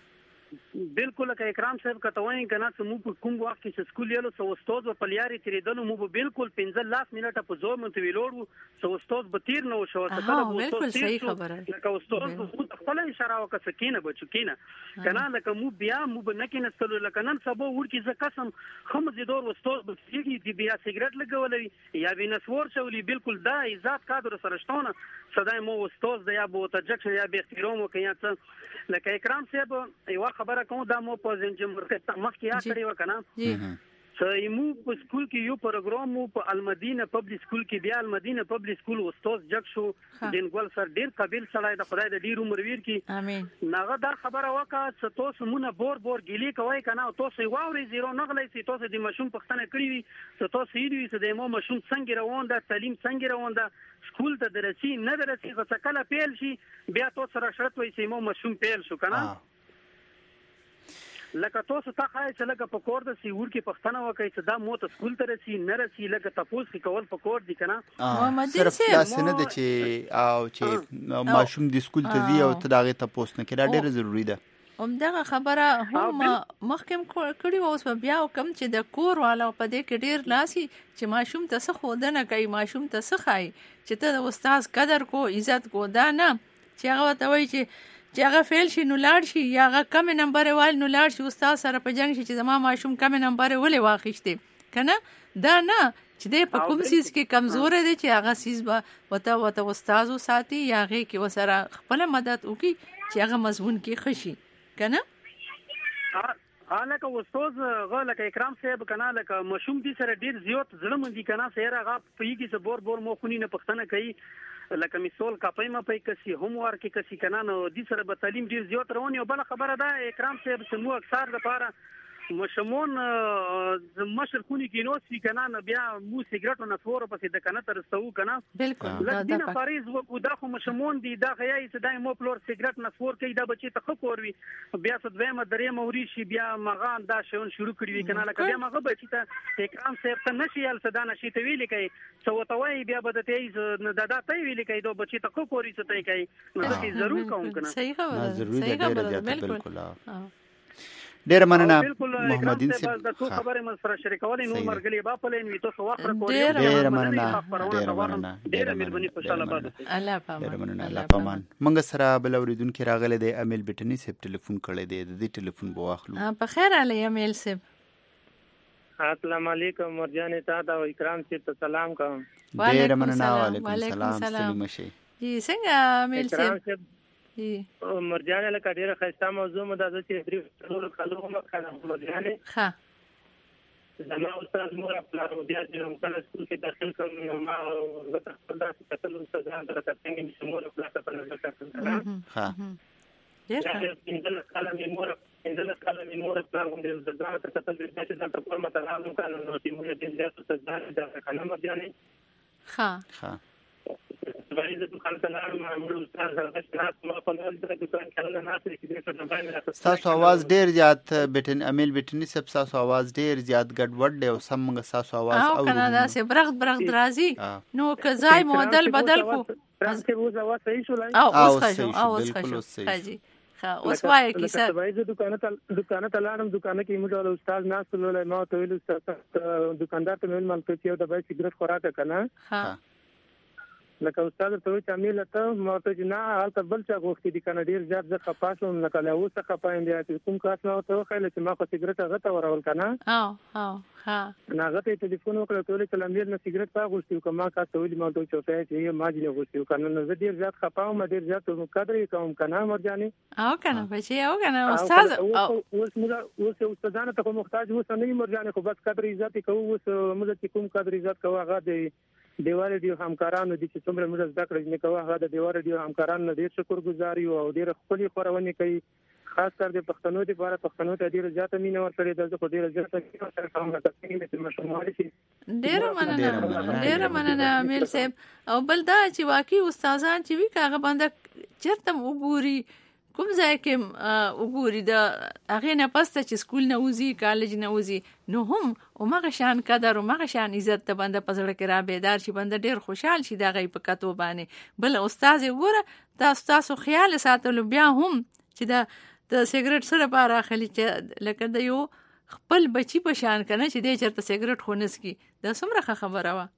بالکل که اکرام صاحب کتوای کنه چې مو په کوم وخت کې سکول یلو سو استاد په لیاري تیریدلو مو بالکل پنځه لاس منټه په زور مونږ ویلوړو سو استاد به تیر نو شو ته کله بالکل صحیح خبره لکه استاد خو خپل اشاره وکړه سکینه بچو کینه کنه لکه مو بیا مو به نکینه ستلو لکه نن سبا ورکی ز قسم خمس دور استاد به کیږي دی بیا سیګریټ لګولې یا وینسور شولې بالکل دا عزت کادر سره شتونه صدای مو استاد د یا بو تجکشن یا به احترام وکیا څه لکه اکرام صاحب یو خبره کوم دا مو په زنجم ورکه مخکې یا کړی وکنه چې مو په سکول کې یو پروګرام مو په المدینه پبلک سکول کې بیا المدینه پبلک سکول استاد جک شو دینګول سر ډیر قابل سړی د خدای د ډیر عمر ویر کې امين ناغه دا خبره وکړه چې تاسو مونږ بور بور ګلی کوي کنه تاسو واوري زیرو نغلې سي تاسو د مشوم پښتنه کړی وي چې تاسو یې وي چې د مو مشوم څنګه روان ده تعلیم څنګه روان ده سکول ته درسي نه درسي چې کله پیل شي بیا تاسو سره شرط وي چې مو مشوم پیل شو کنه لکه تاسو ته خای چې لکه په کور د سی ور کې پښتنه وکړي چې دا مو ته سکول ته رسی نه رسی لکه تاسو کې کول په کور دي کنه صرف داس نه د چې او چې ماشوم د سکول ته دی او ته داغه تاسو نه کړه ډیره ضروری ده همدغه خبره هم مخکم کړي و، اوس بیا کوم چې د کور والا په دې کې ډیر لاسي چې ماشوم ته څه ښودنه کوي، ماشوم ته څه ښایي چې ته د استاد قدر کو عزت کو، دا نه چې هغه ورته وایي چې چې هغه فیل شي نو لاړ شي، یا هغه کمې نمبرې وال نو لاړ شي استاد سره په جنګ شي چې زما ماشوم کمې نمبرې ولې واخیستې که نه. دا نه چې دی په کوم سیز کې کمزوری دی چې هغه سیز به ورته ورته استاد وساتي یا هغې کې ورسره خپله مدد وکړي چې هغه مضمون کې ښه شي که نه. لکه استاد هغه لکه اکرام صاحب که نه لکه ماشوم دي سره ډېر زیات زړه مندي که نه سیر هغه پوهېږي چې بور بور موخوني نه پوښتنه کوي لکه مثال کاپۍ مپۍ کسي هم ورکې کسي که نه نو دې سره به تعلیم ډېر زیات روان وي. او بله خبره ده اکرام صاحب چې موږ اکثر دپاره مشمون مشر خوني کې نو سي کنه نه بیا مو سیګریټو نه فور پسې د کنه تر ستو کنه بالکل لکه فریض و دا خو مشمون دي دا غیای چې دای مو فلور سیګریټ نه فور کوي دا بچي ته خو کوروي بیا څه دویمه درې موري شي بیا مغان دا شون شروع کړی کنه لکه بیا مغه بچي ته اکرام صاحب ته نشي ال صدا نشي ته ویل کوي څو توي بیا بده تیز نه دا ته ویل کوي دا بچي ته خو کوروي څه ته کوي نو ته ضرور کوم کنه صحیح خبره صحیح خبره بالکل. ډیر مننه محمد دین صاحب د څو خبرې مې سره شریکولې نو مرګلي با په لین وی تاسو وخت راکوي. ډیر مننه ډیر مننه ډیر مهرباني خوشاله باد الله پامان ډیر مننه الله پامان. موږ سره بل اوریدونکو راغله د امیل بټنی صاحب ټلیفون کړی دی د دې ټلیفون به واخلو. په خیر علي امیل صاحب. السلام علیکم مرجان ته او اکرام صاحب ته سلام کوم. ډیر مننه وعلیکم السلام سلام شي. جی څنګه امیل صاحب؟ جی مرجان له کډیره خسته موضوع مو د چې درې ټول کلو مو کړه مرجان ښه زما استاد مور خپل بیا چې موږ سکول کې داخل کوم ما غته خپل د کتل استادان درته څنګه چې مور خپل په نظر کړل ها ډیر انځل کاله می مور انځل کاله می مور خپل د زړه ته کتل چې دا په کومه تعامل کړو نو چې موږ دې د استادان د کنه مرجان ها ها ستاسو आवाज ډیر زیات بټن امیل بټنی صاحب ستاسو आवाज ډیر زیات ګډوډ دی او سم موږ ستاسو आवाज او کنه دا سه برغ برغ درازي نو کزای مودل بدل کو ترڅ وو زوا صحیح شو او اوس ښه او اوس ښه حاجی ها اوس وای کی سر وای د دکان ته دکان ته لاړم دکان کې موږ استاد ناس له ما ته ویل استاد دکاندار ته ویل مال ته یو د بای سیګریټ خوراک کنه ها لکه استاد ته چې عامل ته ما ته جنا حالت بل چا غوښتي دي کنه ډیر زیات ځکه خپاسم لکه له اوسه خپایم دی چې کوم کار نه وته خل چې ما خو سیګریټ غته ورول کنه او او ها نه غته ټلیفون وکړ ته چې لمبیر نه سیګریټ تا غوښتي کوم ما کا ته ویل ما ته چوته چې ما جنه غوښتي کنه نو ډیر زیات خپاوم ډیر زیات قدر کوم کنه مرجاني او کنه بچي او کنه استاد اوس موږ اوس استادانه ته محتاج وسه نه مرجاني خو بس قدر عزت کوو اوس موږ کوم قدر عزت کوو هغه دی دیوار ډیو همکارانو د چې څومره موږ زده کړې نه کوو هغه د دیوار ډیو همکارانو ډیر شکر گزار یو او ډیر خپل خورونه کوي خاص کر د پښتنو لپاره پښتنو ته ډیر زیاته مینه ورکړي د خو ډیر زیاته سره کوم راځي چې مشمول شي. ډیر مننه ډیر مننه امیل صاحب. او بل دا چې واقعي استادان چې وی کاغه باندې چرته وګوري کوم ځای کې وګوري دا هغه نه پسته چې سکول نه وځي کالج نه وځي نو هم او مغه شان قدر او مغه شان عزت ته بنده پزړه کې را بیدار شي بنده ډیر خوشحال شي دا غي په کتو باندې. بل استاد وګوره تاسو تاسو خیال ساتلو بیا هم چې دا د سیګریټ سره بار اخلي چې لکه د یو خپل بچي په شان کنه چې د چرته سیګریټ خونس کی دا څومره خبره وا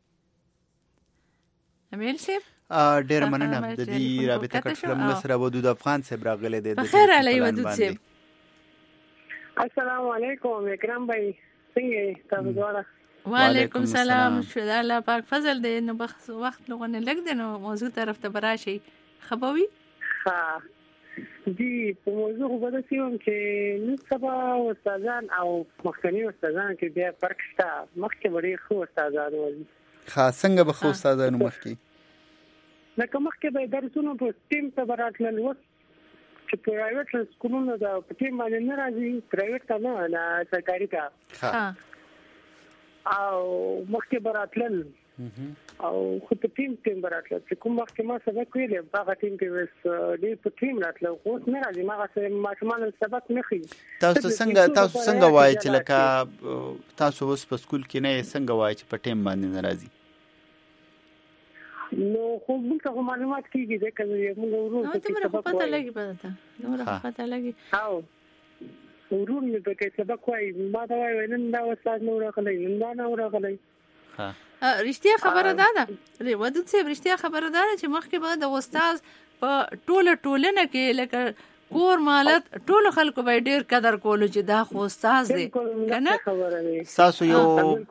امیل صاحب. ډیر مننه د دې رابطه کړم موږ سره ودود افغان صاحب راغله د بخیر علی ودود صاحب. السلام علیکم اکرام بھائی څنګه تاسو دواړه؟ وعلیکم السلام شدا الله پاک فضل دې نو بخ وخت لغونه لګ دې نو موضوع طرف ته براشي خبوي. ها جی په موضوع خو بده سیوم چې نو سبا استادان او مخکنی استادان کې بیا فرق شته مخکې وړي خو استادان وایي خاص څنګه به خو استادانو مخکې لکه مخکې به درسونه په ټیم ته براتل وس چې پرایویټ سکولونو دا په ټیم باندې نه راځي پرایویټ ته نه نه سرکاري ته او مخکې براتل او خو په ټیم ټیم براتل چې کوم وخت ما سبق ویل هغه ټیم کې وس ډېر په ټیم راتل خو نه راځي ما هغه ماشومان سبق نه خي. تاسو څنګه تاسو څنګه وایي چې لکه تاسو اوس په سکول کې نه څنګه وایي چې په ټیم باندې نه راځي؟ نو خو موږ معلومات کیږي دا کوي موږ ورو نو ته مرخه پته لګي پته نو مرخه پته لګي او ورو نه پکې سبق وای ما دا وای نن دا استاد نو راغلی نن دا نو راغلی ها رښتیا خبره ده ده ودود صاحب رښتیا خبره ده چې مخکې به د استاد په ټوله ټولنه کې لکه کور مالت ټول خلکو به ډیر قدر کولو چې دا خو استاد دی کنه تاسو یو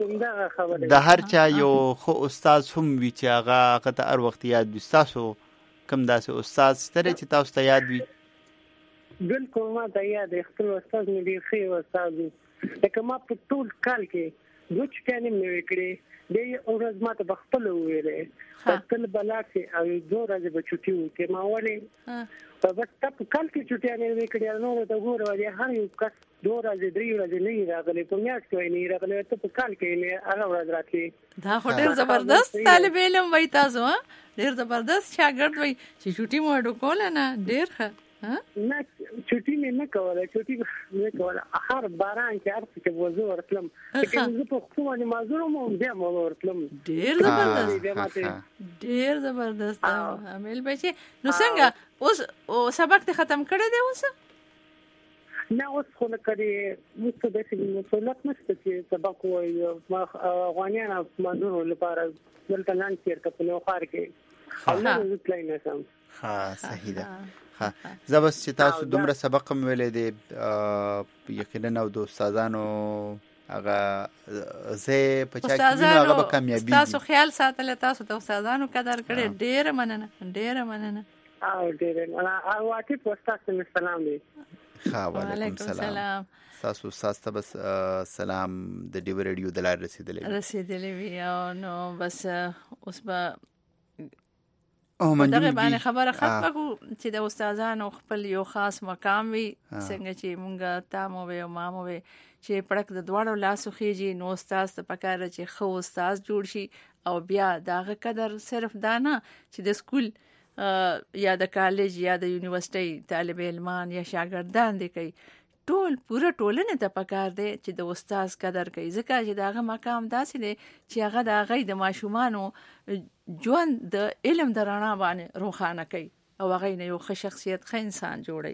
د هر چا یو خو استاد هم وی چې هغه هغه ته هر وخت یاد وي تاسو کوم داسې استاد ستره چې تاسو ته یاد وي بالکل ما ته یاد دی خپل استاد مې ډیر ښه استاد دی لکه ما په ټول کال کې دوه چټانې مې وکړې د اورز ما ته بخپل ویلې خپل بلاکه او دوه ورځې به چټي وکړې ما ولې په بس تاسو کال کې چټانې وکړې نو ته ګوره ولې هر یو کس دوه ورځې درې ورځې نه راغلي په میاشت کې نه راغلي ته په کال کې نه هر ورځ راځي دا خو ډېر زبردست طالب علم وای تاسو ها ډېر زبردست شاګرد وای چې چټي مو ډو کول نه ډېر ښه نه چټي مې نه کوله چټي نه کوله هر باران کې هر څه وځو ورتلم چې زه په کومه مازور مو بیا مو ورتلم ډېر زبردست ډېر زبردست عامل بچي نو څنګه اوس او سبق ته ختم کړی دی اوس نه اوس خو نه کړی موږ ته د دې مسؤلیت نشته چې سبق وایو ما غوانیان مازور لپاره دلته لاندې چیرته په نو خار کې الله دې کلای نه سم ها صحیح ده ها زبس چې تاسو دومره سبق هم ویلې دي یقینا او د استادانو هغه زه په چا کې هغه به کامیابی تاسو خیال ساتل تاسو د استادانو قدر کړئ ډېر مننه ډېر مننه او ډېر مننه او واټي پوسټاسو سلام دی ها وعلیکم السلام تاسو تاسو بس سلام د ډیو ریډیو د لار رسیدلې رسیدلې وی او نو بس اوس به او دغه باندې خبره ختمه کو چې د استادانو خپل یو خاص مقام وي څنګه چې مونږه تاسو وې او ما مو وې چې پړک د دواړو لاسو خيږي نو استاد ته پکاره چې خو استاد جوړ شي او بیا داغه قدر صرف دانا چې د سکول یا د کالج یا د یونیورسيټي طالب علمان یا شاګردان دي کوي ټول پوره ټولنه ته پکار دی چې د استاد قدر کوي ځکه چې داغه مقام داسې دی چې هغه د هغه د ماشومانو ژوند د علم درانه باندې روښانه کوي او هغه نه یو ښه شخصیت ښه انسان جوړي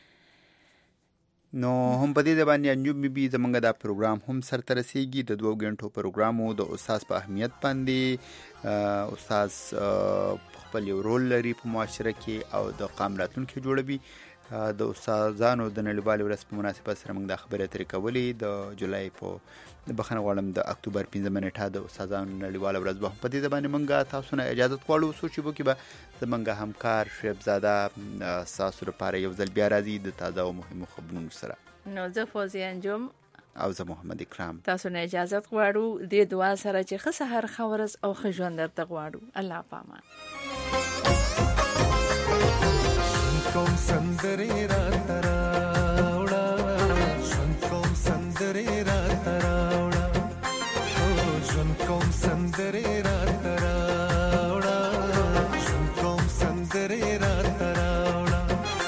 نو هم په دې باندې انجام بي زمونږ دا پروګرام هم سر ته رسیږي د دوه غنټو پروګرامو د استاد په اهمیت باندې استاد خپل یو رول لري په معاشره کې او د قام راتلونکي جوړوي د استادانو د نړیوال ورځ په مناسبت سره موږ د خبرې ترې کولې د جولای په بخښنه غواړم د اکتوبر پنځمه نیټه د استادانو نړیوال ورځ به په دې باندې موږ تاسو نه اجازه غواړو سوچي وکړو به زمونږ همکار شعیب زاده تاسو لپاره یو ځل بیا راځي د تازه او مهمو خبرونو سره نو زه فوزي انجم او زه محمد اکرام تاسو نه اجازه غواړو د دعا سره چې ښه سحر خورز او ښه ژوند درته غواړو الله پامان کوم سندري را تراوړه شون کوم سندري را تراوړه او شون کوم سندري را تراوړه شون کوم سندري را تراوړه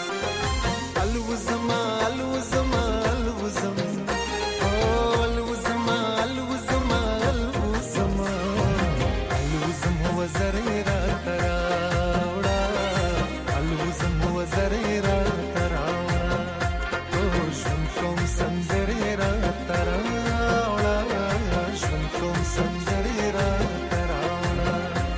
الوزما الوزما الوزم او الوزما الوزما الوزما الوزم هو زري را تراوړه الوزم زريرا تراولا شون کوم سندريرا تراولا شون کوم سندريرا تراولا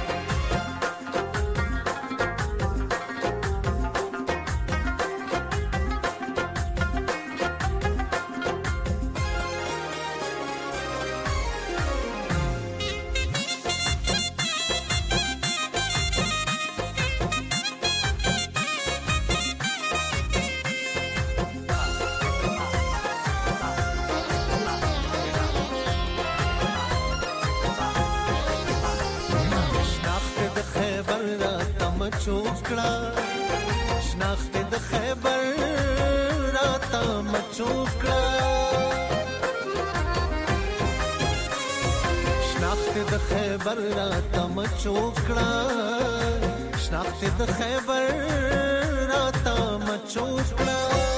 چوکړه شناخت د خیبر راته مچوکړه شناخت د خیبر راته مچوکړه شناخت د خیبر راته مچوکړه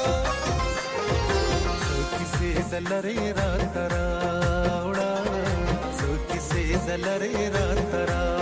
څو کیسې دلری را تراوړه څو کیسې دلری را تراوړه